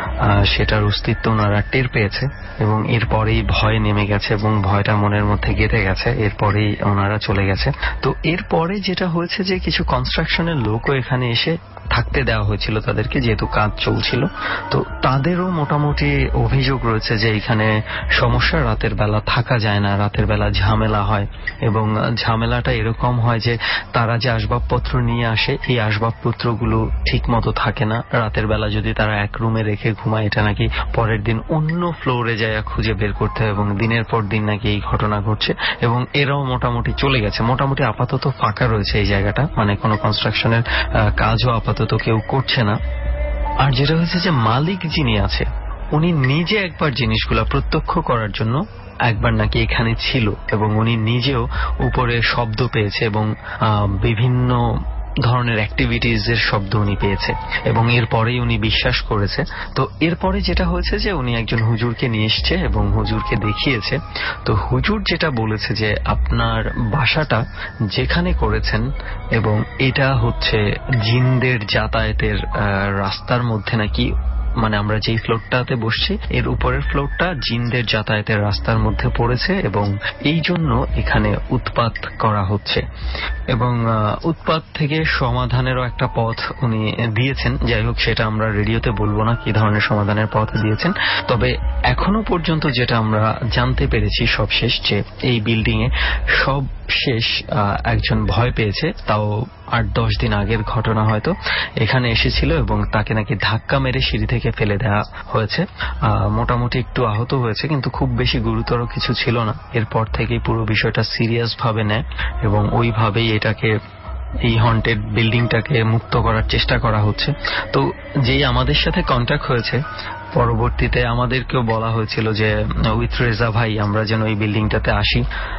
Speaker 4: সেটার অস্তিত্ব ওনারা টের পেয়েছে এবং এরপরেই ভয় নেমে গেছে এবং ভয়টা মনের মধ্যে গেঁথে গেছে। এরপরেই ওনারা চলে গেছে। তো এরপরে যেটা হয়েছে যে কিছু কনস্ট্রাকশনের লোকও এখানে এসে থাকতে দেওয়া হয়েছিল তাদেরকে, যেহেতু কাজ চলছিল। তো তাদেরও মোটামুটি অভিযোগ রয়েছে যে এখানে সমস্যা, রাতের বেলা থাকা যায় না, রাতের বেলা ঝামেলা হয় এবং ঝামেলাটা এরকম হয় যে তারা যে আসবাবপত্র নিয়ে আসে এই আসবাবপত্রগুলো ঠিক মতো থাকে না। রাতের বেলা যদি তারা এক রুমে রেখে ঘুমায়, এটা নাকি পরের দিন অন্য ফ্লোরে যায় খুঁজে বের করতে হয় এবং দিনের পর দিন নাকি এই ঘটনা ঘটছে। এবং এরাও মোটামুটি চলে গেছে, মোটামুটি আপাতত ফাঁকা রয়েছে এই জায়গাটা, মানে কোনো কনস্ট্রাকশনের কাজও আপাতত তো কেউ করছে না। আর যেটা হয়েছে যে মালিক যিনি আছে উনি নিজে একবার জিনিসগুলো প্রত্যক্ষ করার জন্য একবার নাকি এখানে ছিল এবং উনি নিজেও উপরে শব্দ পেয়েছে এবং বিভিন্ন ধরনের অ্যাক্টিভিটিজ এর শব্দ উনি পেয়েছে এবং এরপরেই উনি বিশ্বাস করেছে। তো এরপরে যেটা হয়েছে যে উনি একজন হুজুরকে নিয়ে এসছে এবং হুজুরকে দেখিয়েছে। তো হুজুর যেটা বলেছে যে আপনার বাসাটা যেখানে করেছেন এবং এটা হচ্ছে জিনদের যাতায়াতের রাস্তার মধ্যে নাকি, মানে আমরা যেই ফ্লোরটাতে বসছি এর উপরের ফ্লোরটা জিনদের যাতায়াতের রাস্তার মধ্যে পড়েছে এবং এই জন্য এখানে উৎপাত করা হচ্ছে এবং উৎপাত থেকে সমাধানেরও একটা পথ উনি দিয়েছেন। যাই হোক, সেটা আমরা রেডিওতে বলবো না কি ধরনের সমাধানের পথ দিয়েছেন। তবে এখনো পর্যন্ত যেটা আমরা জানতে পেরেছি সবশেষ, যে এই বিল্ডিং এ সব শেষ একজন ভয় পেয়েছে, তাও আট দশ দিন আগের ঘটনা, হয়তো এখানে এসেছিল এবং তাকে নাকি ধাক্কা মেরে সিঁড়ি থেকে ফেলে দেওয়া হয়েছে। মোটামুটি একটু আহত হয়েছে কিন্তু খুব বেশি গুরুতর কিছু ছিল না। এরপর থেকেই পুরো বিষয়টা সিরিয়াস ভাবে নেয় এবং ওইভাবেই এটাকে, এই হন্টেড বিল্ডিংটাকে মুক্ত করার চেষ্টা করা হচ্ছে। তো যেই আমাদের সাথে কন্ট্যাক্ট হয়েছে, পরবর্তীতে আমাদেরকেও বলা হয়েছিল যে উইথ রেজা ভাই আমরা যেন এই বিল্ডিংটাতে আসি।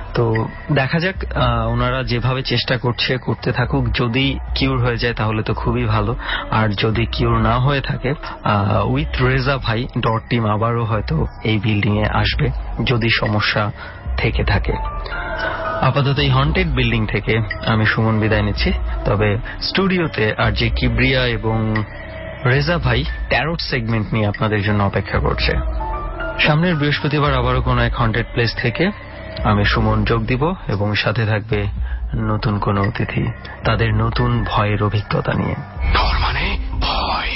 Speaker 4: তো দেখা যাক, ওনারা যেভাবে চেষ্টা করছে করতে থাকুক। যদি কিউর হয়ে যায় তাহলে তো খুবই ভালো, আর যদি কিউর না হয়ে থাকে উইথ রেজা ভাই ডট টিম আবারও হয়তো এই বিল্ডিং এ আসবে যদি সমস্যা থেকে থাকে। আপাতত এই হন্টেড বিল্ডিং থেকে আমি সুমন বিদায় নিচ্ছি। তবে স্টুডিওতে আর যে কিবরিয়া এবং রেজা ভাই ট্যারোট সেগমেন্ট নিয়ে আপনাদের জন্য অপেক্ষা করছে। সামনের বৃহস্পতিবার আবারও কোনো এক হন্টেড প্লেস থেকে আমি সুমন যোগ দিব এবং সাথে থাকবে নতুন কোনো অতিথি তাদের নতুন ভয়ের অভিজ্ঞতা নিয়ে।
Speaker 2: ডর মানে ভয়।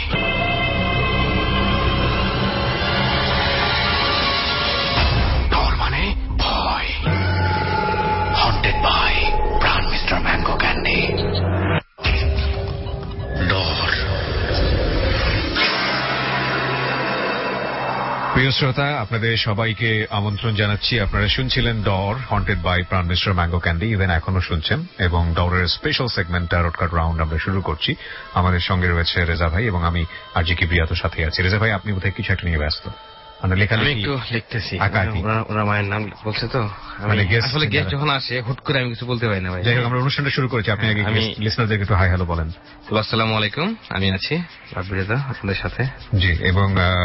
Speaker 2: ডর মানে ভয়। Haunted by Pran mister mango candy. Dor. প্রিয় শ্রোতা, আপনাদের সবাইকে আমন্ত্রণ জানাচ্ছি। আপনারা শুনছিলেন Dor haunted by Pran mister mango candy, even এখনো শুনছেন, এবং ডরের special segment tarot card round আমরা শুরু করছি। আমাদের সঙ্গে রয়েছে রেজা ভাই এবং আমি আর জি কিবরিয়া তো সাথে আছি। রেজা ভাই, আপনি বোধহয় কিছু একটা নিয়ে ব্যস্ত। মানে লেখালেখি
Speaker 8: একটু লিখতেছি, ওরা মায়ের নাম বলছে তো, আসলে গেস্ট যখন আসে হুট করে আমি কিছু বলতে পারি না ভাই।
Speaker 2: যাই হোক, আমরা অনুষ্ঠানটা শুরু করেছি। আপনি আগে লিসনারদেরকে একটু হাই হ্যালো বলেন।
Speaker 8: আসসালামু আলাইকুম, আমি আছি রাব্বিরেজা আপনাদের সাথে।
Speaker 2: জি, এবং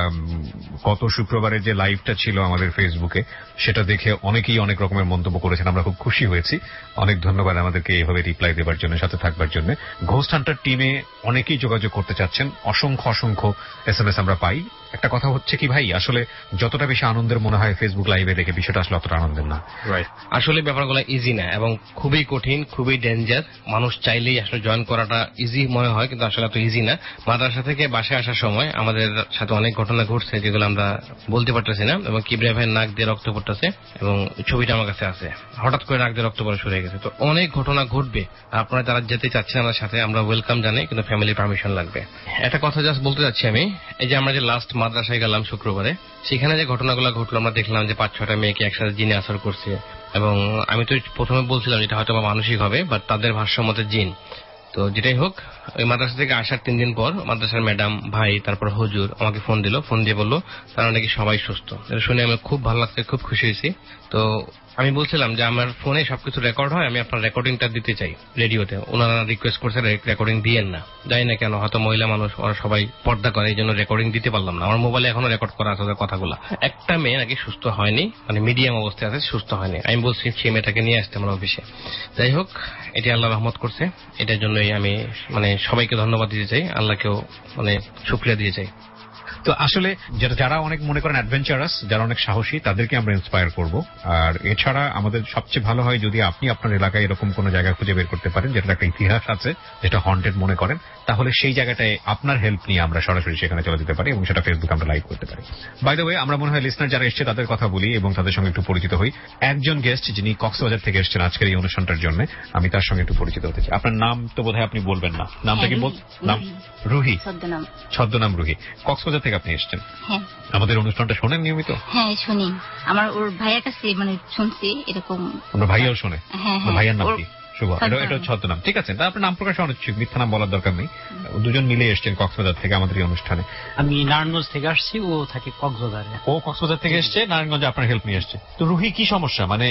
Speaker 2: গত শুক্রবারের যে লাইভটা ছিল আমাদের ফেসবুকে, সেটা দেখে অনেকেই অনেক রকমের মন্তব্য করেছেন, আমরা খুব খুশি হয়েছি। অনেক ধন্যবাদ আমাদেরকে এইভাবে রিপ্লাই দেওয়ার জন্য, সাথে থাকবার জন্য। ঘোস্ট হান্টার টিমে অনেকেই যোগাযোগ করতে চাচ্ছেন, অসংখ্য অসংখ্য এস এম এস আমরা পাই। একটা কথা হচ্ছে কি ভাই, আসলে যতটা বেশি আনন্দের মনে হয় ফেসবুক লাইভে দেখে, বিষয়টা আসলে অতটা আনন্দের না।
Speaker 8: রাইট, আসলে ব্যাপারগুলো ইজি না এবং খুবই কঠিন, খুবই ডেঞ্জার। মানুষ চাইলেই আসলে জয়েন করাটা ইজি মনে হয়, কিন্তু আসলে এত ইজি না। মাদ্রাসা থেকে বাসায় আসার সময় আমাদের সাথে অনেক ঘটনা ঘটছে যেগুলো আমরা বলতে পারতেছি না, এবং কিবরিয়া ভাইয়ের নাক দিয়ে রক্ত পড়তেছে এবং ছবিটা আমার কাছে আছে। হঠাৎ করে নাক দিয়ে রক্ত পড়া শুরু হয়ে গেছে। তো অনেক ঘটনা ঘটবে। আপনারা যারা যেতে চাচ্ছেন আমার সাথে, আমরা ওয়েলকাম জানাই, কিন্তু ফ্যামিলির পারমিশন লাগবে। একটা কথা জাস্ট বলতে চাচ্ছি আমি, এই যে আমরা যে লাস্ট মাদ্রাসায় গেলাম শুক্রবারে, সেখানে যে ঘটনাগুলো ঘটলো আমরা দেখলাম যে পাঁচ ছটা মেয়েকে একসাথে জিনে আসর করছে, এবং আমি তো প্রথমে বলছিলাম এটা হয়তো মানসিক হবে, বাট তাদের ভাষ্য মতে জিন। তো যেটাই হোক, ওই মাদ্রাসা থেকে আসার তিন দিন পর মাদ্রাসার ম্যাডাম, ভাই, তারপর হুজুর আমাকে ফোন দিল। ফোন দিয়ে বললো তারা নাকি সবাই সুস্থ। এটা শুনে আমি খুব ভালো লাগছে, খুব খুশি হয়েছি। তো আমি বলছিলাম যে আমার ফোনে সবকিছু রেকর্ড হয়, আমি আপনার রেকর্ডিংটা দিতে চাই রেডিওতে। ওনারা রিকোয়েস্ট করছে রেকর্ডিং দিয়েন না, জানি না কেন, হয়তো মহিলা মানুষ, ওরা সবাই পর্দা করে, এই জন্য রেকর্ডিং দিতে পারলাম না। আমার মোবাইলে এখনো রেকর্ড করা আছে ওদের কথাগুলো। একটা মেয়ে নাকি সুস্থ হয়নি, মানে মিডিয়াম অবস্থায় আছে, সুস্থ হয়নি। আমি বলছি সেই মেয়েটাকে নিয়ে আসতে আমার অফিসে। যাই হোক, এটি আল্লাহ রহমত করছে, এটার জন্যই আমি মানে সবাইকে ধন্যবাদ দিতে চাই, আল্লাহকেও মানে শুকরিয়া দিয়ে চাই।
Speaker 2: তো আসলে যারা অনেক মনে করেন অ্যাডভেঞ্চারাস, যারা অনেক সাহসী, তাদেরকে আমরা ইন্সপায়ার করব। আর এছাড়া আমাদের সবচেয়ে ভালো হয় যদি আপনি আপনার এলাকায় এরকম কোন জায়গা খুঁজে বের করতে পারেন যেটা একটা ইতিহাস আছে, যেটা হন্টেড মনে করেন, তাহলে সেই জায়গাটায় আপনার হেল্প নিয়ে আমরা সরাসরি সেখানে চলে যেতে পারি এবং সেটা ফেসবুকে আমরা লাইভ করতে পারি। বাই দ্য ওয়ে, আমরা মনে হয় লিসনার যারা এসছে তাদের কথা বলি এবং তাদের সঙ্গে একটু পরিচিত হই। একজন গেস্ট যিনি কক্সবাজার থেকে এসছেন আজকের এই অনুষ্ঠানটার জন্য, আমি তার সঙ্গে একটু পরিচিত হতে চাই। আপনার নাম তো বোধহয় আপনি বলবেন না, নামটা কি? নাম রুহি, ছদ্মনাম রুহি। কক্সবাজার থেকে আপনি এসছেন। আমাদের অনুষ্ঠানটা শোনেন নিয়মিত?
Speaker 9: হ্যাঁ শুনি, আমার ওর ভাইয়ের কাছে মানে শুনছি এরকম।
Speaker 2: আমরা ভাইয়াও শোনে?
Speaker 9: হ্যাঁ।
Speaker 2: ভাইয়ার নাম কি? শুভ। এটা ছদ্মনাম, ঠিক আছে। আপনার নাম প্রকাশে অনিচ্ছুক, মিথ্যা নাম বলার দরকার নেই। দুজন মিলে এসছেন কক্সবাজার থেকে আমাদের এই অনুষ্ঠানে।
Speaker 10: আমি নারায়ণগঞ্জ থেকে আসছি, ও থাকে কক্সবাজারে।
Speaker 2: ও কক্সবাজার থেকে এসছে, নারায়ণগঞ্জে আপনার হেল্প নিয়ে এসছে। তো রুহি, কি সমস্যা, মানে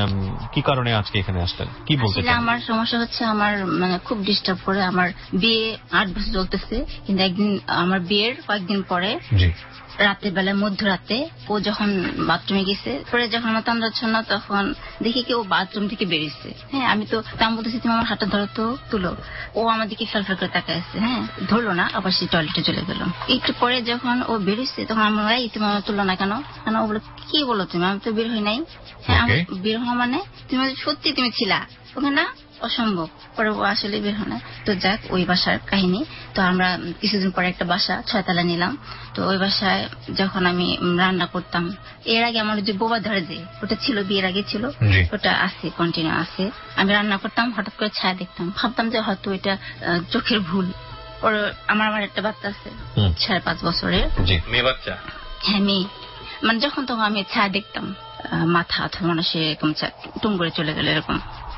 Speaker 2: কি কারণে আজকে এখানে আসলেন, কি বলতে চান?
Speaker 9: আমার সমস্যা হচ্ছে, আমার মানে খুব ডিস্টার্ব করে। আমার বিয়ে আট বছর চলতেছে, কিন্তু একদিন আমার বিয়ের কয়েকদিন পরে রাতের বেলায় মধ্যরাতে ও যখন বাথরুমে গেছে, পরে যখন আমার তাম যাচ্ছে না, তখন দেখি কি ও বাথরুম থেকে বেরিয়েছে। হ্যাঁ, আমি তো তাম বলতেছি তুমি আমার হাতটা ধরো তো, তুলো। ও আমার দিকে ফেলফেল করে তাকায় আছে। হ্যাঁ, ধরলো না, আবার সে টয়লেটে চলে গেল। একটু পরে যখন ও বেরিয়েছে তখন আমরা, এই তুমি আমার তুললো না কেন? কেন? ও বলে কি বলো তুমি, আমি তো বের হই নাই। হ্যাঁ, আমার বের হওয়া মানে তুমি সত্যি তুমি ছিলা ওখানে না, অসম্ভব। পরে ও আসলে বের হয় না। তো যাক, ওই বাসার কাহিনী। তো আমরা কিছুদিন পরে একটা বাসা ছয়তলা নিলাম। তো ওই বাসায় যখন আমি রান্না করতাম, এর আগে আমার যে বোবা ধরে যে ওটা ছিল, বিয়ের আগে ছিল, ওটা আছে, কন্টিনিউ আছে। আমি রান্না করতাম, হঠাৎ করে ছায়া দেখতাম, ভাবতাম যে হয়তো এটা চোখের ভুল। ওর আমার আমার একটা বাচ্চা আছে ছয় পাঁচ বছরের
Speaker 8: মেয়ে বাচ্চা।
Speaker 9: হ্যাঁ, মেয়ে। মানে যখন তখন আমি ছায়া দেখতাম, মাথা অথবা মানুষের এরকম টুম করে চলে গেল এরকম।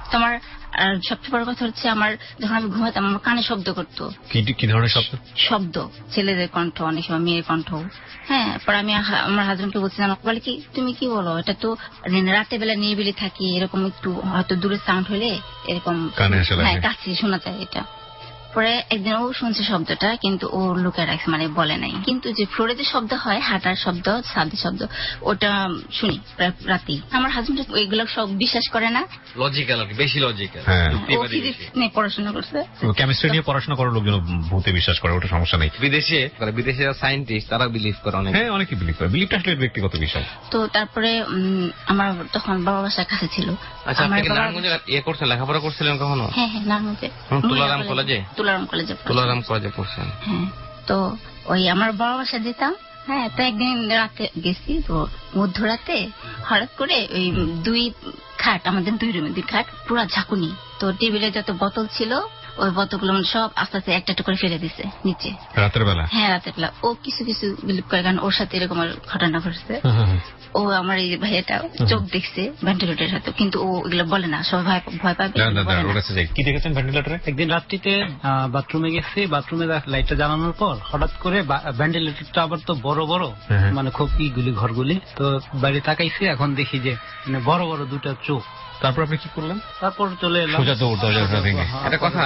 Speaker 9: তোমার আর সবচেয়ে বড় কথা হচ্ছে আমার যখন আমি ঘুমাতাম আমার কানে শব্দ করতো।
Speaker 2: কি ধরনের শব্দ?
Speaker 9: শব্দ ছেলেদের কণ্ঠ, অনেক সময় মেয়ের কণ্ঠ। হ্যাঁ, পরে আমি আমার হাজবেন্ডকে বলছিলাম, বলে কি তুমি কি বলো, এটা তো রাতে বেলা নিরিবিলি থাকি, এরকম একটু হয়তো দূরে সাউন্ড হলে এরকম হ্যাঁ কাছে শোনা যায়। এটা পরে একদিন ও শুনছে শব্দটা, কিন্তু ও লুকে রাখছে, মানে বলে নাই। কিন্তু যে ফ্লোরে যে শব্দ হয়, হাঁটার শব্দ, ছাদের শব্দ, ওটা শুনি রাতে। আমার হাজবেন্ড এগুলো সব বিশ্বাস করে না,
Speaker 8: লজিক্যাল আর বেশি লজিক্যাল।
Speaker 9: ও ফিজিক্স নিয়ে পড়াশোনা করছে,
Speaker 2: কেমিস্ট্রি নিয়ে পড়াশোনা করার লোকজন ভূতে বিশ্বাস করে, ওটা সমস্যা নেই।
Speaker 8: বিদেশে বিদেশে সায়েন্টিস্ট তারা বিলিভ করে, অনেক
Speaker 2: হ্যাঁ অনেকে বিলিভ করে। বিলিভটা আসলে ব্যক্তিগত বিষয়।
Speaker 9: তো তারপরে আমার তখন বাবা বাসার কাছে ছিল।
Speaker 8: আচ্ছা, আপনি কি নারায়ণগঞ্জে ইয়ে করছেন, লেখাপড়া করছিলেন কখনো?
Speaker 9: হ্যাঁ হ্যাঁ, নারায়ণগঞ্জে
Speaker 8: তুলারাম কলেজে।
Speaker 9: তুলারাম কলেজে
Speaker 8: তুলারাম কলেজে পড়ছেন?
Speaker 9: হ্যাঁ। তো ওই আমার বাবা বাসা যেতাম। হ্যাঁ, তো একদিন রাতে গেছি, তো মধ্যরাতে হঠাৎ করে ওই দুই খাট, আমাদের দুই রুমে দুই খাট, পুরা ঝাঁকুনি। তো টেবিলে যত বোতল ছিল ওই বোতলগুলো সব আস্তে আস্তে একটা একটা করে ফেলে দিছে নিচে
Speaker 2: রাতের বেলা।
Speaker 9: হ্যাঁ রাতের বেলা। ও কিছু কিছু বিলিভ করে, কারণ ওর সাথে এরকম ঘটনা ঘটছে। ও আমার এই ভাইয়াটা চোখ দেখছে ভেন্টিলেটরের সাথে, কিন্তু ও এগুলো বলে না, সবাই ভয় ভয় পাবে।
Speaker 2: কি দেখেছেন ভেন্টিলেটরে?
Speaker 10: একদিন রাত্রিতে বাথরুমে গেছি, বাথরুমে লাইটটা জ্বালানোর পর হঠাৎ করে ভেন্টিলেটরটা আবার তো বড় বড়, মানে খুব ইগুলি ঘরগুলি, তো বাইরে তাকাইছি, এখন দেখি যে মানে বড় বড় দুটা চোখ।
Speaker 2: তারপর আপনি কি করলেন?
Speaker 10: তারপর চলে এলাম।
Speaker 8: একটা কথা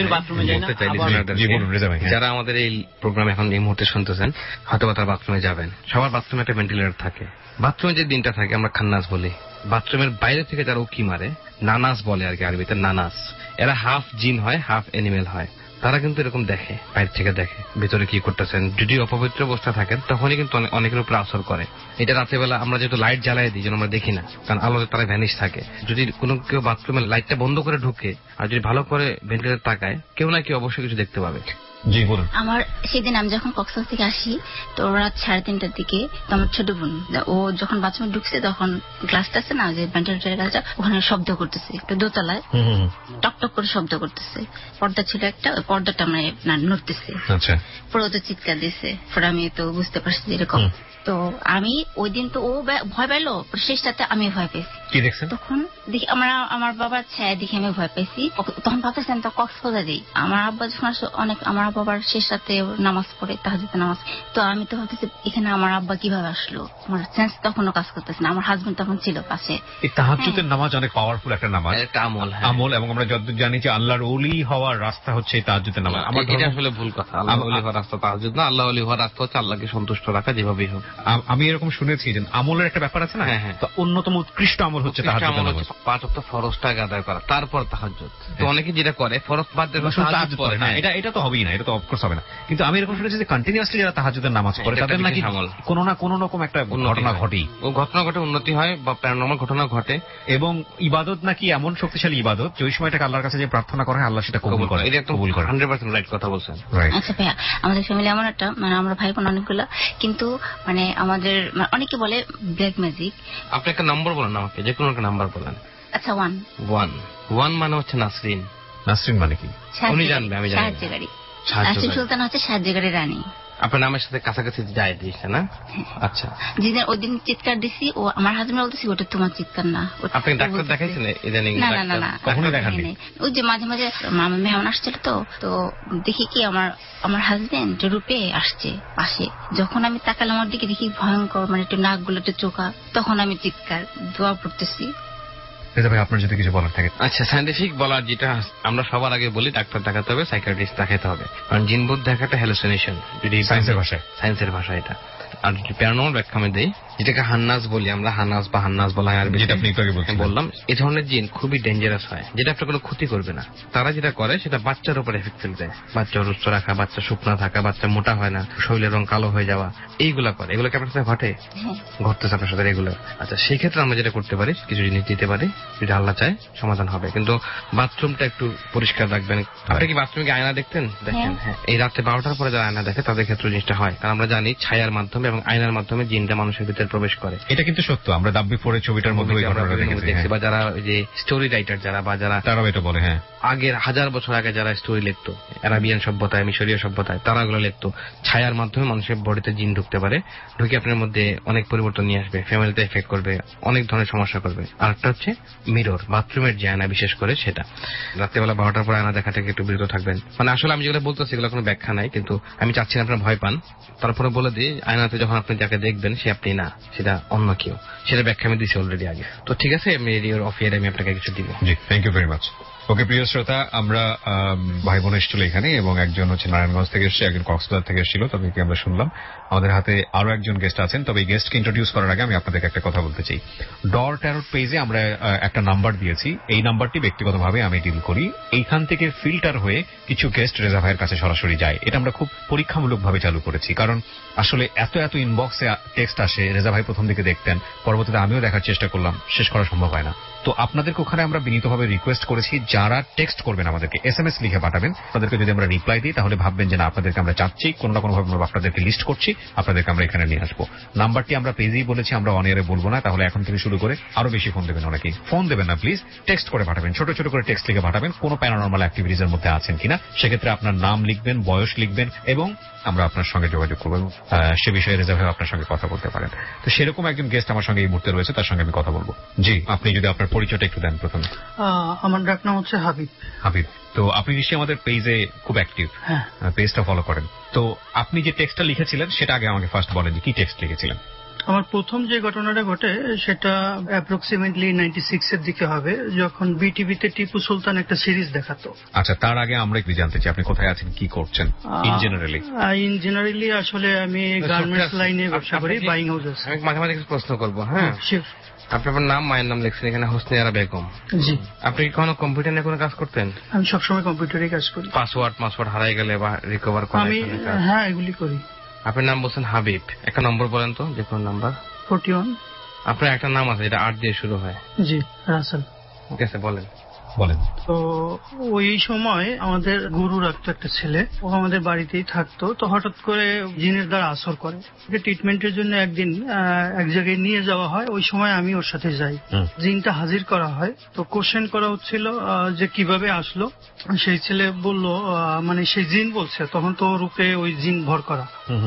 Speaker 8: যারা আমাদের এই প্রোগ্রাম এখন এই মুহূর্তে শুনতেছেন, হয়তো বা তারা বাথরুমে যাবেন, সবার বাথরুমে একটা ভেন্টিলেটর থাকে। বাথরুমে যে দিনটা থাকে আমরা খান্নাস বলি, বাথরুমের বাইরে থেকে যারা উকি মারে নানাস বলে আর কি, আরবিতে নানাস। এরা হাফ জিন হয়, হাফ এনিমেল হয়। তারা কিন্তু এরকম দেখে, বাইরে থেকে দেখে ভিতরে কি করতেছেন। যদি অপবিত্র অবস্থা থাকেন তখনই কিন্তু অনেকের উপরে আসর করে। এটা রাতের বেলা আমরা যেহেতু লাইট জ্বালাই দিই, যেন আমরা দেখি না, কারণ আলোতে তারা ভ্যানিশ থাকে। যদি কোনো কেউ বাথরুমে লাইটটা বন্ধ করে ঢুকে আর যদি ভালো করে ভেন্টিলেটর তাকায়, কেউ না কেউ অবশ্যই কিছু দেখতে পাবে।
Speaker 2: জি বলুন।
Speaker 9: আমার সেদিন আমি যখন কক্সবাজার থেকে আসি, তো রাত সাড়ে তিনটার দিকে আমার ছোট বোন ও যখন বাথরুমে ঢুকছে, তখন গ্লাসটা আছে না যে ভেন্টিলেটরের গ্লাসটা, ওখানে শব্দ করতেছে, একটু দোতলায় টক টক করে শব্দ করতেছে। পর্দা ছিল একটা, ওই পর্দাটা মানে নড়তেছে।
Speaker 2: আচ্ছা,
Speaker 9: পরে ও তো চিৎকার দিচ্ছে, পরে আমি তো বুঝতে পারছি এরকম। তো আমি ওই দিন তো ও ভয় পাইলো, শেষটাতে আমি ভয় পেয়েছি।
Speaker 2: কি দেখছেন?
Speaker 9: তখন দেখি আমার আমার বাবার ছায়া দেখে আমি ভয় পেয়েছি। তখন ভাবতেছেন তো কক্সবাজারেই আমার আব্বা যখন অনেক, আমার বাবার শেষ রাতে নামাজ পড়ে, তাহাজ্জুদের নামাজ। তো আমি তো ভাবতেছি এখানে আমার আব্বা কিভাবে আসলো, আমার সেন্স তখনও কাজ করতেছে না। আমার হাজবেন্ড তখন ছিল পাশে।
Speaker 2: এই তাহাজ্জুদের নামাজ অনেক পাওয়ারফুল একটা নামাজ,
Speaker 8: একটা আমল
Speaker 2: আমল এবং আমরা যতদূর জানি যে আল্লাহর ওলি হওয়ার রাস্তা হচ্ছে এই তাহাজ্জুদের নামাজ।
Speaker 8: আমার এটা আসলে ভুল কথা। আল্লাহর ওলি হওয়ার রাস্তা তাহাজ্জুদ না, আল্লাহর ওলি হওয়ার রাস্তা হচ্ছে আল্লাহকে সন্তুষ্ট রাখা যেভাবেই হোক।
Speaker 2: আমি এরকম শুনেছি যে আমলের একটা ব্যাপার আছে না, তো অন্যতম উৎকৃষ্ট আমল হচ্ছে তাহাজ্জুদ নামাজ।
Speaker 8: পাঁচ ওয়াক্ত ফরজটা আদায় করা, তারপর তাহাজ্জুদ। তো অনেকে যেটা করে ফরজ বাদ দিয়ে তাহাজ্জুদ পড়ে না,
Speaker 2: এটা এটা তো হবেই না, এটা তো অফকোর্স হবে না। কিন্তু আমি এরকম শুনেছি যে কন্টিনিউয়াসলি যারা তাহাজ্জুদের নামাজ পড়ে তাদের নাকি কোনো না কোনো রকম একটা ঘটনা ঘটেই,
Speaker 8: ও ঘটনা ঘটে, উন্নতি হয় বা প্যারানর্মাল ঘটনা ঘটে।
Speaker 2: এবং ইবাদত নাকি এমন শক্তিশালী ইবাদত যে ওই সময়টাকে আল্লাহর কাছে যে প্রার্থনা করে আল্লাহ সেটা কবুল করে।
Speaker 8: এটা একদম কবুল করে, হান্ড্রেড পার্সেন্ট রাইট কথা বলছেন।
Speaker 9: আচ্ছা ভাইয়া, আমাদের ফ্যামিলি এমন একটা, মানে আমরা ভাই বোন অনেকগুলো, কিন্তু মানে আমাদের অনেকে বলে ব্ল্যাক ম্যাজিক। আপনি
Speaker 8: একটা নাম্বার বলেন আমাকে, যে কোনো একটা নাম্বার বলেন।
Speaker 9: আচ্ছা, ওয়ান
Speaker 8: ওয়ান ওয়ান মানে হচ্ছে নাসরিন।
Speaker 2: নাসরিন মানে কি
Speaker 8: উনি জানবে, আমি জানি।
Speaker 9: সাহায্যকারী। নাসরিন সুলতান হচ্ছে সাহায্যকারী রানী।
Speaker 8: আপনার নামের সাথে কাছাকাছি যায় দিয়েছে না? আচ্ছা,
Speaker 9: যেদিন ওই দিন চিৎকার দিছি, ও আমার হাজবেন্ড বলতেছি ওটা তোমার চিৎকার না।
Speaker 8: আপনি ডাক্তার দেখাইছেন ইদানিং?
Speaker 9: না না না,
Speaker 2: কখনো দেখাননি?
Speaker 9: ওই যে মাঝে মাঝে মামা মেহমান আসছিল, তো তো দেখি কি আমার আমার হাজবেন্ড রূপে আসছে পাশে। যখন আমি তাকালাম আমার দিকে, দেখি ভয়ঙ্কর, মানে একটু নাকগুলো একটু চোখা। তখন আমি চিৎকার দোয়া পড়তেছি।
Speaker 2: আপনার যদি কিছু বলার থাকে।
Speaker 8: আচ্ছা, সায়েন্টিফিক বলার যেটা আমরা সবার আগে বলি, ডাক্তার দেখাতে হবে, সাইকিয়াট্রিস্ট দেখাতে হবে, কারণ জিনভূত দেখাটা হ্যালুসিনেশন, যদি সায়েন্সের ভাষায় সায়েন্সের ভাষা এটা। আর যদি প্যারানর্মাল ব্যাখ্যা আমি দেই, যেটাকে হান্নাস বলি আমরা, হান্নাস বা হান্নাস বলা হয়, আর যেটা আপনি বললাম, এই ধরনের জিন খুবই ডেঞ্জারাস হয়, যেটা আপনার কোনো ক্ষতি করবে না। তারা যেটা করে সেটা বাচ্চার উপর এফেক্ট ফেলতে দেয়, বাচ্চা অসুস্থ রাখা, বাচ্চা শুকনা থাকা, বাচ্চা মোটা হয় না, শরীরের রং কালো হয়ে যাওয়া, এইগুলা করে। এগুলো কি আপনার সাথে ঘটে? ঘটতেছে আপনার সাথে এগুলো? আচ্ছা, সেই ক্ষেত্রে আমরা যেটা করতে পারি, কিছু জিনিস দিতে পারি, যদি আল্লাহ চায় সমাধান হবে। কিন্তু বাথরুমটা একটু পরিষ্কার রাখবেন। আপনি কি বাথরুমে আয়না দেখতেন? দেখেন, হ্যাঁ। এই রাত্রে বারোটার পরে যারা আয়না দেখে তাদের ক্ষেত্রে জিনিসটা হয়, কারণ আমরা জানি ছায়ার মাধ্যমে এবং আয়নার মাধ্যমে জিনটা মানুষের ভিতরে প্রবেশ করে।
Speaker 11: এটা কিন্তু সত্য, আমরা দাব বিফোর ছবিটার মধ্যে দেখেছি।
Speaker 8: বা যারা যে স্টোরি রাইটার যারা বা যারা
Speaker 11: তারাও এটা বলে, হ্যাঁ
Speaker 8: আগের হাজার বছর আগে যারা স্টোরি লিখতো আরাবিয়ান সভ্যতায়, মিশরীয় সভ্যতায়, তারা ওগুলো লিখতো ছায়ার মাধ্যমে মানুষের বডিতে জিন ঢুকতে পারে, ঢুকে আপনার মধ্যে অনেক পরিবর্তন নিয়ে আসবে, ফ্যামিলিতে এফেক্ট করবে, অনেক ধরনের সমস্যা করবে। আর একটা হচ্ছে মিরর, বাথরুমের যে আয়না বিশেষ করে সেটা রাত্রেবেলা বারোটার পর আয়না দেখা থেকে একটু বিরত থাকবেন। মানে আসলে আমি যেগুলো বলতেছি এগুলো কোনো ব্যাখ্যা নাই, কিন্তু আমি চাচ্ছি না আপনার ভয় পান। তারপরে বলে দিই আয়নাতে যখন আপনি যাকে দেখবেন সে আপনি না, সেটা অন্য কেউ, সেটা ব্যাখ্যা আমি দিচ্ছি অলরেডি আগে। তো ঠিক আছে, আমি রেডিওর অফ ইয়ারে আমি আপনাকে কিছু দিব।
Speaker 11: জি, thank you very much. Okay প্রিয় শ্রোতা, আমরা ভাই বোন এসেছিল এখানে, এবং একজন হচ্ছে নারায়ণগঞ্জ থেকে এসেছে, একজন কক্সবাজার থেকে এসেছিল, তবে কি আমরা শুনলাম। আমাদের হাতে আরো একজন গেস্ট আছেন, তবে এই গেস্টকে ইন্ট্রোডিউস করার আগে আমি আপনাদেরকে একটা কথা বলতে চাই। ডর ট্যারোট পেজে আমরা একটা নাম্বার দিয়েছি, এই নাম্বারটি ব্যক্তিগতভাবে আমি ডিল করি। এইখান থেকে ফিল্টার হয়ে কিছু গেস্ট রেজা ভাইয়ের কাছে সরাসরি যায়। এটা আমরা খুব পরীক্ষামূলকভাবে চালু করেছি, কারণ আসলে এত এত ইনবক্সে টেক্সট আসে, রেজা ভাই প্রথম দিকে দেখতেন, পরবর্তীতে আমিও দেখার চেষ্টা করলাম, শেষ করা সম্ভব হয় না। তো আপনাদেরকে ওখানে আমরা বিনীতভাবে রিকোয়েস্ট করেছি, যারা টেক্সট করবেন আমাদেরকে এস এম এস লিখে পাঠাবেন, তাদেরকে যদি আমরা রিপ্লাই দিই তাহলে ভাববেন যে না, আপনাদেরকে আমরা চাচ্ছি, কোনো না কোনো ভাবে আমরা আপনাদেরকে লিস্ট করছি, আপনাদেরকে আমরা এখানে নিয়ে আসবো। নাম্বারটি আমরা পেজেই বলেছি, আমরা অন এয়ারে বলবো না, তাহলে এখন থেকে শুরু করে আরো বেশি ফোন দেবেন। অনেকেই ফোন দেবেন না, প্লিজ টেক্সট করে পাঠাবেন, ছোট ছোট করে টেক্সট লিখে পাঠাবেন, কোনো প্যারানরমাল অ্যাক্টিভিটিস এর মধ্যে আছেন কিনা, সেক্ষেত্রে আপনার নাম লিখবেন, বয়স লিখবেন, এবং আমরা আপনার সঙ্গে যোগাযোগ করবো, সে বিষয়ে রেজা ভাই আপনার সঙ্গে কথা বলতে পারেন। তো সেরকম একজন গেস্ট আমার সঙ্গে এই মুহূর্তে রয়েছে, তার সঙ্গে আমি কথা বলবো। জি, আপনি যদি আপনার পরিচয়টা একটু দেন প্রথমে।
Speaker 12: আমার ডাক নাম হচ্ছে হাবিব।
Speaker 11: হাবিব, তো আপনি নিশ্চয়ই আমাদের পেজে খুব অ্যাক্টিভ, পেজটা ফলো করেন। তো আপনি যে টেক্সটটা লিখেছিলেন সেটা আগে আমাকে ফার্স্ট বলেন, কি টেক্সট লিখেছিলেন?
Speaker 12: আমার প্রথম যে ঘটনাটা ঘটে সেটা অ্যাপ্রক্সিমেটলি নাইনটি সিক্স এর দিকে হবে, যখন বিটিভিতে টিপু সুলতান একটা সিরিজ দেখাতো।
Speaker 11: আচ্ছা, তার আগে আমরা একটু জানতে চাই আপনি কোথায় আছেন, কি করছেন ইন জেনারেলি?
Speaker 12: ইন জেনারেলি আসলে আমি গার্মেন্টস লাইনে ব্যবসা করি, বাইং হাউস।
Speaker 8: আমি মাঝে মাঝে কিছু প্রশ্ন করবো। হ্যাঁ, আপনি আপনার নাম, মায়ের নাম লিখছেন এখানে, হোসনে আরা বেগম।
Speaker 12: জি।
Speaker 8: আপনি কি কোনো কম্পিউটার নিয়ে কোনো কাজ করতেন?
Speaker 12: আমি সবসময় কম্পিউটারে কাজ করি।
Speaker 8: পাসওয়ার্ড পাসওয়ার্ড হারাই গেলে বা রিকভার করা?
Speaker 12: আমি হ্যাঁ এগুলি করি।
Speaker 8: আপনার নাম বলছেন হাবিব, একটা নম্বর বলেন তো, যে কোনো নাম্বার।
Speaker 12: Forty one.
Speaker 8: আপনার একটা নাম আছে যেটা আট দিয়ে শুরু হয়?
Speaker 12: জি, রাসেল।
Speaker 8: ঠিক আছে, বলেন
Speaker 11: বলেন।
Speaker 12: তো ওই সময় আমাদের গুরু রাখতো একটা ছেলে, ও আমাদের বাড়িতেই থাকতো। তো হঠাৎ করে জিনের দ্বারা আসর করে, ট্রিটমেন্টের জন্য একদিন এক জায়গায় নিয়ে যাওয়া হয়। ওই সময় আমি ওর সাথে যাই, জিনটা হাজির করা হয়। তো কোশ্চেন করা হচ্ছিল যে কিভাবে আসলো। সেই ছেলে বলল, মানে সেই জিন বলছে, তখন তো রূপে ওই জিন ভর করা,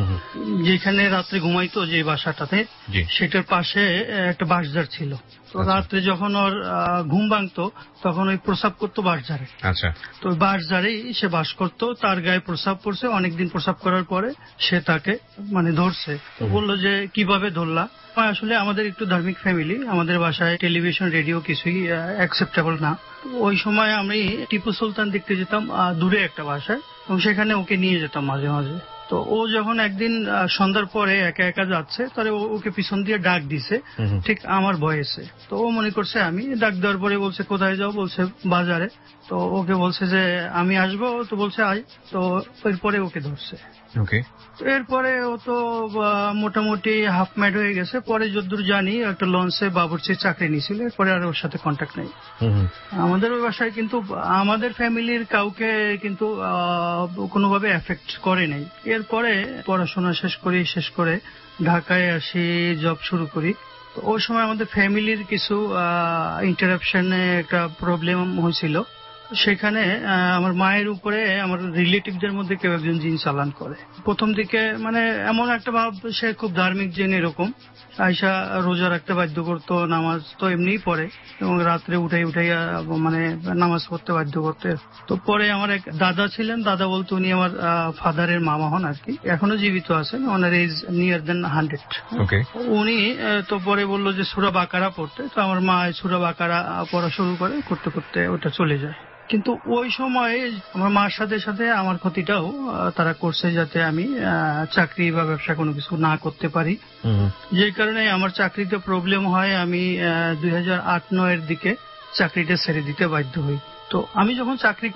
Speaker 12: যেখানে রাত্রে ঘুমাইতো যে বাসাটাতে, সেটার পাশে একটা বাঁশঝাড় ছিল। তো রাত্রে যখন ওর ঘুম ভাঙতো তখন ওই প্রসাব করতো বাঁশঝাড়ে।
Speaker 11: আচ্ছা।
Speaker 12: তো বাঁশঝাড়েই সে বাস করতো, তার গায়ে প্রসাব পড়ছে। অনেকদিন প্রসাব করার পরে সে তাকে মানে ধরছে। তো বললো যে কিভাবে ধরলা? আসলে আমাদের একটু ধার্মিক ফ্যামিলি, আমাদের বাসায় টেলিভিশন রেডিও কিছুই অ্যাকসেপ্টেবল না। ওই সময় আমি টিপু সুলতান দেখতে যেতাম দূরে একটা বাসায়, এবং সেখানে ওকে নিয়ে যেতাম মাঝে মাঝে। তো ও যখন একদিন সন্ধ্যার পরে একা একা যাচ্ছে, তাহলে ওকে পিছন দিয়ে ডাক দিছে ঠিক আমার বয়সে। তো ও মনে করছে আমি ডাক দেওয়ার পরে বলছে কোথায় যাও? বলছে বাজারে। তো ওকে বলছে যে আমি আসবো, তো বলছে আয়। তো এরপরে ওকে ধরছে।
Speaker 11: ওকে।
Speaker 12: এরপরে ও তো মোটামুটি হাফ ম্যাড হয়ে গেছে। পরে যতদূর জানি একটা লঞ্চে বাবুর্চির চাকরি নিয়েছিল, এরপরে আর ওর সাথে কন্ট্যাক্ট নেই। আমাদের ওই বাসায় কিন্তু আমাদের ফ্যামিলির কাউকে কিন্তু কোনোভাবে এফেক্ট করে নাই। এরপরে পড়াশোনা শেষ করি, শেষ করে ঢাকায় আসি, জব শুরু করি। তো ওই সময় আমাদের ফ্যামিলির কিছু ইন্টারাপশনে একটা প্রবলেম হয়েছিল। সেখানে আমার মায়ের উপরে আমার রিলেটিভদের মধ্যে কেউ একজন জিন চালান করে। প্রথম দিকে মানে এমন একটা ভাব, সে খুব ধার্মিক জিন, এরকম আয়সা রোজা রাখতে বাধ্য করতো, নামাজ তো এমনিই পড়ে, এবং রাত্রে উঠাই উঠাইয়া মানে নামাজ পড়তে বাধ্য করতে। তো পরে আমার এক দাদা ছিলেন, দাদা বলতো উনি আমার ফাদারের মামা হন আর কি, এখনো জীবিত আছেন, ওনার এজ নিয়ার দেন হান্ড্রেড। উনি তো পরে বললো যে সূরা বাকারা পড়তে। তো আমার মা সূরা বাকারা পড়া শুরু করে, করতে করতে ওটা চলে যায়। কিন্তু ওই সময় আমার মার সাথে সাথে আমার ক্ষতিটাও তারা করছে, যাতে আমি চাকরি বা ব্যবসা কোনো কিছু না করতে পারি। যে কারণে আমার চাকরিতে প্রবলেম হয়। আমি দুই হাজার আট নয়ের দিকে চাকরিটা ছেড়ে দিতে বাধ্য হই। তো আমি যখন চাকরি করি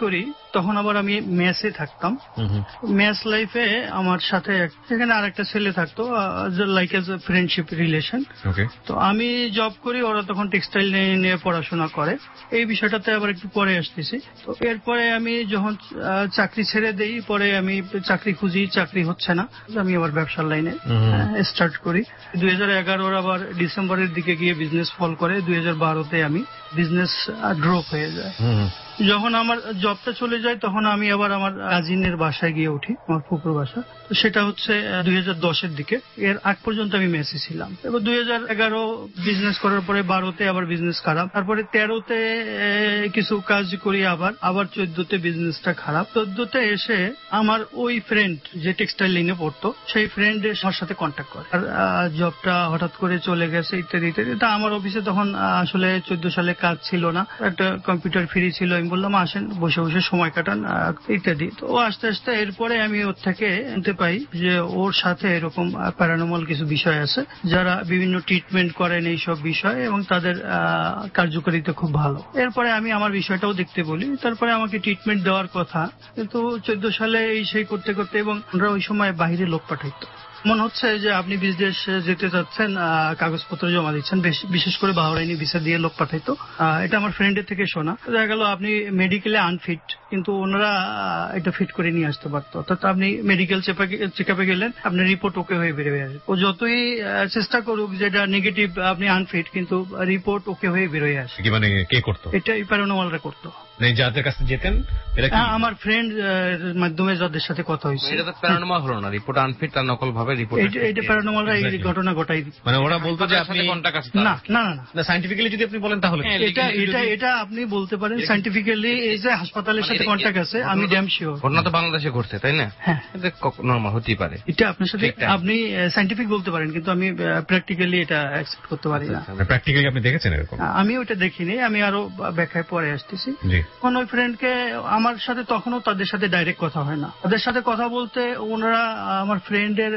Speaker 12: তখন আবার আমি মেসে থাকতাম। মেস লাইফে আমার সাথে সেখানে আরেকটা ছেলে থাকতো, like as a friendship relation. তো আমি জব করি, ওরা তখন টেক্সটাইল নিয়ে পড়াশোনা করে। এই বিষয়টাতে আবার একটু পরে আসতেছি। তো এরপরে আমি যখন চাকরি ছেড়ে দেই, পরে আমি চাকরি খুঁজি, চাকরি হচ্ছে না, আমি আবার ব্যবসার লাইনে স্টার্ট করি। দুই হাজার এগারোর আবার ডিসেম্বরের দিকে গিয়ে বিজনেস ফল করে। দুই হাজার বারোতে আমি বিজনেস ড্রপ হয়ে যায়। যখন আমার জবটা চলে যায় তখন আমি আবার আমার কাজিনের বাসায় গিয়ে উঠি, আমার ফুপুর বাসা। তো সেটা হচ্ছে দুই হাজার দশের দিকে। এর আগ পর্যন্ত আমি মেসে ছিলাম। এবার দুই হাজার এগারো বিজনেস করার পরে বারোতে আবার বিজনেস খারাপ, তারপরে তেরোতে কিছু কাজ করি, আবার আবার চোদ্দতে বিজনেসটা খারাপ। চোদ্দতে এসে আমার ওই ফ্রেন্ড যে টেক্সটাইল লাইনে পড়তো, সেই ফ্রেন্ড আমার সাথে কন্ট্যাক্ট করে, আর জবটা হঠাৎ করে চলে গেছে ইত্যাদি ইত্যাদি। তা আমার অফিসে তখন আসলে চোদ্দ সালে কাজ ছিল না, একটা কম্পিউটার ফ্রি ছিল। আমি বললাম আসেন, বসে বসে সময় কাটান ইত্যাদি। তো ও আস্তে আস্তে এরপরে আমি ওর থেকে জানতে পাই যে ওর সাথে এরকম প্যারানর্মাল কিছু বিষয় আছে, যারা বিভিন্ন ট্রিটমেন্ট করেন এইসব বিষয়, এবং তাদের কার্যকারিতা খুব ভালো। এরপরে আমি আমার বিষয়টাও দেখতে বলি, তারপরে আমাকে ট্রিটমেন্ট দেওয়ার কথা। কিন্তু চোদ্দ সালে এই সেই করতে করতে, এবং আমরা ওই সময় বাহিরে লোক পাঠাইতো। মনে হচ্ছে যে আপনি বিদেশ যেতে যাচ্ছেন, কাগজপত্র জমা দিচ্ছেন, বিশেষ করে বাহরাইনি ভিসা দিয়ে লোক পাঠাইতো। এটা আমার ফ্রেন্ডের থেকে শোনা। দেখা গেল আপনি মেডিকেলে আনফিট, কিন্তু ওনারা এটা ফিট করে নিয়ে আসতে পারতো। অর্থাৎ আপনি মেডিকেল চেক আপে গেলেন, আপনার রিপোর্ট ওকে হয়ে বেরোয় আসে। ও যতই চেষ্টা করুক যেটা নেগেটিভ, আপনি আনফিট, কিন্তু রিপোর্ট ওকে হয়ে বেরোয় আসে।
Speaker 11: মানে কে করতো
Speaker 12: এটা? প্যারানর্মালরা করতো।
Speaker 11: যাদের কাছে যেতেন
Speaker 12: আমার ফ্রেন্ড মাধ্যমে যাদের সাথে কথা হয়েছে।
Speaker 8: এটা তো প্যারানর্মাল হলো না, রিপোর্ট আনফিট আর নকল ভাবে রিপোর্ট।
Speaker 12: এটা প্যারানর্মালরা এই ঘটনা ঘটাই দিত।
Speaker 11: মানে ওরা বলতো যে আপনি
Speaker 12: না না
Speaker 11: না সায়েন্টিফিক্যালি যদি আপনি বলেন তাহলে
Speaker 12: এটা এটা এটা আপনি বলতে পারেন সায়েন্টিফিক্যালি, এই যে হাসপাতালের সাথে কন্টাক্ট আছে, আমি ড্যাম শিওর।
Speaker 8: ঘটনা তো বাংলাদেশে ঘটছে, তাই না?
Speaker 12: হ্যাঁ,
Speaker 8: এটা নরমাল হতেই পারে।
Speaker 12: এটা আপনার সাথে আপনি সায়েন্টিফিক বলতে পারেন, কিন্তু আমি প্র্যাকটিক্যালি এটা অ্যাকসেপ্ট করতে পারি না।
Speaker 11: প্র্যাকটিক্যালি আপনি দেখেছেন এরকম?
Speaker 12: আমি ওটা দেখিনি, আমি আরো ব্যাখ্যায় পরে আসতেছি। কোন ওই ফ্রেন্ডকে আমার সাথে তখনও তাদের সাথে ডাইরেক্ট কথা হয় না। তাদের সাথে কথা বলতে ওনারা আমার ফ্রেন্ডের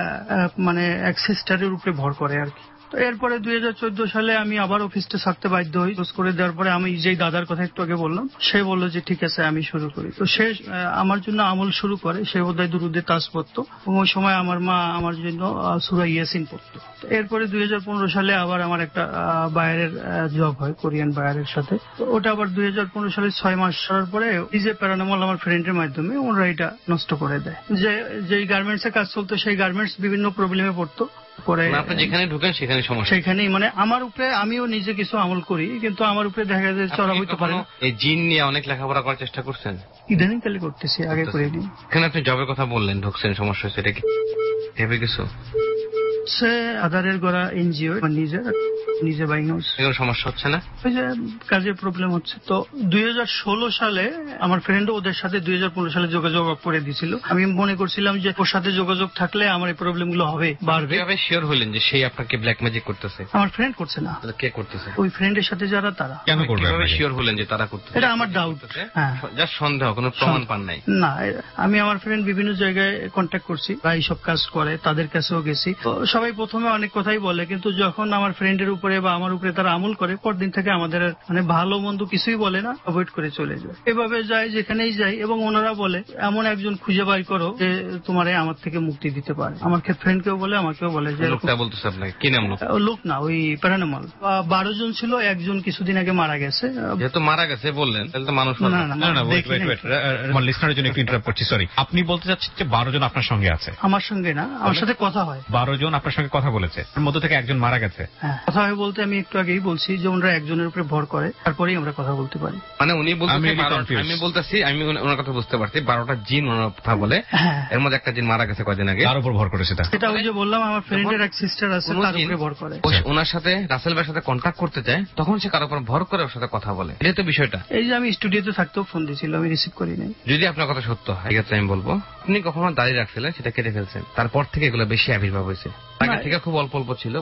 Speaker 12: মানে এক সিস্টারের উপরে ভর করে আর কি। তো এরপরে দুই হাজার চোদ্দ সালে আমি আবার অফিসটা ছাড়তে বাধ্য হই। ক্লোজ করে দেওয়ার পরে আমি যেই দাদার কথা একটু আগে বললাম, সে বললো যে ঠিক আছে আমি শুরু করি। তো সে আমার জন্য আমল শুরু করে। সে বোধহয় দুরুদে তাস পড়তো, এবং ওই সময় আমার মা আমার জন্য সূরা ইয়াসিন পড়তো। এরপরে দুই হাজার পনেরো সালে আবার আমার একটা বায়ারের জব হয়, কোরিয়ান বায়ারের সাথে। তো ওটা আবার দুই হাজার পনেরো সালে ছয় মাস করার পরে এই যে প্যারানর্মাল আমার ফ্রেন্ডের মাধ্যমে ওরা এটা নষ্ট করে দেয়। যে যেই গার্মেন্টস এ কাজ চলতো, সেই গার্মেন্টস বিভিন্ন প্রবলেমে পড়তো।
Speaker 8: যেখানে ঢুকেন সেখানে সমস্যা,
Speaker 12: সেখানেই মানে আমার উপরে, আমিও নিজে কিছু আমল করি, কিন্তু আমার উপরে দেখা যায় চড়া হইতে পারে।
Speaker 8: এই জিন নিয়ে অনেক লেখাপড়া করার চেষ্টা করছেন?
Speaker 12: ইদানিং কালে করতেছি, আগে করিনি।
Speaker 8: এখানে আপনি জবের কথা বললেন, ঢুকছেন, সমস্যা হচ্ছে, এটা কি ভেবে কিছু?
Speaker 12: সে আধারের গড়া এনজিও, নিজের নিজে বাইং হাউস,
Speaker 8: এগুলো সমস্যা হচ্ছে না?
Speaker 12: ওই যে কাজের প্রবলেম হচ্ছে। তো দুই হাজার ষোলো সালে আমার ফ্রেন্ড ওদের সাথে দুই হাজার পনেরো সালে যোগাযোগ করে দিয়েছিল। আমি মনে করছিলাম যে ওর সাথে যোগাযোগ থাকলে আমার এই প্রবলেম গুলো হবে, বাড়বে।
Speaker 8: কিভাবে শিওর হলেন যে সেই আপনাকে ব্ল্যাক ম্যাজিক করতেছে?
Speaker 12: আমার ফ্রেন্ড করছে না।
Speaker 8: কে করতেছে?
Speaker 12: ওই ফ্রেন্ডের সাথে যারা, তারা।
Speaker 11: কেন করবে?
Speaker 8: কিভাবে শিওর হলেন যে তারা করতেছে?
Speaker 12: এটা আমার ডাউট। হ্যাঁ,
Speaker 8: জাস্ট সন্দেহ, কোনো প্রমাণ পান নাই?
Speaker 12: না, আমি আমার ফ্রেন্ড বিভিন্ন জায়গায় কন্ট্যাক্ট করছি, বা এইসব কাজ করে, তাদের কাছেও গেছি। তো সবাই প্রথমে অনেক কথাই বলে, কিন্তু যখন আমার ফ্রেন্ডের উপরে বা আমার উপরে তারা আমল করে, পরদিন থেকে আমাদের মানে ভালো মন্দ কিছুই বলে না, অ্যাভয়েড করে চলে যায়। এভাবে যায় যেখানেই যাই, এবং ওনারা বলে এমন একজন খুঁজে বাই করো যে তোমারে আমার থেকে মুক্তি দিতে পারে। আমার ফ্রেন্ডকেও বলে, আমাকেও বলে। যে
Speaker 8: লোকটা বলতেছে আপনাকে কি নাম?
Speaker 12: লোক না, ওই প্যারানর্মাল। বারো জন ছিল, একজন কিছুদিন আগে মারা গেছে।
Speaker 8: যেহেতু মারা গেছে বললেন, তাহলে তো মানুষ
Speaker 11: না। না না, ওয়েট ওয়েট ওয়েট, আমার লিসনারের জন্য একটু ইন্টারাপ্ট করছি, সরি। আপনি বলতে চাচ্ছেন যে বারো জন আপনার সঙ্গে আছে?
Speaker 12: আমার সঙ্গে না, আমার সাথে কথা হয়।
Speaker 11: বারো জন আপনার সঙ্গে কথা বলেছে, এর মধ্যে থেকে একজন মারা গেছে?
Speaker 12: হ্যাঁ, কথা হয় বলতে আমি একটু আগেই বলছি যে ওনারা একজনের উপরে ভর করে, তারপরেই আমরা কথা বলতে পারি।
Speaker 8: মানে উনি বলতে, আমি বলতেছি, আমি ওনার কথা বুঝতে পারছি, বারোটা জিন ওনার কথা বলে, এর মধ্যে একটা জিন মারা গেছে কয়দিন আগে।
Speaker 11: তার উপর ভর করেছে?
Speaker 12: সেটা ওই যে বললাম, আমার ফ্রেন্ডের এক সিস্টার আছে, তার উপরে ভর করে।
Speaker 8: ওনার সাথে রাসেল ভাইয়ের সাথে কন্ট্যাক্ট করতে চায়, তখন সে কারোর উপর ভর করে ওর সাথে কথা বলে। এই তো বিষয়টা।
Speaker 12: এই যে আমি স্টুডিওতে থাকতেও ফোন দিয়েছিল, আমি রিসিভ করি নাই।
Speaker 8: যদি আপনার কথা সত্য হয়, ঠিক আছে আমি বলবো, আপনি কখনো দাঁড়িয়ে রাখছিলেন, সেটা কেটে ফেলছেন, তারপর থেকে এগুলো বেশি আবির্ভাব হয়েছে। আগে থেকে খুব অল্প অল্প ছিল, বাট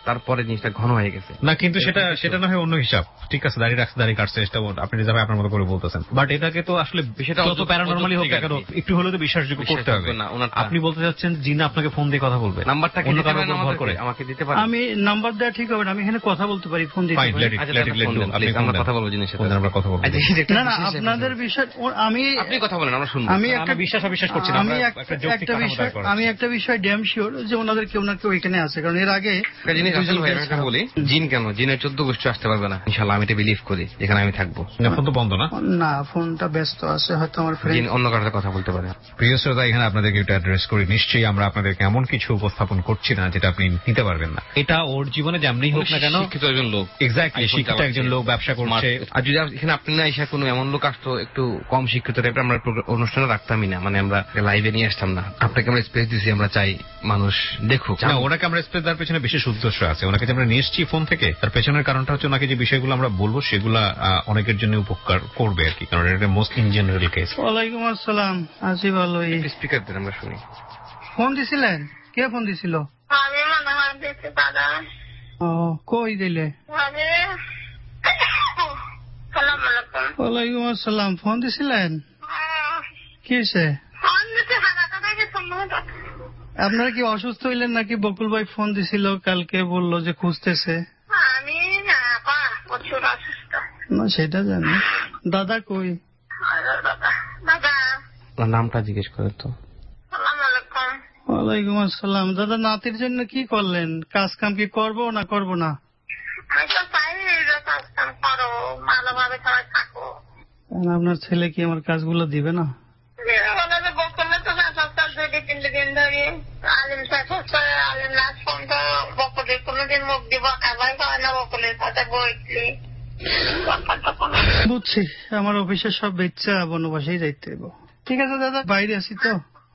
Speaker 8: তারপরে জিনিসটা ঘন হয়ে গেছে।
Speaker 11: না কিন্তু সেটা সেটা না হয় অন্য হিসাব, ঠিক আছে, দাড়ি রাখছে দাড়ি কাটছে, সেটা আপনি রিজার্ভ আপনার মতো করে বলতেছেন, বাট এটাকে তো আসলে বিষয়টা যত প্যারানরমালি হোক কেন একটু হলেও তো বিশ্বাসযোগ্য করতে হবে। আপনি বলতে চাচ্ছেন জিন আপনাকে ফোন দিয়ে কথা বলবে,
Speaker 8: নাম্বারটা
Speaker 11: অন্য কারোর উপর ভর করে
Speaker 12: আমাকে দিতে পারেন? আমি নাম্বার দেওয়া ঠিক হবে না, আমি এখানে কথা বলতে পারি, ফোন দিতে পারি।
Speaker 8: আমরা কথা বলবো জিনিসের সাথে,
Speaker 11: আমরা কথা বলবো।
Speaker 12: না না আপনাদের বিষয় আমি
Speaker 8: আপনি কথা বলেন, আমরা শুনবো।
Speaker 12: আমি একটা
Speaker 11: বিশ্বাস অবিশ্বাস করছি না,
Speaker 12: আমি একটা বিষয় আমি একটা বিষয় ড্যাম শিওর যে ওনাদের কেউ না কেউ এখানে আছে, কারণ এর আগে
Speaker 8: একটা জিনিস বলি, জিন কেন, জিনের চোদ্দ গোষ্ঠী আসতে পারবে না ইনশাল্লাহ, আমি এটা বিলিভ করি, এখানে আমি থাকবো।
Speaker 11: ফোন তো বন্ধ না?
Speaker 12: না ফোনটা ব্যস্ত আছে, হয়তো আমার ফ্রেন্ড
Speaker 8: অন্য কারোর সাথে কথা বলতে পারে।
Speaker 11: প্রিয় শ্রোতা, এখানে আপনাদেরকে এটা অ্যাড্রেস করি, নিশ্চয়ই আমরা আপনাদেরকে এমন কিছু উপস্থাপন করছি না যেটা আপনি নিতে পারবেন না। এটা ওর জীবনে যেমনই হোক না কেন,
Speaker 8: শিক্ষিত একজন লোক,
Speaker 11: এক্স্যাক্টলি শিক্ষিত একজন লোক, ব্যবসা করছে।
Speaker 8: আর যদি এখানে আপনি না এসে কোনো এমন লোক আসতো একটু কম শিক্ষিত টাইপের, আমরা অনুষ্ঠানে রাখতামই না, মানে আমরা লাইভে নিয়ে আসতাম না। আপনাকে আমরা স্পেস দিচ্ছি, আমরা চাই মানুষ দেখুক।
Speaker 11: ওনাকে আমরা স্পেস দেওয়ার পেছনে বিশেষ উদ্দেশ্য আছে, ওনাকে যে আমরা নিয়ে এসেছি ফোন থেকে, তার পেছনের কারণটা হচ্ছে ওনাকে যে বিষয়গুলো আমরা বলবো সেগুলা অনেকের জন্য উপকার করবে আর কি, কারণ এটা মোস্ট ইন জেনারেল কেস।
Speaker 12: ওয়ালাইকুম আসসালাম, আছি ভালোই।
Speaker 8: স্পিকার দেন, আমরা শুনি।
Speaker 12: ফোন দিছিলেন? কে ফোন দিছিল?
Speaker 13: আমি মনে হয় দিছি দাদা।
Speaker 12: ও কই দিলে? ওয়ালাইকুম আসসালাম, ফোন দিছিলেন? কি হয়েছে? আপনারা কি অসুস্থ হইলেন নাকি? বকুল ভাই ফোন দিছিল কালকে, বললো যে খুঁজতেছে।
Speaker 13: আমি প্রচুর অসুস্থ।
Speaker 12: না সেটা জানি। দাদা কই?
Speaker 8: দাদা নামটা জিজ্ঞেস করে তো।
Speaker 12: ওয়ালাইকুম আসসালাম। দাদা নাতির জন্য কি করলেন? কাজ কাম কি করবো না করবো না? আপনার ছেলে কি আমার কাজগুলো দিবে না? বুঝছি, আমার অফিসের সব বেচ্চা বনবাসেই যাইতে হইব। ঠিক আছে দাদা, বাইরে আছি তো।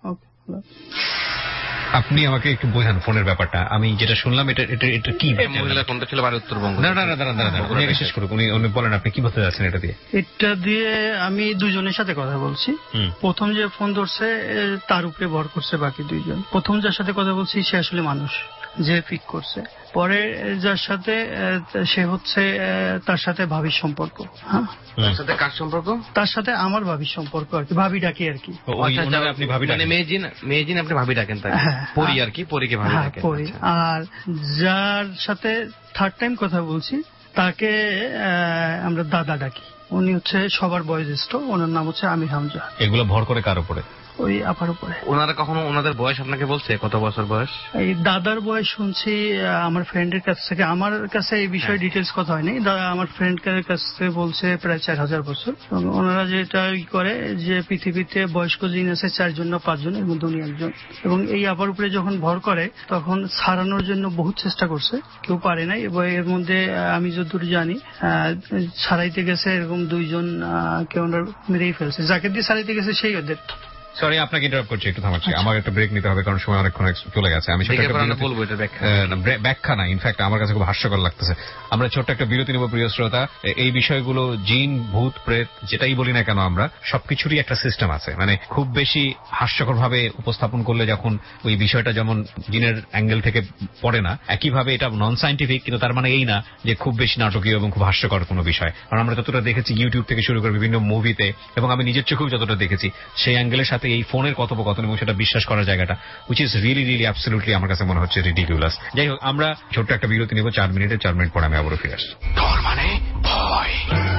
Speaker 11: আপনি আমাকে একটু বোঝান ফোনের ব্যাপারটা, আমি যেটা শুনলাম এটা এটা এটা কি?
Speaker 8: মহিলা ফোনটা ছিল বাড়ি উত্তরবঙ্গ।
Speaker 11: না না না দাঁড়ান দাঁড়ান, উনি শেষ করুন, উনি উনি বলেন আপনি কি বলতে যাচ্ছেন এটা দিয়ে।
Speaker 12: এটা দিয়ে আমি দুজনের সাথে কথা বলছি। প্রথম যে ফোন ধরছে তার উপরে ভর করছে বাকি দুইজন। প্রথম যার সাথে কথা বলছি সে আসলে মানুষ, যে পিক করছে। পরে যার সাথে সে হচ্ছে তার সাথে ভাবির সম্পর্ক। হ্যাঁ,
Speaker 8: তার সাথে কার সম্পর্ক?
Speaker 12: তার সাথে আমার ভাবির সম্পর্ক আর কি, ভাবি ডাকি আর কি।
Speaker 8: আপনি ভাবি ডাকেন, মেয়েজিন মেয়েজিন আপনি ভাবি ডাকেন, তাই পরি আর কি, পরিকে ভাবি ডাকেন।
Speaker 12: আর যার সাথে থার্ড টাইম কথা বলছি তাকে আমরা দাদা ডাকি। উনি হচ্ছে সবার বয়োজ্যেষ্ঠ, ওনার নাম হচ্ছে আমির হামজা।
Speaker 11: এগুলো ভর করে কার উপরে?
Speaker 12: ওই আপার উপরে।
Speaker 8: ওনারা কখনো ওনাদের বয়স আপনাকে বলছে কত বছর বয়স?
Speaker 12: এই দাদার বয়স শুনছি আমার ফ্রেন্ডের কাছ থেকে, আমার কাছে এই বিষয়ে ডিটেলস কথা হয়নি। দাদা আমার ফ্রেন্ডের কাছ থেকে বলছে প্রায় চার হাজার বছর। ওনারা যেটা করে যে পৃথিবীতে বয়স্ক জিন আছে চারজন না পাঁচজন, এর মধ্যে উনি একজন। এবং এই আপার উপরে যখন ভর করে তখন ছাড়ানোর জন্য বহুত চেষ্টা করছে, কেউ পারে নাই। এবং এর মধ্যে আমি যতদূর জানি ছাড়াইতে গেছে এরকম দুইজন কেউ মেরেই ফেলছে, যাকে দিয়ে ছাড়াইতে গেছে সেই ওদের।
Speaker 11: সরি আপনাকে ইন্টারাপ্ট করছি, একটু থামাচ্ছি, আমার একটা ব্রেক নিতে হবে কারণ সময় অনেকক্ষণ চলে গেছে। আমি
Speaker 8: বলবো এটা
Speaker 11: ব্যাখ্যা না, ইনফ্যাক্ট আমার কাছে খুব হাস্যকর লাগতেছে। আমরা ছোট্ট একটা বিরতি নেব প্রিয় শ্রোতা। এই বিষয়গুলো জিন ভূত প্রেত যেটাই বলি না কেন, আমরা সবকিছুরই একটা সিস্টেম আছে। মানে খুব বেশি হাস্যকর ভাবে উপস্থাপন করলে যখন ওই বিষয়টা যেমন জিনের অ্যাঙ্গেল থেকে পড়ে না, একইভাবে এটা নন সাইন্টিফিক, কিন্তু তার মানে এই না যে খুব বেশি নাটকীয় এবং খুব হাস্যকর কোনো বিষয়। কারণ আমরা যতটা দেখেছি ইউটিউব থেকে শুরু করে বিভিন্ন মুভিতে, এবং আমি নিজের চোখেও যতটা দেখেছি, সেই অ্যাঙ্গেলের সাথে এই ফোনের কথোপকথন এবং সেটা বিশ্বাস করার জায়গাটা which is really really absolutely আমার কাছে মনে হচ্ছে রিডিকুলাস। যাই হোক, আমরা ছোট্ট একটা বিরতি নেব চার মিনিটে, চার মিনিট পরে আমি আবারও ফিরে আসছি।
Speaker 2: মানে ভয়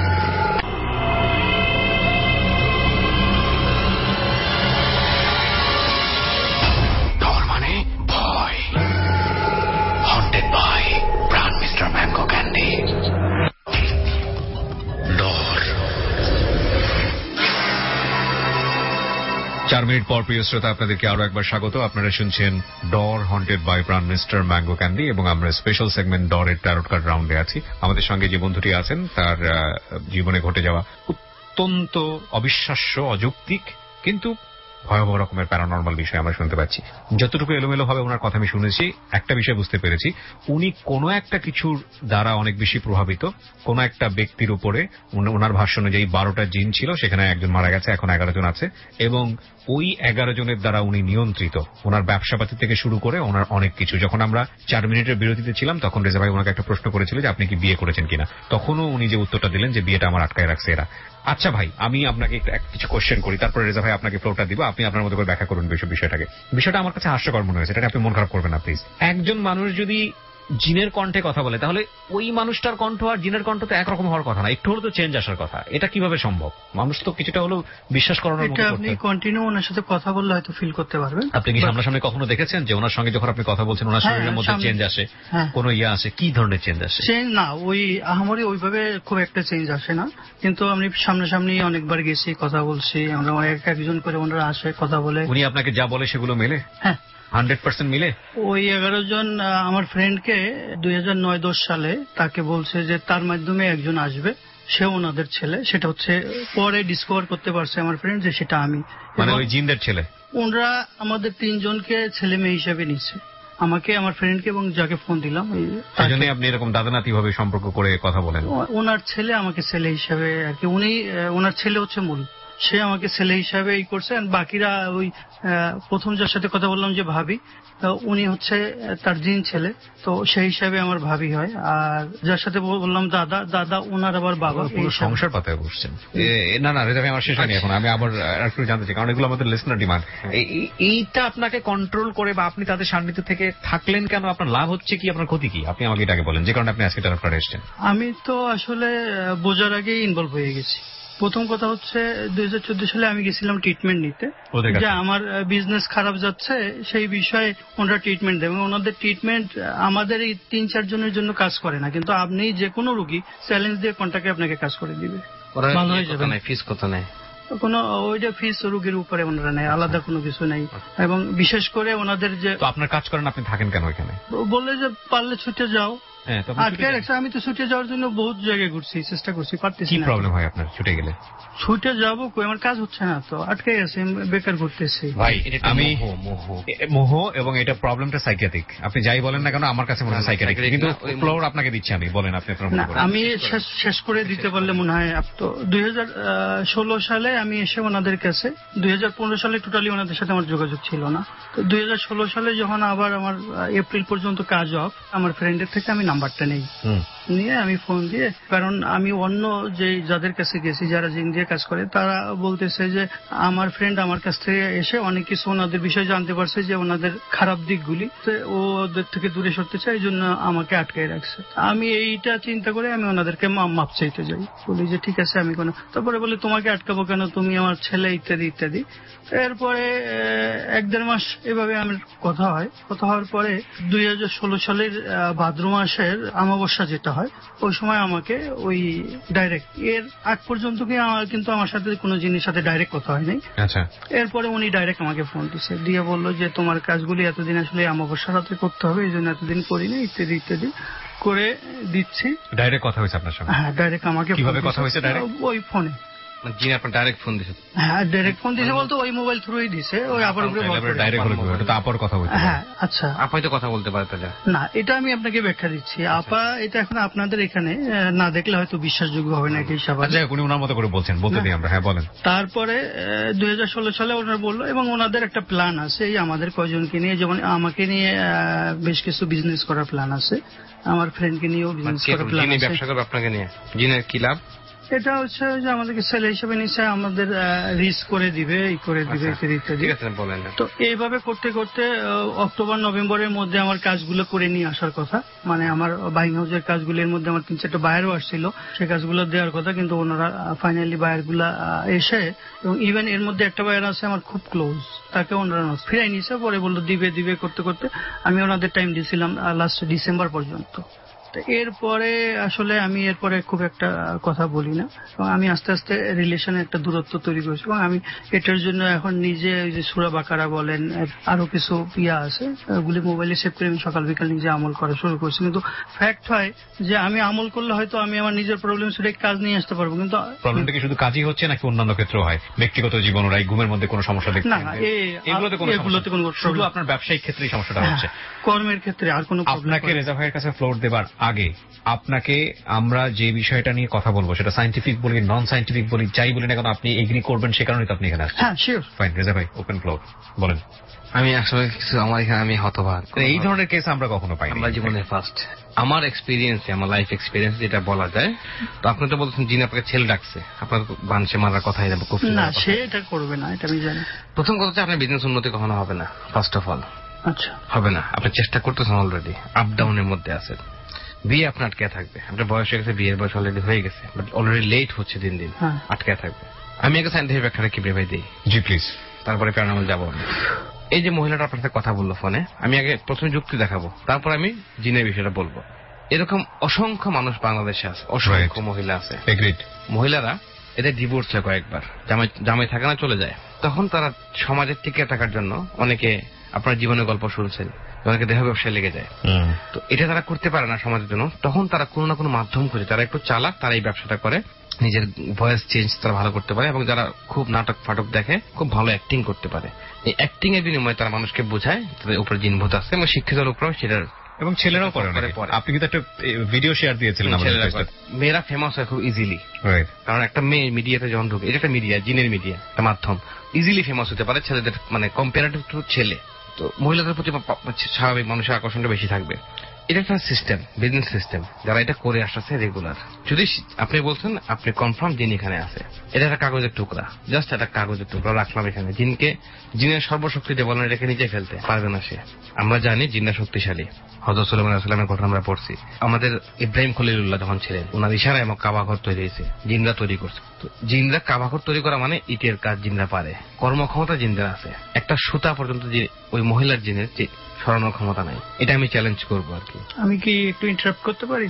Speaker 2: মানে ভয় haunted by Pran mister mango candy.
Speaker 11: চার মিনিট পর প্রিয় শ্রোতা আপনাদেরকে আরো একবার স্বাগত। আপনারা শুনছেন Dor haunted by Pran mister mango candy, এবং আমরা স্পেশাল সেগমেন্ট ডরের ট্যারট কার্ড রাউন্ডে আছি। আমাদের সঙ্গে যে বন্ধুটি আছেন তার জীবনে ঘটে যাওয়া অত্যন্ত অবিশ্বাস্য, অযৌক্তিক কিন্তু ভয়াবহ রকমের প্যারানর্মাল বিষয় আমরা শুনতে পাচ্ছি। যতটুকু এলোমেলো ভাবে ওনার কথা আমি শুনেছি, একটা বিষয় বুঝতে পেরেছি, উনি কোনো একটা কিছুর দ্বারা অনেক বেশি প্রভাবিত। কোন একটা ব্যক্তির উপরে ওনার ভাষ্য অনুযায়ী বারোটা জিন ছিল, সেখানে একজন মারা গেছে, এখন এগারো জন আছে, এবং ওই এগারো জনের দ্বারা উনি নিয়ন্ত্রিত। ওনার ব্যবসাপাতি থেকে শুরু করে ওনার অনেক কিছু। যখন আমরা চার মিনিটের বিরতিতে ছিলাম তখন রেজা ভাই ওনাকে একটা প্রশ্ন করেছিল যে আপনি কি বিয়ে করেছেন কিনা, তখনও উনি যে উত্তরটা দিলেন যে বিয়েটা আমার আটকায় রাখছে এরা। আচ্ছা ভাই, আমি আপনাকে কিছু কোশ্চেন করি, তারপরে রেজা ভাই আপনাকে ফ্লোটা দিব, আপনি আপনার মতো করে ব্যাখ্যা করুন বিষয়টাকে। বিষয়টা আমার কাছে হাস্যকর মনে হয়েছে, এটা আপনি মন খারাপ করবেন না প্লিজ। একজন মানুষ যদি জিনের কণ্ঠে কথা বলে তাহলে ওই মানুষটার কণ্ঠ আর জিনের কণ্ঠ তো একরকম হওয়ার কথা না, একটু হলেও তো চেঞ্জ আসার কথা। এটা কিভাবে সম্ভব? মানুষ তো কিছুটা হলেও বিশ্বাস করানোর মতো।
Speaker 12: আপনি কন্টিনিউ ওনার সাথে কথা বললে হয়তো ফিল করতে পারবেন।
Speaker 11: আপনি কি সামনাসামনি কখনো দেখেছেন যে ওনার সঙ্গে যখন আপনি কথা বলছেন ওনার শরীরের মধ্যে চেঞ্জ আসে, কোন ইয়ে আসে? কি ধরনের চেঞ্জ আসে?
Speaker 12: চেঞ্জ না, ওই আহামরি ওইভাবে খুব একটা চেঞ্জ আসে না, কিন্তু আমি সামনাসামনি অনেকবার গেছি, কথা বলছি, আমরা এক একজন করে ওনারা আসে, কথা বলে।
Speaker 11: উনি আপনাকে যা বলে সেগুলো মেলে?
Speaker 12: হ্যাঁ,
Speaker 11: হান্ড্রেড পার্সেন্ট মিলে।
Speaker 12: ওই এগারো জন আমার ফ্রেন্ডকে দুই হাজার নয় দশ সালে তাকে বলছে যে তার মাধ্যমে একজন আসবে, সে ওনাদের ছেলে। সেটা হচ্ছে পরে ডিসকভার করতে পারছে আমার ফ্রেন্ড যে সেটা আমি।
Speaker 11: মানে ওই জিনদের ছেলে?
Speaker 12: ওনারা আমাদের তিনজনকে ছেলে মেয়ে হিসেবে নিচ্ছে, আমাকে, আমার ফ্রেন্ডকে এবং যাকে ফোন দিলাম।
Speaker 11: আপনি এরকম দাদা নাতি ভাবে সম্পর্ক করে কথা বলেন?
Speaker 12: ওনার ছেলে আমাকে ছেলে হিসাবে আর কি, উনি ওনার ছেলে হচ্ছে মূল, সে আমাকে ছেলে হিসাবে ই করছে। বাকিরা ওই প্রথম যার সাথে কথা বললাম যে ভাবি, উনি হচ্ছে তার জিন ছেলে, তো সেই হিসাবে আমার ভাবি হয়। আর যার সাথে বললাম দাদা, দাদা ওনার আবার বাবা।
Speaker 11: সংসার পাতায় বসছেন? না না রেজা ভাই, আমার শেষ হয়নি এখন, আমি আবার একটু জানতে চাই, কারণ এগুলো আমাদের লিসনার ডিমান্ড। এইটা আপনাকে কন্ট্রোল করে বা আপনি তাদের সান্নিধ্য থেকে থাকলেন কেন? আপনার লাভ হচ্ছে কি, আপনার ক্ষতি কি? আপনি আমাকে এটাকে বলেন, যে কারণে আপনি আজকে টারাফ্লাডে এসেছেন।
Speaker 12: আমি তো আসলে বোঝার আগেই ইনভলভ হয়ে গেছি। প্রথম কথা হচ্ছে দুই হাজার চোদ্দ সালে আমি গেছিলাম ট্রিটমেন্ট নিতে, যে আমার বিজনেস খারাপ যাচ্ছে সেই বিষয়ে ওনারা ট্রিটমেন্ট দেবেন। ওনাদের ট্রিটমেন্ট আমাদের এই তিন চার জনের জন্য কাজ করে না, কিন্তু আপনি যে কোনো রুগী চ্যালেঞ্জ দিয়ে কন্টাক্টে আপনাকে কাজ করে দিবে, ভালো হয়ে যাবে।
Speaker 8: ফিস কত নেয়?
Speaker 12: কোনো ওইটা ফিস রুগীর উপরে ওনারা নেয়, আলাদা কোনো কিছু নেই। এবং বিশেষ করে ওনাদের যে
Speaker 11: আপনার কাজ করেন, আপনি থাকেন কেন এখানে?
Speaker 12: বললে যে পারলে ছুটে যাও, আটকে রাখছে। আমি তো ছুটে যাওয়ার জন্য বহুত জায়গায় ঘুরছি, চেষ্টা করছি, পারতেছি না।
Speaker 11: কি প্রবলেম হয় আপনার ছুটে গেলে?
Speaker 12: ছুটে যাবো কই, আমার কাজ হচ্ছে না তো, আটকে গেছে, বেকার ঘুরতেছি।
Speaker 11: ভাই আমি মোহ, এবং এটা প্রবলেমটা সাইকিয়াট্রিক। আপনি যাই বলেন না কেন, আমার কাছে মনে হয় সাইকিয়াট্রিক, কিন্তু ফ্লোর আপনাকে দিচ্ছি আমি, বলেন আপনি।
Speaker 12: আমি শেষ করে দিতে পারলে মনে হয়। তো দুই হাজার ষোলো সালে আমি এসে ওনাদের কাছে, দুই হাজার পনেরো সালে টোটালি ওনাদের সাথে আমার যোগাযোগ ছিল না। তো দুই হাজার ষোলো সালে যখন আবার আমার এপ্রিল পর্যন্ত কাজ অফ, আমার ফ্রেন্ডের থেকে আমি নাম্বারটা নেই, নিয়ে আমি ফোন দিয়ে, কারণ আমি অন্য যে যাদের কাছে গেছি যারা জিন দিয়ে কাজ করে, তারা বলতেছে যে আমার ফ্রেন্ড আমার কাছ থেকে এসে অনেক কিছু ওনাদের বিষয়ে জানতে পারছে, যে ওনাদের খারাপ দিকগুলি, ও ওদের থেকে দূরে সরতে চায়, এই জন্য আমাকে আটকে রাখছে। আমি এইটা চিন্তা করে আমি ওনাদেরকে মাপ চাইতে যাই, বলি যে ঠিক আছে আমি কোনো, তারপরে বলে তোমাকে আটকাবো কেন, তুমি আমার ছেলে, ইত্যাদি ইত্যাদি। এরপরে এক দেড় মাস এভাবে আমার কথা হয়। কথা হওয়ার পরে দুই হাজার ষোলো সালের ভাদ্র মাসের অমাবস্যা যেটা হয়, ওই সময় আমাকে ওই ডাইরেক্ট, এর আগ পর্যন্ত কি আমার কিন্তু আমার সাথে কোনো জিনিস সাথে ডাইরেক্ট কথা হয় নাই।
Speaker 11: আচ্ছা।
Speaker 12: এরপরে উনি ডাইরেক্ট আমাকে ফোন দিচ্ছে, দিয়ে বললো যে তোমার কাজগুলি এতদিন আসলে অমাবস্যা রাতে করতে হবে, এই জন্য এতদিন করি না, ইত্যাদি ইত্যাদি করে দিচ্ছি।
Speaker 11: ডাইরেক্ট কথা হয়েছে আপনার সঙ্গে?
Speaker 12: হ্যাঁ, ডাইরেক্ট আমাকে।
Speaker 11: কিভাবে কথা হয়েছে? ডাইরেক্ট
Speaker 12: ওই ফোনে।
Speaker 8: যিনি আপনার ডাইরেক্ট ফোন দিয়েছে?
Speaker 12: হ্যাঁ, ডাইরেক্ট ফোন দিয়েছে বলতে ওই মোবাইল থ্রুই দিছে, ওই আপার উপরে
Speaker 11: ডাইরেক্ট হলো কিভাবে? তো আপার কথা বলতে?
Speaker 12: হ্যাঁ, আচ্ছা,
Speaker 8: আপাই তো কথা বলতে পারে তাহলে?
Speaker 12: না, এটা আমি আপনাকে ব্যাখ্যা দিচ্ছি। আপা এটা এখন আপনাদের এখানে না দেখলে হয়তো বিশ্বাসযোগ্য হবে না, কি হিসাবে।
Speaker 11: আচ্ছা, উনি ওনার মতো করে বলছেন, বলতে দিই আমরা। হ্যাঁ, বলেন।
Speaker 12: তারপরে দুই হাজার ষোলো সালে ওনারা বললো, এবং ওনাদের একটা প্ল্যান আছে, এই আমাদের কয়জনকে নিয়ে, যেমন আমাকে নিয়ে বেশ কিছু বিজনেস করার প্ল্যান আছে, আমার ফ্রেন্ডকে নিয়েও বিজনেস করার প্ল্যান আছে।
Speaker 8: ব্যবসা করবে আপনাকে নিয়ে? জিনের কি লাভ?
Speaker 12: এটা হচ্ছে যে আমাদেরকে ছেলে হিসেবে নিচ্ছে, আমাদের রিস্ক করে দিবে, এই করে দিবে, ইত্যাদি। তো এইভাবে করতে করতে অক্টোবর নভেম্বরের মধ্যে আমার কাজগুলো করে নিয়ে আসার কথা, মানে আমার বাইং হাউসের কাজগুলোর মধ্যে আমার তিন চারটা বায়ারও আসছিল, সেই কাজগুলো দেওয়ার কথা, কিন্তু ওনারা ফাইনালি বায়ার গুলা এসে, এবং ইভেন এর মধ্যে একটা বায়ার আছে আমার খুব ক্লোজ, তাকে ওনারা ফিরাই নিয়েছে। পরে বললো দিবে দিবে করতে করতে আমি ওনাদের টাইম দিয়েছিলাম লাস্ট ডিসেম্বর পর্যন্ত। তো এরপরে আসলে আমি এরপরে খুব একটা কথা বলি না এবং আমি আস্তে আস্তে রিলেশনে একটা দূরত্ব তৈরি করেছি এবং আমি এটার জন্য এখন নিজে ওই যে সূরা বাকারা বলেন আরো কিছু ইয়া আছে ওগুলি মোবাইলে সেভ করে আমি সকাল বিকাল নিজে আমল করা শুরু করছি। কিন্তু ফ্যাক্ট হয় যে আমি আমল করলে হয়তো আমি আমার নিজের প্রবলেম সেটা কাজ নিয়ে আসতে পারবো, কিন্তু
Speaker 11: প্রবলেমটা কি শুধু কাজই হচ্ছে নাকি অন্যান্য ক্ষেত্রেও হয়? ব্যক্তিগত জীবন ওরাই ঘুমের মধ্যে কোনো সমস্যা দেখতে
Speaker 12: না,
Speaker 11: এগুলোতে কোনো
Speaker 12: এগুলোতে কোনো
Speaker 11: শুধু আপনার ব্যবসায়িক ক্ষেত্রেই সমস্যাটা হচ্ছে,
Speaker 12: কর্মের ক্ষেত্রে আর কোনো প্রবলেম।
Speaker 11: আপনাকে রেজা ভাইয়ের কাছে ফ্লোর দেবার আগে আপনাকে আমরা যে বিষয়টা নিয়ে কথা বলবো সেটা সায়েন্টিফিক বলি নন সায়েন্টিফিক বলি যাই বলি না কেন আপনি এগ্রি করবেন, সে কারণে তো আপনি এখানে আসছেন।
Speaker 12: হ্যাঁ শিওর।
Speaker 11: ফাইন, রেজা ভাই ওপেন ফ্লোর, বলেন।
Speaker 8: আমি আসলে কিছু আমার এখানে আমি হতবাক,
Speaker 11: এই ধরনের কেস আমরা কখনো পাইনি,
Speaker 8: আমরা জীবনে ফার্স্ট। আমার এক্সপিরিয়েন্সে, আমার লাইফ এক্সপিরিয়েন্স যেটা বলা যায়, তো আপনি তো বলছেন জিন আপনাকে ছেলে ডাকছে, আপনার বানসে মারার কথাই যাবে
Speaker 12: না, সে এটা করবে না, এটা আমি জানি।
Speaker 8: প্রথম কথা হচ্ছে আপনার বিজনেস উন্নতি কখনো হবে না, ফার্স্ট অফ অল।
Speaker 12: আচ্ছা,
Speaker 8: হবে না, আপনি চেষ্টা করতেছেন অলরেডি, আপ ডাউনের মধ্যে আছেন। বিয়ে আপনার আটকে থাকবে, আপনার বয়স হয়ে গেছে, বিয়ের বয়স অলরেডি হয়ে গেছে, বাট অলরেডি লেট হচ্ছে দিন দিন, আটকে থাকবে। আমি আগে সাইন্টিফিক ব্যাখ্যাটা কি ভাই দিই?
Speaker 11: জি প্লিজ,
Speaker 8: তারপরে প্যারানর্মাল যাবো আমি। এই যে মহিলাটা আপনার সাথে কথা বললো ফোনে, আমি আগে প্রথমে যুক্তি দেখাবো, তারপর আমি জিনের বিষয়টা বলবো। এরকম অসংখ্য মানুষ বাংলাদেশে আছে, অসংখ্য মহিলা আছে। মহিলারা এদের ডিভোর্স হয় কয়েকবার, জামাই জামাই থাকে না, চলে যায়। তখন তারা সমাজের টিকে থাকার জন্য অনেকে আপনার জীবনের গল্প শুনছেন, অনেকে দেহ ব্যবসায় লেগে যায়। তো এটা তারা করতে পারে না সমাজের জন্য, তখন তারা কোনো না কোনো মাধ্যম খুঁজে, তারা একটু চালাক, তারা এই ব্যবসাটা করে, নিজের ভয়েস চেঞ্জ তারা ভালো করতে পারে, এবং যারা খুব নাটক ফাটক দেখে খুব ভালো অ্যাক্টিং করতে পারে। এই অ্যাক্টিং এর বিনিময়ে তারা মানুষকে বোঝায় তাদের উপরে জিনভূত আছে, এবং শিক্ষিত লোকরাও সেটার, এবং ছেলেরাও করে।
Speaker 11: আপনি কিন্তু একটা ভিডিও শেয়ার দিয়েছিলেন,
Speaker 8: মেয়েরা ফেমাস হয় খুব ইজিলি, কারণ একটা মেয়ে মিডিয়াতে যখন ঢুকে, এটা একটা মিডিয়া, জিনের মিডিয়া, একটা মাধ্যম, ইজিলি ফেমাস হতে পারে ছেলেদের, মানে কম্পারেটিভ টু ছেলে। তো মহিলাদের প্রতি স্বাভাবিক মানুষের আকর্ষণটা বেশি থাকবে। এটা একটা সিস্টেম, বিজনেস সিস্টেম, যারা এটা করে আসছে রেগুলার। যদি আপনি বলছেন আপনি কনফার্ম জিন এখানে আছে, এটা একটা কাগজের টুকরা, জাস্ট একটা কাগজের টুকরা রাখলাম এখানে। জিনকে, জিনের সর্বশক্তি দিয়ে বলেন রেখে নিচে ফেলতে পারবে না সে। আমরা জানি জিনরা শক্তিশালী, হযরত সুলাইমান আলাইহিস সালামের ঘটনা আমরা পড়ছি। আমাদের ইব্রাহিম খলিলুল্লাহ যখন ছিলেন, ওনার ইশারায় এবং কাবাঘর তৈরি হয়েছে, জিনরা তৈরি করছে। তো জিনরা কাবাঘর তৈরি করা মানে ইটের কাজ জিনরা পারে, কর্মক্ষমতা জিনদের আছে। একটা সুতা পর্যন্ত যে ওই মহিলার জিনের যে সরানোর ক্ষমতা নাই, এটা আমি চ্যালেঞ্জ করবো আর কি।
Speaker 12: আমি কি একটু ইন্টারাপ্ট করতে পারি?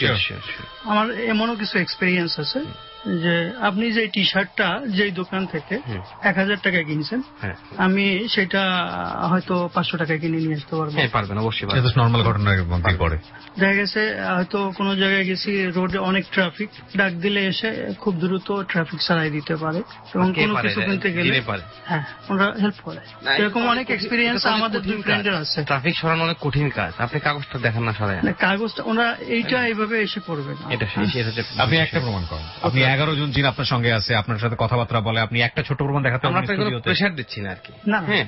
Speaker 12: আমার এমনও কিছু এক্সপেরিয়েন্স আছে যে আপনি যে টি শার্টটা যেই দোকান থেকে এক হাজার টাকায় কিনছেন, আমি সেটা হয়তো পাঁচশো টাকায় কিনে নিয়ে আসতে পারবো।
Speaker 8: হ্যাঁ পারবেন, অবশ্যই।
Speaker 11: নর্মাল ঘটনার মধ্যে পড়ে।
Speaker 12: দেখা গেছে হয়তো কোনো জায়গায় গেছি, রোডে অনেক ট্রাফিক, ডাক দিলে এসে খুব দ্রুত ট্রাফিক সারাই দিতে পারে, এবং কোনো কিছু কিনতে গেলে হ্যাঁ ওরা হেল্প করে। এরকম অনেক এক্সপিরিয়েন্স আমাদের দুই ফ্রেন্ডের আছে।
Speaker 8: ট্রাফিক সরানো অনেক কঠিন কাজ, আপনি কাগজটা দেখেন না সরাই,
Speaker 12: কাগজটা ওরা এইটা এইভাবে এসে করবে না।
Speaker 8: এটা
Speaker 11: আপনি একটা প্রমাণ করেন, আপনি এগারো জন জিন আপনার সঙ্গে আছে, আপনার সাথে কথাবার্তা বলে, আপনি একটা ছোট প্রমাণ দেখাতে
Speaker 8: আমরা প্রেশার দিচ্ছি না আর কি। হ্যাঁ,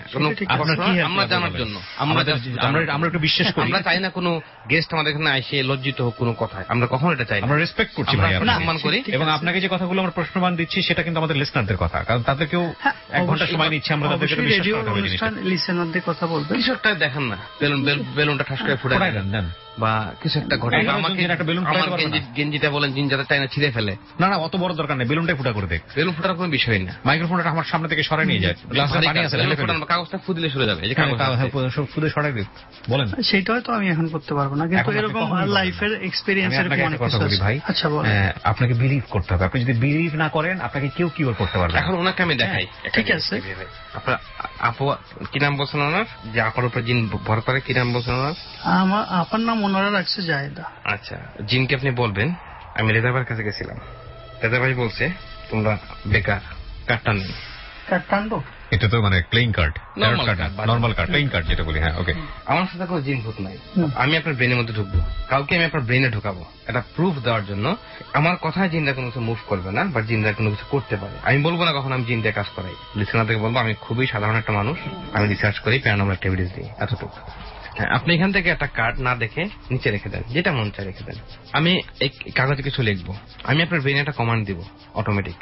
Speaker 8: আমরা জানার জন্য, আমরা
Speaker 11: আমরা একটু বিশ্বাস করি।
Speaker 8: আমরা চাই না কোনো গেস্ট আমাদের এখানে এসে লজ্জিত হোক কোনো কথায়, আমরা কখনো এটা চাই না।
Speaker 11: আমরা রেসপেক্ট করছি ভাই, আমরা সম্মান করি, এবং আপনাকে যে কথাগুলো আমরা প্রশ্নমান দিচ্ছি সেটা কিন্তু আমাদের লিসনারদের কথা, কারণ তাদেরকেও এক ঘন্টা সময় নিচ্ছে, আমরা তাদেরকে বিশ্বাস করতে হবে জিনিসটা।
Speaker 12: লিসনারদের কথা বলবেন,
Speaker 8: কিছু একটা দেখেন না, বেলুন বেলুনটা ঠাস করে ফুটাই দেন, বা কিছু একটা ঘটে, আমাকে আমার গেঞ্জিটা বলেন জিন যাতে টাইনা ছিঁড়ে ফেলে।
Speaker 11: না না, অত বড় দরকার নেই, বেলুনটাই ফুটা করে দেখ।
Speaker 8: বেলুন ফুটার কোনো বিষয় না,
Speaker 11: মাইক্রোফোনটা আমার সামনে থেকে সরাই নিয়ে যায়, গ্লাসে পানি আছে,
Speaker 8: কাগজটা ফুদিলে সরে যাবে,
Speaker 11: ফুদে সরাই দিক বলেন।
Speaker 12: সেটা হয়তো আমি এখন করতে পারবো না, কিন্তু এরকম লাইফের এক্সপেরিয়েন্স এরকম অনেক কিছু আছে
Speaker 11: ভাই।
Speaker 12: আচ্ছা বলেন।
Speaker 11: আপনাকে বিলিভ করতে হবে, আপনি যদি বিলিভ না করেন আপনাকে কেউ কিওর করতে পারবে না।
Speaker 8: এখন ওনাকে আমি দেখাই,
Speaker 12: ঠিক আছে।
Speaker 8: আপনার আপু কি নাম বলছেন ওনার, যে আপার উপর জিন ভর করে, কি নাম বলছেন ওনার?
Speaker 12: আমার আপার নাম ওনারা রাখছে জায়েদা।
Speaker 8: আচ্ছা, জিনকে আপনি বলবেন আমি রেজা ভাইয়ের কাছে গেছিলাম, রেজা ভাই বলছে তোমরা বেকার, কার্ডটা নেই।
Speaker 12: কার্ড টানবো?
Speaker 11: এটা তো মানে playing card, normal card, playing card যেটা বলি। হ্যাঁ ওকে।
Speaker 8: আমার সাথে কোনো জিন ভূত নাই, আমি আপনার ব্রেনের মধ্যে ঢুকবো, কাউকে আমি আপনার ব্রেনে ঢুকাবো, এটা প্রুফ দেওয়ার জন্য। আমার কথায় জিনরা কোনো কিছু মুভ করবে না, বা জিনরা কোনো কিছু করতে পারে। আমি বলবো না কখন আমি জিন দিয়ে কাজ করাই, লিসেনারদেরকে বলবো আমি খুবই সাধারণ একটা মানুষ, আমি রিসার্চ করি প্যারানর্মাল অ্যাক্টিভিটিস দিই, এতটুকু। হ্যাঁ, আপনি এখান থেকে একটা কার্ড না দেখে নিচে রেখে দেন, যেটা মন চায় রেখে দেন। আমি এই কাগজে কিছু লিখবো, আমি আপনার ব্রেনে একটা কমান্ড দিব অটোমেটিক।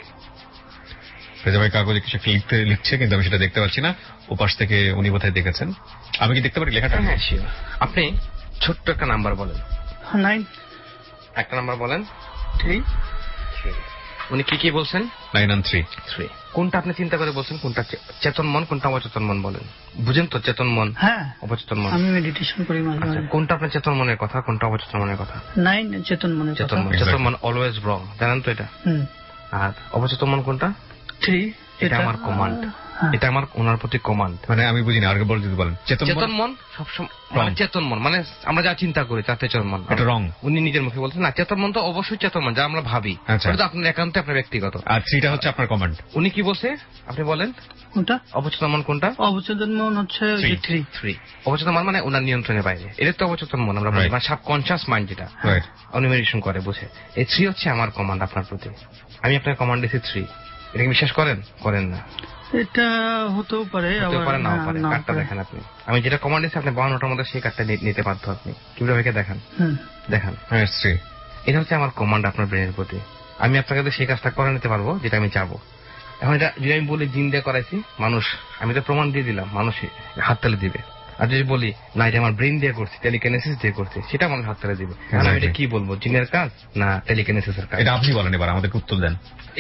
Speaker 11: রেজা ভাই কাগজে কিছু লিখতে লিখছে, কিন্তু আমি সেটা দেখতে পাচ্ছি না, ওপাশ থেকে উনি বোধহয় দেখেছেন। আমি কি দেখতে পারি লেখাটা?
Speaker 8: হ্যাঁ শিওর। আপনি ছোট্ট একটা নাম্বার বলেন।
Speaker 12: নাইন।
Speaker 8: একটা নাম্বার বলেন।
Speaker 12: থ্রি
Speaker 8: উনি কি কি বলছেন?
Speaker 11: নাইন অ্যান্ড থ্রি
Speaker 8: থ্রি কোনটা আপনি চিন্তা করে বলছেন? কোনটা চেতন মন, কোনটা অবচেতন মন বলেন? বুঝেন তো চেতন মন,
Speaker 12: হ্যাঁ
Speaker 8: অবচেতন মন।
Speaker 12: আমি মেডিটেশন করি মাঝে মাঝে।
Speaker 8: কোনটা আপনার চেতন মনের কথা, কোনটা অবচেতন মনের কথা?
Speaker 12: নাইন চেতন মনের কথা।
Speaker 8: চেতন মন, চেতন মন অলওয়েজ রং, জানেন তো এটা? আর অবচেতন মন কোনটা?
Speaker 12: থ্রি।
Speaker 8: এটা আমার কমান্ড, এটা আমার ওনার প্রতি কমান্ড।
Speaker 11: মানে আমি বুঝি না, আগে বলে যদি বলেন।
Speaker 8: চেতন মন সবসময় চেতন মন মানে আমরা যা চিন্তা করি তাতে চেতন মন,
Speaker 11: এটা রং।
Speaker 8: উনি নিজের মুখে বলছেন না, চেতন মন তো অবশ্যই চেতন মন যা আমরা ভাবি, এটা তো আপনার একান্ত আপনার ব্যক্তিগত।
Speaker 11: আর থ্রিটা হচ্ছে আপনার কমান্ড।
Speaker 8: উনি কি বলছে আপনি বলেন?
Speaker 12: কোনটা
Speaker 8: অবচেতন মন? কোনটা
Speaker 12: অবচেতন মন? হচ্ছে থ্রি।
Speaker 8: থ্রি অবচেতন মন মানে ওনার নিয়ন্ত্রণের বাইরে, এটা তো অবচেতন মন আমরা বলি, মানে সাবকনশিয়াস মাইন্ড যেটা উনি মেডিটেশন করে বুঝে। এই থ্রি হচ্ছে আমার কমান্ড আপনার প্রতি, আমি আপনার কমান্ড দিচ্ছি থ্রি। এটা কি বিশ্বাস করেন? করেন না?
Speaker 12: এটা হতেও পারে,
Speaker 8: হতেও পারে, নাও পারে। কার্ডটা দেখেন আপনি, আমি যেটা কমান্ড দিচ্ছি আপনি বাউন্নটার মধ্যে সেই কার্ডটা নিতে বাধ্য। আপনি কিভাবে দেখেন, দেখেন এটা হচ্ছে আমার কমান্ড আপনার ব্রেনের প্রতি। আমি আপনাকে সেই কাজটা করে নিতে পারবো যেটা আমি চাবো। এখন এটা যদি আমি বলি জিন দিয়ে করাইছি মানুষ, আমি তো প্রমাণ দিয়ে দিলাম, মানুষ হাততালি দিবে। আর যদি বলি না এটা আমার ব্রেন দিয়ে করছি, টেলিকিনেসিস দিয়ে করছি, সেটা মানুষ হাততালি দিবে। আমি এটা কি বলবো, জিনের কাজ না টেলিকিনেসিসের কাজ?
Speaker 11: এটা আপনি বলেন, এবার আমাদেরকে উত্তর দেন।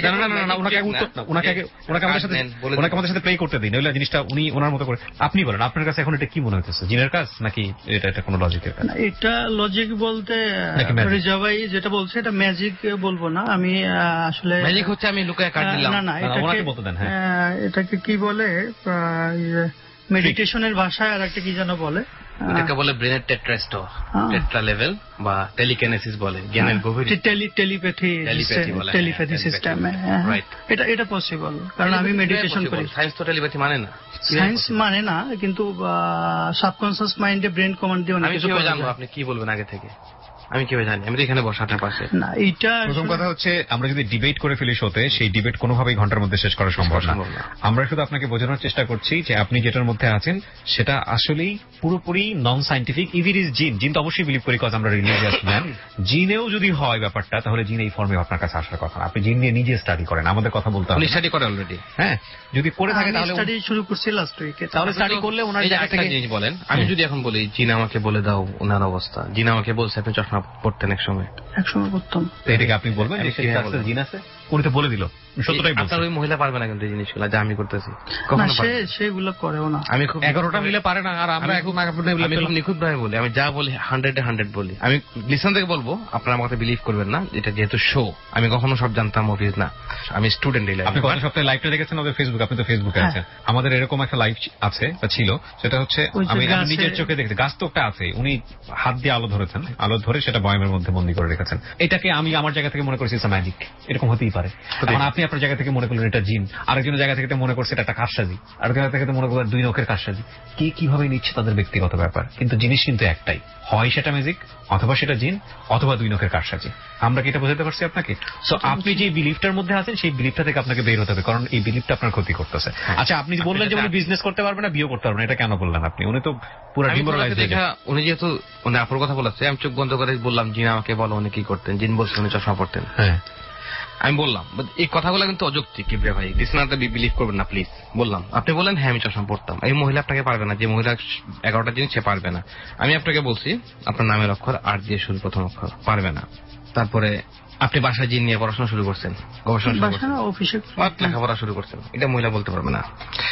Speaker 11: আমাদের সাথে প্লে করতে দিন, ওইলা জিনিসটা উনি ওনার মতো করে। আপনি বলেন আপনার কাছে এখন এটা কি মনে হইতেছে, জিনের কাজ নাকি এটা এটা কোনো লজিকের কাজ?
Speaker 12: এটা লজিক বলতে রিজাভাই যেটা বলছে এটা ম্যাজিক বলবো না আমি, আসলে
Speaker 8: ম্যাজিক হচ্ছে আমি লুকায় কাট দিলাম।
Speaker 12: না না এটাকে বলতে দেন। হ্যাঁ এটাকে কি বলে মেডিটেশনের ভাষায় আর একটা কি যেন বলে,
Speaker 8: এটাকে বলে ব্রেনের টেট্রাস্টোর, টেট্রা লেভেল বা টেলিকিনেসিস বলে, জ্ঞানের গভীরতা,
Speaker 12: টেলি টেলিপ্যাথি টেলিপ্যাথি সিস্টেমে। রাইট, এটা এটা পসিবল, কারণ আমি মেডিটেশন করি।
Speaker 8: সায়েন্স তো টেলিপ্যাথি মানে না,
Speaker 12: সায়েন্স মানে না, কিন্তু সাবকনশিয়াস মাইন্ডে ব্রেন কমান্ড দিয়ে অনেক কিছু করা যায়।
Speaker 8: আপনি কি বলবেন আগে থেকে? আমি কিভাবে জানি? আমি তো এখানে বসা আপনার পাশে
Speaker 12: না। এটা
Speaker 11: প্রথম কথা হচ্ছে আমরা যদি ডিবেট করে ফেলি শোতে, সেই ডিবেট কোনোভাবেই ঘন্টার মধ্যে শেষ করা সম্ভব না। আমরা শুধু আপনাকে বোঝানোর চেষ্টা করছি যে আপনি যেটার মধ্যে আছেন সেটা আসলেই পুরোপুরি non scientific. If it is জিন, জিন তো অবশ্যই বিলিভ করি, কজ আমরা রিলিজিয়াস ম্যান। জিনেও যদি হয় ব্যাপারটা, তাহলে জিন এই ফর্মে আপনার কাছে আসার কথা। আপনি জিন নিয়ে নিজে স্টাডি করেন, আমাদের কথা বলতে হবে।
Speaker 8: স্টাডি করে অলরেডি?
Speaker 11: হ্যাঁ, যদি করে থাকে তাহলে
Speaker 12: স্টাডি শুরু করছি লাস্ট উইকে,
Speaker 11: তাহলে স্টাডি করলে ওনার জায়গা থেকে
Speaker 8: জিনিস বলেন। আমি যদি এখন বলি জিন আমাকে বলে দাও ওনার অবস্থা, জিন আমাকে বলছে আপনি চশমা পড়তেন এক সময়,
Speaker 12: এক সময় করতাম,
Speaker 11: এটাকে আপনি বলবেন জিন আছে? উনি তো বলে দিল, সত্যটাই বলছে।
Speaker 8: আপনার ওই মহিলা পারবে না কিন্তু এই জিনিসগুলো যা আমি করতেছি,
Speaker 12: সেগুলো করেও না।
Speaker 8: আমি খুব
Speaker 11: এগারোটা মিলে পারে না, আর আমরা খুব
Speaker 8: নিখুঁত ভাবে বলি, আমি যা বলি হান্ড্রেডে হান্ড্রেড বলি। আমি লিসন থেকে বলবো, আপনারা আমাকে বিলিভ করবেন না, এটা যেহেতু শো, আমি কখনো সব জানতাম অফিস না, আমি স্টুডেন্ট।
Speaker 11: আপনি গত সপ্তাহে লাইভটা দেখেছেন আমাদের ফেসবুক, আপনি তো ফেসবুকে আছেন। আমাদের এরকম একটা লাইভ আছে বা ছিল, সেটা হচ্ছে আমি নিজের চোখে দেখছি, গাছ তো একটা আছে, উনি হাত দিয়ে আলো ধরেছেন, আলো ধরে সেটা বয়ামের মধ্যে বন্দী করে রেখেছেন। এটাকে আমি আমার জায়গা থেকে মনে করছি ইটস ম্যাজিক, এরকম হতেই পারে। আপনি আপনার জায়গা থেকে মনে করলেন এটা জিন, আরেকজনের জায়গা থেকে মনে করছে এটা একটা কারসাজি, আরেকজনের জায়গা থেকে মনে করলেন দুই নখের কারসাজি। কে কিভাবে নিচ্ছে তাদের ব্যক্তিগত ব্যাপার, কিন্তু জিনিস কিন্তু একটাই, হয় সেটা ম্যাজিক, অথবা সেটা জিন, অথবা দুই নখের কারসাজি। আমরা কি এটা বোঝাতে পারছি আপনাকে? সো আপনি যে বিলিফটার মধ্যে আছেন সেই বিলিফটা থেকে আপনাকে বের হতে হবে, কারণ এই বিলিফটা আপনার ক্ষতি করতেছে। আচ্ছা, আপনি বললেন যে উনি বিজনেস করতে পারবেন না, বিয়ে করতে পারবেন না, এটা কেন বললেন আপনি? উনি তো পুরো ডিমোরালাইজ হয়ে গেছে।
Speaker 8: উনি যেহেতু উনি আপনার কথা বলেছে, আমি চোখ বন্ধ করে বললাম জিন আমাকে বলো উনি কি করতেন, জিন বলছে উনি চশমা পড়তেন। হ্যাঁ আমি বললাম, এই কথাগুলো কিন্তু অযৌক্তিক, কিবরিয়া ভাই লিসনারদের বিলিভ করবেন না প্লিজ। বললাম, আপনি বলেন হ্যাঁ আমি চশমা পড়তাম। এই মহিলা আপনাকে পারবে না, যে মহিলা এগারোটা জিনিস সে পারবে না। আমি আপনাকে বলছি আপনার নামের অক্ষর আর দিয়ে শুরু, প্রথম অক্ষর পারবে না। তারপরে আপনি বাসায় জিন নিয়ে পড়াশোনা শুরু করছেন, গবেষণা শুরু করছেন, লেখাপড়া শুরু করছেন, এটা মহিলা বলতে পারবে না।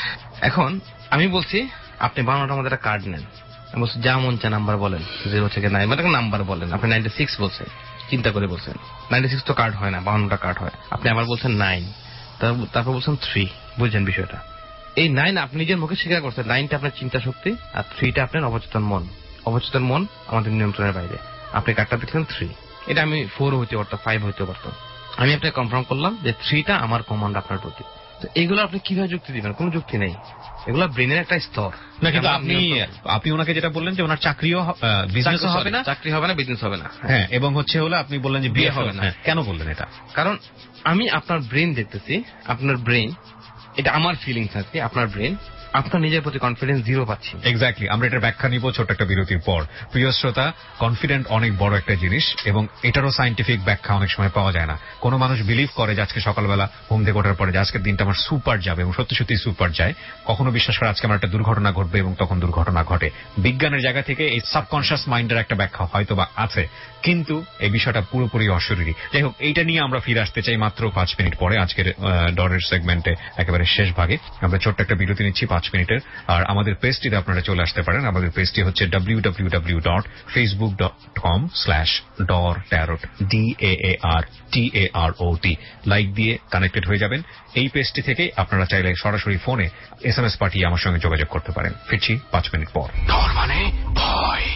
Speaker 8: এখন আমি বলছি আপনি বাংলাটার মধ্যে একটা কার্ড নেন, আমি বলছি যা মন চা নাম্বার বলেন, জিরো থেকে নাইন মানে নাম্বার বলেন। আপনি নাইনটি সিক্স বলছেন, চিন্তা করে বলছেন। নাইনটি সিক্স তো কার্ড হয় না, বাউন্নটা কার্ড হয়। আপনি আবার বলছেন নাইন, তারপর বলছেন থ্রি। বুঝছেন বিষয়টা? এই নাইন আপনি নিজের মুখে স্বীকার করছেন, নাইনটা আপনার চিন্তা শক্তি আর থ্রিটা আপনার অবচেতন মন। অবচেতন মন আমাদের নিয়ন্ত্রণের বাইরে। আপনি কার্ডটা দেখলেন থ্রি, এটা আমি ফোর হইতে পারতাম, ফাইভ হইতে পারতাম। আমি আপনাকে কনফার্ম করলাম যে থ্রিটা আমার কমান্ড আপনার প্রতি। তো এগুলো আপনি কিভাবে যুক্তি দিবেন? কোনো যুক্তি নেই, এগুলো ব্রেনের একটা স্তর
Speaker 11: না। কিন্তু আপনি আপনি ওনাকে যেটা বললেন যে ওনার চাকরিও বিজনেসও হবে না,
Speaker 8: চাকরি হবে না, বিজনেস হবে না।
Speaker 11: হ্যাঁ, এবং হচ্ছে হলো আপনি বললেন যে বিয়ে হবে না। কেন বললেন এটা?
Speaker 8: কারণ আমি আপনার ব্রেন দেখতেছি, আপনার ব্রেন, এটা আমার ফিলিংস আছে, আপনার ব্রেন আপনার নিজের প্রতি কনফিডেন্স জিরো পাচ্ছেন।
Speaker 11: এক্স্যাক্টলি, আমরা এটার ব্যাখ্যা নিব ছোট একটা বিরতির পর। প্রিয় শ্রোতা, কনফিডেন্ট অনেক বড় একটা জিনিস এবং এটারও সায়েন্টিফিক ব্যাখ্যা অনেক সময় পাওয়া যায় না। কোনো মানুষ বিলিভ করে যে আজকে সকালবেলা ঘুম থেকে ওঠার পরে যে আজকের দিনটা আমার সুপার যাবে এবং সত্যি সত্যি সুপার যায়। কখনো বিশ্বাস করে আজকে আমার একটা দুর্ঘটনা ঘটবে এবং তখন দুর্ঘটনা ঘটে। বিজ্ঞানের জায়গা থেকে এই সাবকনশিয়াস মাইন্ডের একটা ব্যাখ্যা হয়তো বা আছে, কিন্তু এই বিষয়টা পুরোপুরি অশরীরী। যাই হোক, এইটা নিয়ে আমরা ফিরে আসতে চাই মাত্র পাঁচ মিনিট পরে আজকের ডরের সেগমেন্টে একেবারে শেষ ভাগে। আমরা ছোট্ট একটা বিরতি নিচ্ছি পাঁচ মিনিটের। আর আমাদের পেজটিতে আপনারা চলে আসতে পারেন। আমাদের পেজটি হচ্ছে W W W dot Facebook dot com slash Dor tarot, D A A R T A R O T. Like দিয়ে কানেক্টেড হয়ে যাবেন। এই পেজটি থেকে আপনারা চাইলে সরাসরি ফোনে এস এম এস পাঠিয়ে আমার সঙ্গে যোগাযোগ করতে পারেন। ফিরছি পাঁচ মিনিট পর।
Speaker 2: ডর মানে ভয়।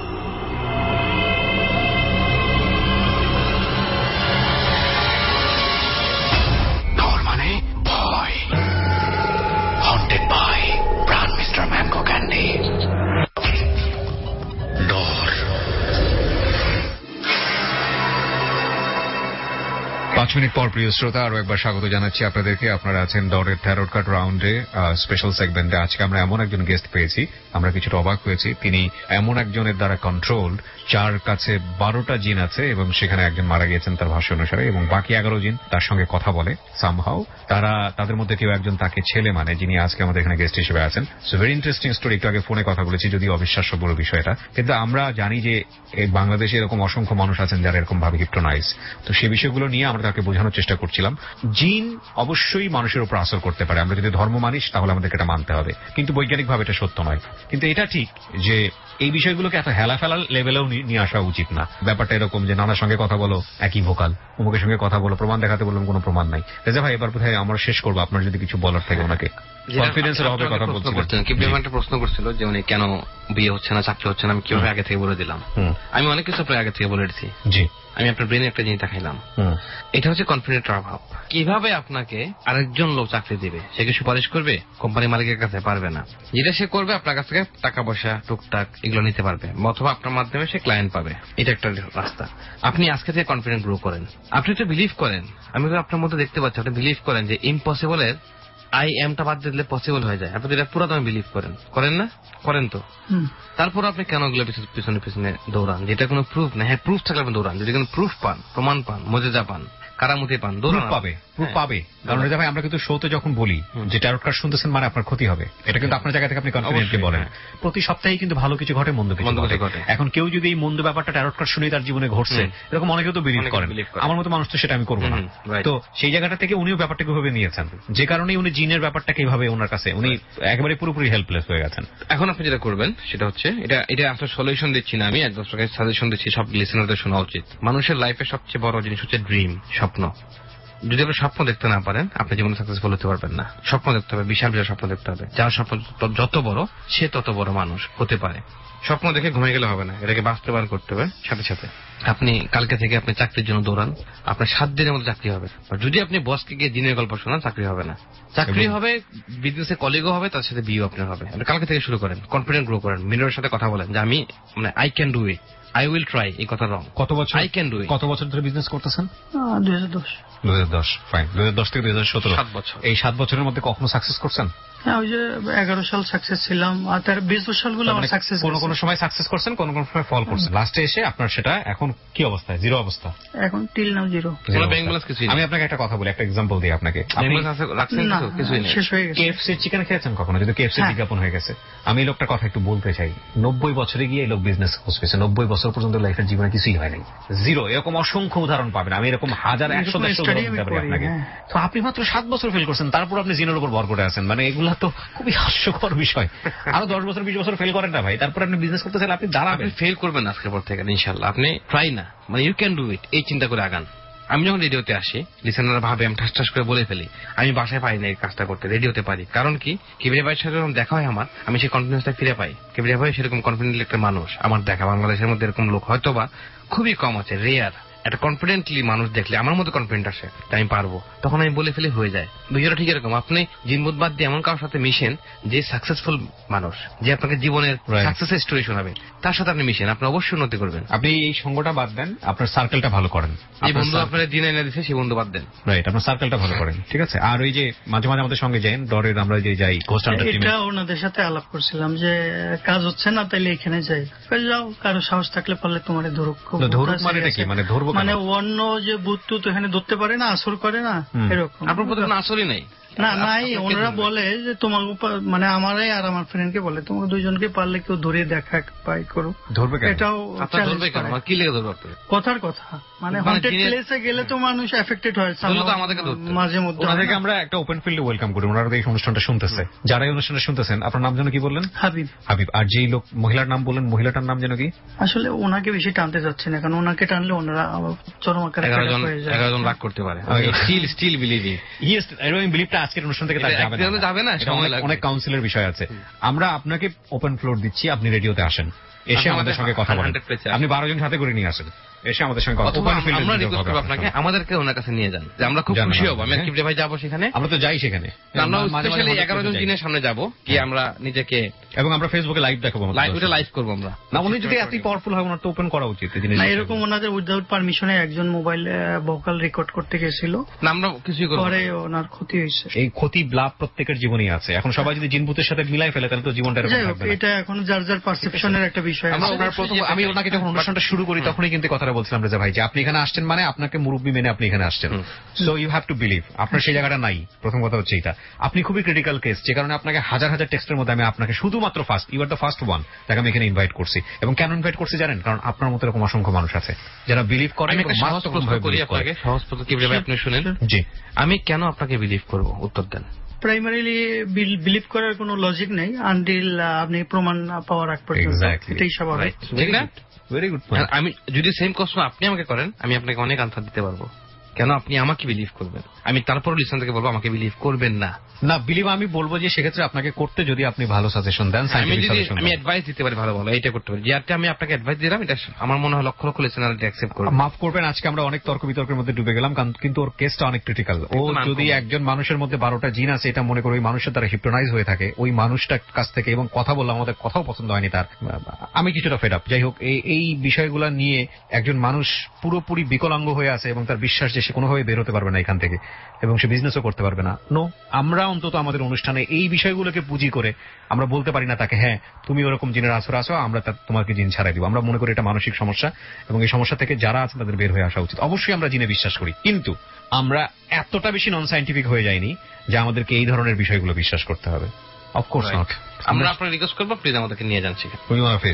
Speaker 2: ডর মানে ভয়। Haunted by Prime Minister Mango Candy. ডর।
Speaker 11: পাঁচ মিনিট পর প্রিয় শ্রোতা, আরো একবার স্বাগত জানাচ্ছি আপনাদেরকে। আপনারা আছেন ডরের ট্যারোট কার্ড রাউন্ডে স্পেশাল সেগমেন্টে। আজকে আমরা এমন একজন গেস্ট পেয়েছি, আমরা কিছুটা অবাক হয়েছি। তিনি এমন একজনের দ্বারা কন্ট্রোলড যার কাছে বারোটা জিন আছে এবং সেখানে একজন মারা গিয়েছেন তার ভাষ্য অনুসারে, এবং বাকি এগারো জিন তার সঙ্গে কথা বলে সামহাও। তারা তাদের মধ্যে কেউ একজন তাকে ছেলে মানে, যিনি আজকে আমাদের এখানে গেস্ট হিসেবে আছেন। So very interesting story. একটু আগে ফোনে কথা বলেছি, যদি অবিশ্বাস্য বড় বিষয়টা, কিন্তু আমরা জানি যে বাংলাদেশে এরকম অসংখ্য মানুষ আছেন যারা এরকম ভাবে হিপনোটাইজ। তো সেই বিষয়গুলো নিয়ে আমরা তাকে বোঝানোর চেষ্টা করছিলাম। জিন অবশ্যই মানুষের উপর আসর করতে পারে, আমরা যদি ধর্ম মানিস তাহলে আমাদেরকে এটা মানতে হবে, কিন্তু বৈজ্ঞানিকভাবে এটা সত্য নয়। কিন্তু এটা ঠিক যে এই বিষয়গুলোকে এত হেলা ফেলা লেভেলেও নিয়ে আসা উচিত না। ব্যাপারটা এরকম যে নানার সঙ্গে কথা বলো একই ভোকাল, অমুকের সঙ্গে কথা বলো, প্রমাণ দেখাতে বললাম কোনো প্রমাণ নাই। রেজা ভাই, এবার কোথায় আমরা শেষ করবো, আপনার যদি কিছু বলার থাকে ওনাকে। কনফিডেন্সের অভাবে কথা বলছিলেন,
Speaker 8: কিভাবে একটা প্রশ্ন করছিল যে উনি কেন বিয়ে হচ্ছে না, চাকরি হচ্ছে না, আমি কিভাবে আগে থেকে বলে দিলাম। আমি অনেক কিছু আপনার আগে থেকে বলে দিচ্ছি। জি, আমি আপনার ব্রেনে একটা জিনিস দেখাইলাম। এটা হচ্ছে কনফিডেন্টের অভাব। কিভাবে আপনাকে আরেকজন লোক চাকরি দিবে? সে কি সুপারিশ করবে? কোম্পানি মালিকের কাছে পারবে না। যেটা সে করবে আপনার কাছ থেকে টাকা পয়সা টুকটাক এগুলো নিতে পারবে, অথবা আপনার মাধ্যমে সে ক্লায়েন্ট পাবে। এটা একটা রাস্তা। আপনি আজকে থেকে কনফিডেন্ট গ্রো করেন। আপনি তো বিলিভ করেন, আমি তো আপনার মধ্যে দেখতে পাচ্ছি আপনি বিলিভ করেন যে ইম্পসিবলের আই এমটা বাদ দিলে পসিবল হয়ে যায়। আপনি এটা পুরো দামে বিলিভ করেন, করেন না? করেন তো। তারপর আপনি কেন ওগুলো পিছনে পিছনে দৌড়ান যেটা কোনো প্রুফ না? হ্যাঁ, প্রুফ থাকলে আপনি দৌড়ান। যদি কোনো প্রুফ পান, প্রমাণ পান, মজেজা পান, কারামতি পান, দৌড়ান পাবে, প্রুফ পাবে। কারণ রেজা ভাই, আমরা কিন্তু শোতে যখন বলি যে ট্যারোট কার্ড শুনতেছেন মানে আপনার ক্ষতি হবে, এটা কিন্তু আপনার জায়গা থেকে আপনি কনফিডেন্টলি বলেন। প্রতি সপ্তাহে কিন্তু ভালো কিছু ঘটে, মন্দ কিছু ঘটে। এখন কেউ যদি এই মন্দ ব্যাপারটা ট্যারোট কার্ড শুনে তার জীবনে ঘটছে, এরকম অনেকেও তো বিলিভ করেন। আমার মতো মানুষ তো সেটা আমি করবো না। তো সেই জায়গাটা থেকে উনিও ব্যাপারটাকে ভাবে নিয়েছেন, যে কারণে উনি জিনের ব্যাপারটাকে এইভাবে ওনার কাছে উনি একেবারে পুরোপুরি হেল্পলেস হয়ে গেছেন। এখন আপনি যেটা করবেন সেটা হচ্ছে, এটা এটা আসলে সলিউশন দিচ্ছি না আমি, এক দশটাকে সাজেশন দিচ্ছি, সব লিসেনারদের শোনা উচিত। মানুষের লাইফে সবচেয়ে বড় জিনিস হচ্ছে ড্রিম, স্বপ্ন। যদি আপনি স্বপ্ন দেখতে না পারেন, আপনি জীবনে সাকসেসফুল হতে পারবেন না। স্বপ্ন দেখতে হবে, বিশাল বিশাল স্বপ্ন দেখতে হবে। যার স্বপ্ন যত বড় সে তত বড় মানুষ হতে পারে। স্বপ্ন দেখে ঘুমিয়ে গেলে হবে না, এটাকে বাস্তবায়ন করতে হবে সাথে সাথে। আপনি কালকে থেকে আপনি চাকরির জন্য দৌড়ান, আপনার সাত দিনের মধ্যে চাকরি হবে। যদি আপনি বসকে গিয়ে দিনের গল্প শোনান, চাকরি হবে না। চাকরি হবে, বিজনেসে কলিগও হবে, তার সাথে বিয়ে আপনার হবে। আপনি কালকে থেকে শুরু করেন, কনফিডেন্ট গ্রো করেন, মিররের সাথে কথা বলেন যে আমি মানে I can do it, I will try. এই কথা রং। কত বছর আই ক্যান ডু ইট? কত বছর ধরে বিজনেস করতেছেন?
Speaker 12: দুই হাজার দশ
Speaker 11: দুই হাজার দশ ফাইন। দুই হাজার দশ থেকে দুই হাজার সতেরো, সাত বছর। এই সাত বছরের মধ্যে কখনো সাকসেস করছেন?
Speaker 12: হ্যাঁ, ওই যে এগারো সাল সাকসেস ছিলাম, আর তার বিশ সালগুলো আমার সাকসেস।
Speaker 11: কোন কোন সময় সাকসেস করছেন, কোন কোন সময় ফল করছেন। লাস্টে এসে আপনার সেটা এখন কি অবস্থায়? জিরো অবস্থা এখন, টিল নাও জিরো। আমি আপনাকে একটা কথা বলি, একটা এক্সাম্পল দিই আপনাকে। কেএফসি চিকেন খেয়েছেন কখনো? যদি কেএফসি বিজ্ঞাপন হয়ে গেছে, আমি এই লোকটার কথা একটু বলতে চাই। নব্বই বছরে গিয়ে এই লোক বিজনেস করছে, নব্বই বছর পর্যন্ত লাইফের জীবনে কিছুই হয় নাই, জিরো। এরকম অসংখ্য উদাহরণ পাবেন, আমি এরকম হাজার একশো দেড়শো উদাহরণ দিতে পারি আপনাকে। তো আপনি মাত্র সাত বছর ফেল করছেন, তারপর আপনি জিনের উপর ভর করে আছেন। মানে এগুলা তো খুবই হাস্যকর বিষয়। আরো দশ বছর বিশ বছর ফেল করেন না ভাই, তারপর আপনি বিজনেস করতে চাইলে আপনি দাঁড়াবেন। ফেল করবেন আজকের পর থেকে ইনশাল্লাহ। আপনি ট্রাই না, মানে ইউ ক্যান ডু ইট, এই চিন্তা করে আগান। আমি যখন রেডিওতে আসি, লিসেনাররা ভাবে আমি ঠাস ঠাস করে বলে ফেলি। আমি বাসায় পাই না এই কাজটা করতে, রেডিওতে পারি। কারণ কি, কিবরিয়া ভাইয়ের সাথে যখন দেখা হয় আমার, আমি সেই কনফিডেন্সটা ফিরে পাই। কিবরিয়া ভাই সেরকম কনফিডেন্ট একটা মানুষ আমার দেখা বাংলাদেশের মধ্যে এরকম লোক হয়তো বা খুবই কম আছে, রেয়ার।
Speaker 8: একটা কনফিডেন্টলি মানুষ দেখলে আমার মতো কনফিডেন্ট আসে আমি পারবো, তখন আমি বলে ফেলে হয়ে যায়। বিষয়টা ঠিক এরকম, আপনি জিনবোধ বাদ দিয়ে এমন কারোর সাথে মিশেন যে সাকসেসফুল মানুষ, যে আপনাকে জীবনের সাকসেসের স্টোরি শোনাবে, তার সাথে আপনি মিশেন, আপনি অবশ্যই উন্নতি করবেন।
Speaker 11: আপনি এই সঙ্গটা বাদ দেন, আপনার সার্কেলটা ভালো করেন।
Speaker 8: যে বন্ধু আপনার দিন এনে দিচ্ছে সেই বন্ধু বাদ দেন,
Speaker 11: রাইট, আপনার সার্কেলটা ভালো করেন, ঠিক আছে। আর ওই যে মাঝে মাঝে আমাদের সঙ্গে যাই ডরের, আমরা যে যাই কোস্ট হান্টার টিমে,
Speaker 12: এটা ওনাদের সাথে আলাপ করছিলাম যে কাজ হচ্ছে না তাইলে এখানে যাই, যাও কারো সাহস থাকলে পারলে তোমার ধরুক।
Speaker 11: ধরুক মানে কি, মানে ধরবো
Speaker 12: মানে অন্য যে বুথ তো এখানে ধরতে পারে না, আসর করে না, এরকম।
Speaker 8: আপনার প্রতি কোনো আসরই নাই?
Speaker 12: না নাই, ওনারা বলে যে তোমার মানে আমারই আর আমার ফ্রেন্ডকে বলে তোমাকে দুইজনকে পারলে কেউ ধরে দেখা পাই করো,
Speaker 11: ধরবে।
Speaker 12: এটাও
Speaker 8: কি লেগে ধরবে?
Speaker 12: কথার কথা, মানে হন্টেড প্লেসে গেলে তো মানুষ এফেক্টেড হয় মাঝে মধ্যে।
Speaker 11: ওনাদেরকে আমরা একটা ওপেন ফিল্ডে ওয়েলকাম করি, ওনারা এই অনুষ্ঠানটা শুনতেছে, যারা এই অনুষ্ঠানটা শুনতেছেন। আপনার নাম যেন কি বললেন?
Speaker 12: হাবিব।
Speaker 11: হাবিব। আর যেই লোক মহিলার নাম বললেন, মহিলাটার নাম যেন কি?
Speaker 12: আসলে ওনাকে বেশি টানতে যাচ্ছে না, কারণ ওনাকে টানলে ওনারা চরম আকারে
Speaker 8: এগারো জন রাগ করতে পারে। স্টিল স্টিল বিলিভিং ইয়েস, আমি বিলিভটা আজকের অনুষ্ঠান থেকে যাবে না,
Speaker 11: অনেক কাউন্সিলের বিষয় আছে। আমরা আপনাকে ওপেন ফ্লোর দিচ্ছি, আপনি রেডিওতে আসেন, এসে আমাদের সঙ্গে কথা বলেন। আপনি বারো জন সাথে করে নিয়ে আসেন, এসে আমাদের সঙ্গে কথা বলেন।
Speaker 8: আমরা রিকোয়েস্ট করব আপনাকে আমাদেরকে ওনার কাছে নিয়ে যান, যে আমরা খুব খুশি হব। আমি কিপটে ভাই যাবো সেখানে,
Speaker 11: আমরা তো যাই সেখানে,
Speaker 8: আমরা স্পেশালি এগারো জন দিনের সামনে যাব কি আমরা নিজেকে,
Speaker 11: এবং আমরা ফেসবুকে লাইভ দেখাবো,
Speaker 8: লাইভ ওটা লাইভ করব আমরা।
Speaker 11: না উনি যদি এত পাওয়ারফুল হয়, ওনার তো ওপেন করা উচিত।
Speaker 12: না এরকম ওনাদের উইদাউট পারমিশনে একজন মোবাইল ভোকাল রেকর্ড করতে গেছিল,
Speaker 8: না আমরা কিছুই করব,
Speaker 12: পরে ওনার ক্ষতি হয়েছে।
Speaker 11: এই ক্ষতি লাভ প্রত্যেকের জীবনই আছে। এখন সবাই যদি জিনভূতের সাথে মিলাই ফেলে তাহলে তো জীবনটা এরকম থাকবে না।
Speaker 12: এটা এখন যার যার পারসেপশনের একটা বিষয়।
Speaker 11: আমি ওনাকে যখন অনুষ্ঠানটা শুরু করি তখনই কিন্তু কথাটা বলছিলাম রেজা ভাই, যে আপনি এখানে আসছেন মানে আপনাকে মুরব্বী মেনে আপনি এখানে আসছেন, so you have to believe. আপনার সেই জায়গাটা নাই, প্রথম কথা হচ্ছে এটা। আপনি খুবই ক্রিটিক্যাল কেস, যে কারণে আপনাকে হাজার হাজার টেক্সটের মধ্যে আমি আপনাকে শুধুমাত্র first, you are the first one যাকে আমি এখানে ইনভাইট করছি। এবং কেন ইনভাইট করছি জানেন? কারণ আপনার মতো এরকম অসংখ্য মানুষ আছে যারা বিলিভ করেন।
Speaker 8: সহজ পদ্ধতি আপনি শুনেন,
Speaker 11: জি
Speaker 8: আমি কেন আপনাকে বিলিভ করব, উত্তর দেন।
Speaker 12: প্রাইমারিলি বিলিভ করার কোনো লজিক নেই আনটিল আপনি প্রমাণ পাওয়ার আগ পর্যন্ত, এটাই স্বাভাবিক,
Speaker 8: ঠিক না?
Speaker 11: Very good point.
Speaker 8: আমি যদি সেম প্রশ্ন আপনি আমাকে করেন, আমি আপনাকে অনেক আনসার দিতে পারবো কেন আপনি আমাকে বিলিভ করবেন। আমি তারপর লিসন থেকে বলবো আমাকে বিলিভ করবেন না।
Speaker 11: না বিলিভ আমি বলবো যে সেক্ষেত্রে আপনাকে করতে যদি আপনি ভালো সাজেশন দেন, সায়েন্টিফিক সাজেশন,
Speaker 8: আমি অ্যাডভাইস দিতে পারি ভালো ভালো, এইটা করতে পারি। যেটা আমি আপনাকে অ্যাডভাইস দিলাম, এটা আমার মনে হয় লক্ষ লক্ষ লিসনার এটা অ্যাকসেপ্ট করবে।
Speaker 11: মাফ করবেন, আজকে আমরা অনেক তর্ক বিতর্কের মধ্যে ডুবে গেলাম, কিন্তু ওর কেসটা অনেক ক্রিটিক্যাল। ও যদি একজন মানুষের মধ্যে বারোটা জিন আছে এটা মনে করে ওই মানুষের দ্বারা হিপনোটাইজ হয়ে থাকে, ওই মানুষটার কাছ থেকে, এবং কথা বললাম আমাদের কথাও পছন্দ হয়নি তার, আমি কিছুটা ফেড আপ। যাই হোক, এই বিষয়গুলো নিয়ে একজন মানুষ পুরোপুরি বিকলাঙ্গ হয়ে আছে এবং তার বিশ্বাস যে সে কোনোভাবে বের হতে পারবে না এখান থেকে, এবং সে বিজনেসও করতে পারবে না। নো, আমরা অন্তত আমাদের অনুষ্ঠানে এই বিষয়গুলোকে পুঁজি করে আমরা বলতে পারি না তাকে, হ্যাঁ তুমি ওরকম জিনের আসর আসো, আমরা তোমাকে জিন ছাড়াই দিব। আমরা মনে করি এটা মানসিক সমস্যা, এবং এই সমস্যা থেকে যারা আছে তাদের বের হয়ে আসা উচিত। অবশ্যই আমরা জিনে বিশ্বাস করি, কিন্তু আমরা এতটা বেশি নন সায়েন্টিফিক হয়ে যাইনি যে আমাদেরকে এই ধরনের বিষয়গুলো বিশ্বাস করতে হবে। Of course not.
Speaker 8: আমরা আপনার রিকোয়েস্ট করবো, প্লিজ আমাদেরকে নিয়ে যান সেখানে।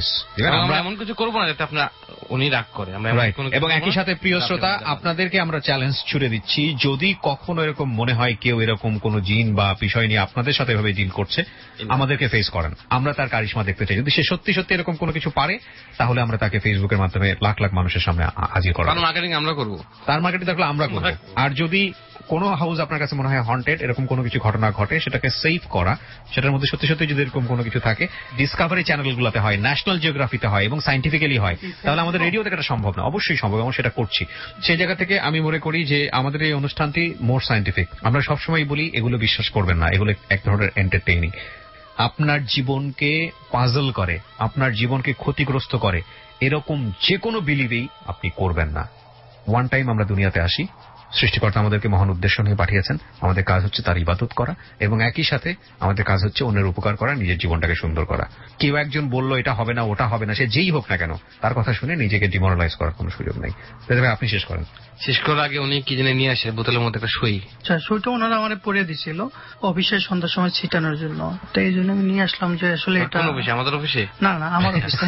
Speaker 8: আমরা এমন কিছু করবো না যাতে আপনার উনি রাগ করে।
Speaker 11: এবং একই সাথে প্রিয় শ্রোতা, আপনাদেরকে আমরা চ্যালেঞ্জ ছুড়ে দিচ্ছি, যদি কখনো এরকম মনে হয় কেউ এরকম কোন জিন বা বিষয় নিয়ে আপনাদের সাথে এভাবে ডিল করছে, আমাদেরকে ফেস করেন, আমরা তার কারিশমা দেখতে চাই। যদি সে সত্যি সত্যি এরকম কোনো কিছু পারে, তাহলে আমরা তাকে ফেসবুকের মাধ্যমে লাখ লাখ মানুষের সামনে হাজির করবো।
Speaker 8: তার মার্কেটিং আমরা করবো,
Speaker 11: তার মার্কেটিং দেখলে আমরা করবো। আর যদি কোন হাউস আপনার কাছে মনে হয় হন্টেড, এরকম কোনো কিছু ঘটনা ঘটে, সেটাকে সেভ করা, সেটার মধ্যে সত্যি সত্যি যদি এরকম কোনো কিছু থাকে, ডিসকভারি চ্যানেলগুলোতে হয়, ন্যাশনাল জিওগ্রাফিতে হয় এবং সায়েন্টিফিক্যালি হয়, তাহলে আমাদের রেডিওতে এটা সম্ভব না। অবশ্যই সম্ভব, এবং সেটা করছি। সেই জায়গা থেকে আমি মনে করি যে আমাদের এই অনুষ্ঠানটি মোর সায়েন্টিফিক। আমরা সবসময় বলি এগুলো বিশ্বাস করবেন না, এগুলো এক ধরনের এন্টারটেইনিং। আপনার জীবনকে পাজল করে, আপনার জীবনকে ক্ষতিগ্রস্ত করে, এরকম যে কোনো বিলিভেই আপনি করবেন না। ওয়ান টাইম আমরা দুনিয়াতে আসি, সৃষ্টিকর্তা আমাদেরকে মহান উদ্দেশ্য নিয়ে পাঠিয়েছেন। আমাদের কাজ হচ্ছে তার ইবাদত করা, এবং একই সাথে আমাদের কাজ হচ্ছে অন্যের উপকার করা, নিজের জীবনটাকে সুন্দর করা। কেউ একজন বললো এটা হবে না, ওটা হবে না, সে যেই হোক না কেন, তার কথা শুনে নিজেকে ডিমোরালাইজ করার কোনো সুযোগ নেই। আপনি শেষ করেন।
Speaker 8: শেষ করার আগে উনি কি জেনে নিয়ে আসে বোতলের মধ্যে একটা সই,
Speaker 12: সইটা ওনারা আমার পরে দিছিল অফিসে সন্ধ্যার সময় ছিটানোর জন্য, তো এই জন্য আমি নিয়ে আসলাম যে আসলে এটা
Speaker 8: অফিসে, আমাদের অফিসে না,
Speaker 12: না আমার অফিসে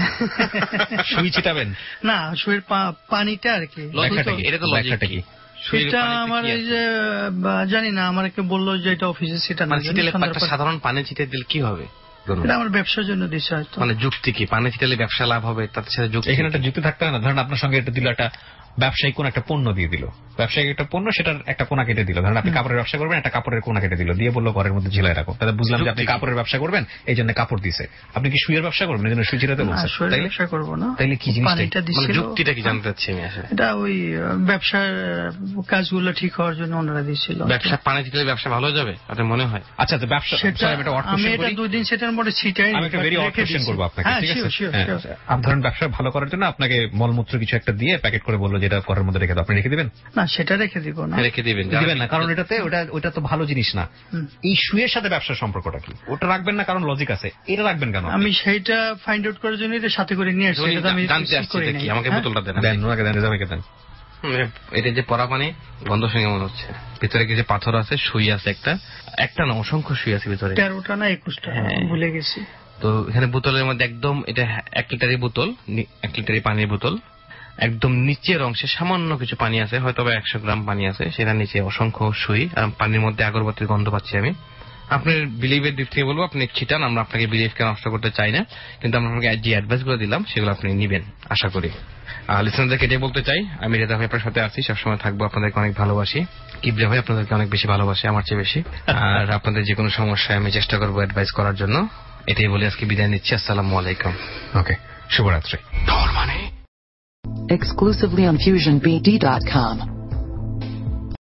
Speaker 11: সই ছিটাবেন না,
Speaker 12: সইয়ের পানিটা আর কি।
Speaker 8: এটা তো লজিক কি?
Speaker 12: সেটা আমার এই যে জানি না, আমার কে বললো যে এটা অফিসে ছিটানো,
Speaker 8: একটা সাধারণ পানি ছিটে দিলে কি হবে?
Speaker 12: এটা আমার ব্যবসার জন্য দিচ্ছে হয়তো।
Speaker 8: মানে যুক্তি কি? পানি ছিটালে ব্যবসা লাভ হবে, তার সাথে যুক্তি,
Speaker 11: এখানে একটা যুক্তি থাকতে হয় না? ধরেন আপনার সঙ্গে এটা দিল একটা ব্যবসায়িক কোন একটা পণ্য দিয়ে দিল, ব্যবসায়িক একটা পণ্য সেটার একটা কোনা কেটে দিল। ধরেন আপনি কাপড়ের ব্যবসা করবেন, একটা কাপড়ের কোনা কেটে দিল, দিয়ে বললো ঘরের মধ্যে ঝিলায় রাখো। তাহলে বুঝলাম যে আপনি কাপড়ের ব্যবসা করবেন, এই জন্য কাপড় দিছে। আপনি কি সুইয়ের ব্যবসা করবেন, এই জন্য সুই ঝিলাতে বলছেন?
Speaker 12: ব্যবসা করবো না।
Speaker 11: তাইলে কি জিনিসটা,
Speaker 8: যুক্তিটা কি জানতে চাচ্ছি আমি আসলে?
Speaker 12: এটা ওই ব্যবসার কাজগুলো ঠিক হওয়ার জন্য ওনারা দিচ্ছিল।
Speaker 8: ব্যবসা পানি দিলে ব্যবসা ভালো যাবে আপনার মনে হয়?
Speaker 11: আচ্ছা, তো ব্যবসা
Speaker 12: আমি এটা দুই দিন সেটার মধ্যে ছিটাই
Speaker 11: আমি একটা ভেরি অড কোশ্চেন করবো আপনাকে, ঠিক আছে? আপনি ধরেন ব্যবসা ভালো করার জন্য আপনাকে মলমূত্র কিছু একটা দিয়ে প্যাকেট করে বললো যেটা ঘরের মধ্যে রেখে দাও, আপনি রেখে দিবেন?
Speaker 12: না, সেটা রেখে দিব না।
Speaker 8: রেখে দিবেন
Speaker 11: দিবেন না, কারণ এটাতে ওটা ওটা তো ভালো জিনিস না। এই সুইয়ের সাথে ব্যবসার সম্পর্কটা কি? ওটা রাখবেন না কারণ লজিক আছে, এটা রাখবেন কেন?
Speaker 12: আমি সেইটা ফাইন্ড আউট করার জন্য এটা সাথে করে নিয়ে আসছি।
Speaker 8: আমি জানতে আসছি কি, আমাকে বোতলটা দেন।
Speaker 11: দেন, ওনাকে দেন, রেজামিকে দেন।
Speaker 8: এটা যে পরা পানি গন্ধ সঙ্গে মনে হচ্ছে, ভিতরে কিছু পাথর আছে, সুই আছে, একটা একটা না অসংখ্য সুই আছে ভিতরে,
Speaker 12: তেরোটা না একুশটা ভুলে গেছি।
Speaker 8: তো এখানে বোতলের মধ্যে একদম এটা এক লিটারি বোতল, এক লিটারি পানির বোতল, একদম নিচের অংশে সামান্য কিছু পানি আছে, হয়তো একশো গ্রাম পানি আছে, সেটার নিচে অসংখ্য সুই, আর পানির মধ্যে আগরবাতির গন্ধ পাচ্ছি আমি। আপনার বিলিভের দিক থেকে বলবো আপনি ছিটান, আমরা আপনাকে বিলিভকে নষ্ট করতে চাই না, কিন্তু আমরা আপনাকে যে অ্যাডভাইস গুলো দিলাম সেগুলো আপনি নিবেন আশা করি। আর লিসেনারদেরকে এটাই বলতে চাই, আমি রেজা ভাই আপনার সাথে আছি, সবসময় থাকবো, আপনাদেরকে অনেক ভালোবাসি। কিবরিয়া ভাই আপনাদেরকে অনেক বেশি ভালোবাসে, আমার চেয়ে বেশি। আর আপনাদের যে কোনো সমস্যায় আমি চেষ্টা করবো অ্যাডভাইস করার জন্য। এটাই বলে আজকে বিদায় নিচ্ছি। আসসালামু আলাইকুম।
Speaker 11: ওকে, শুভরাত্রি।
Speaker 1: Exclusively on fusion b d dot com.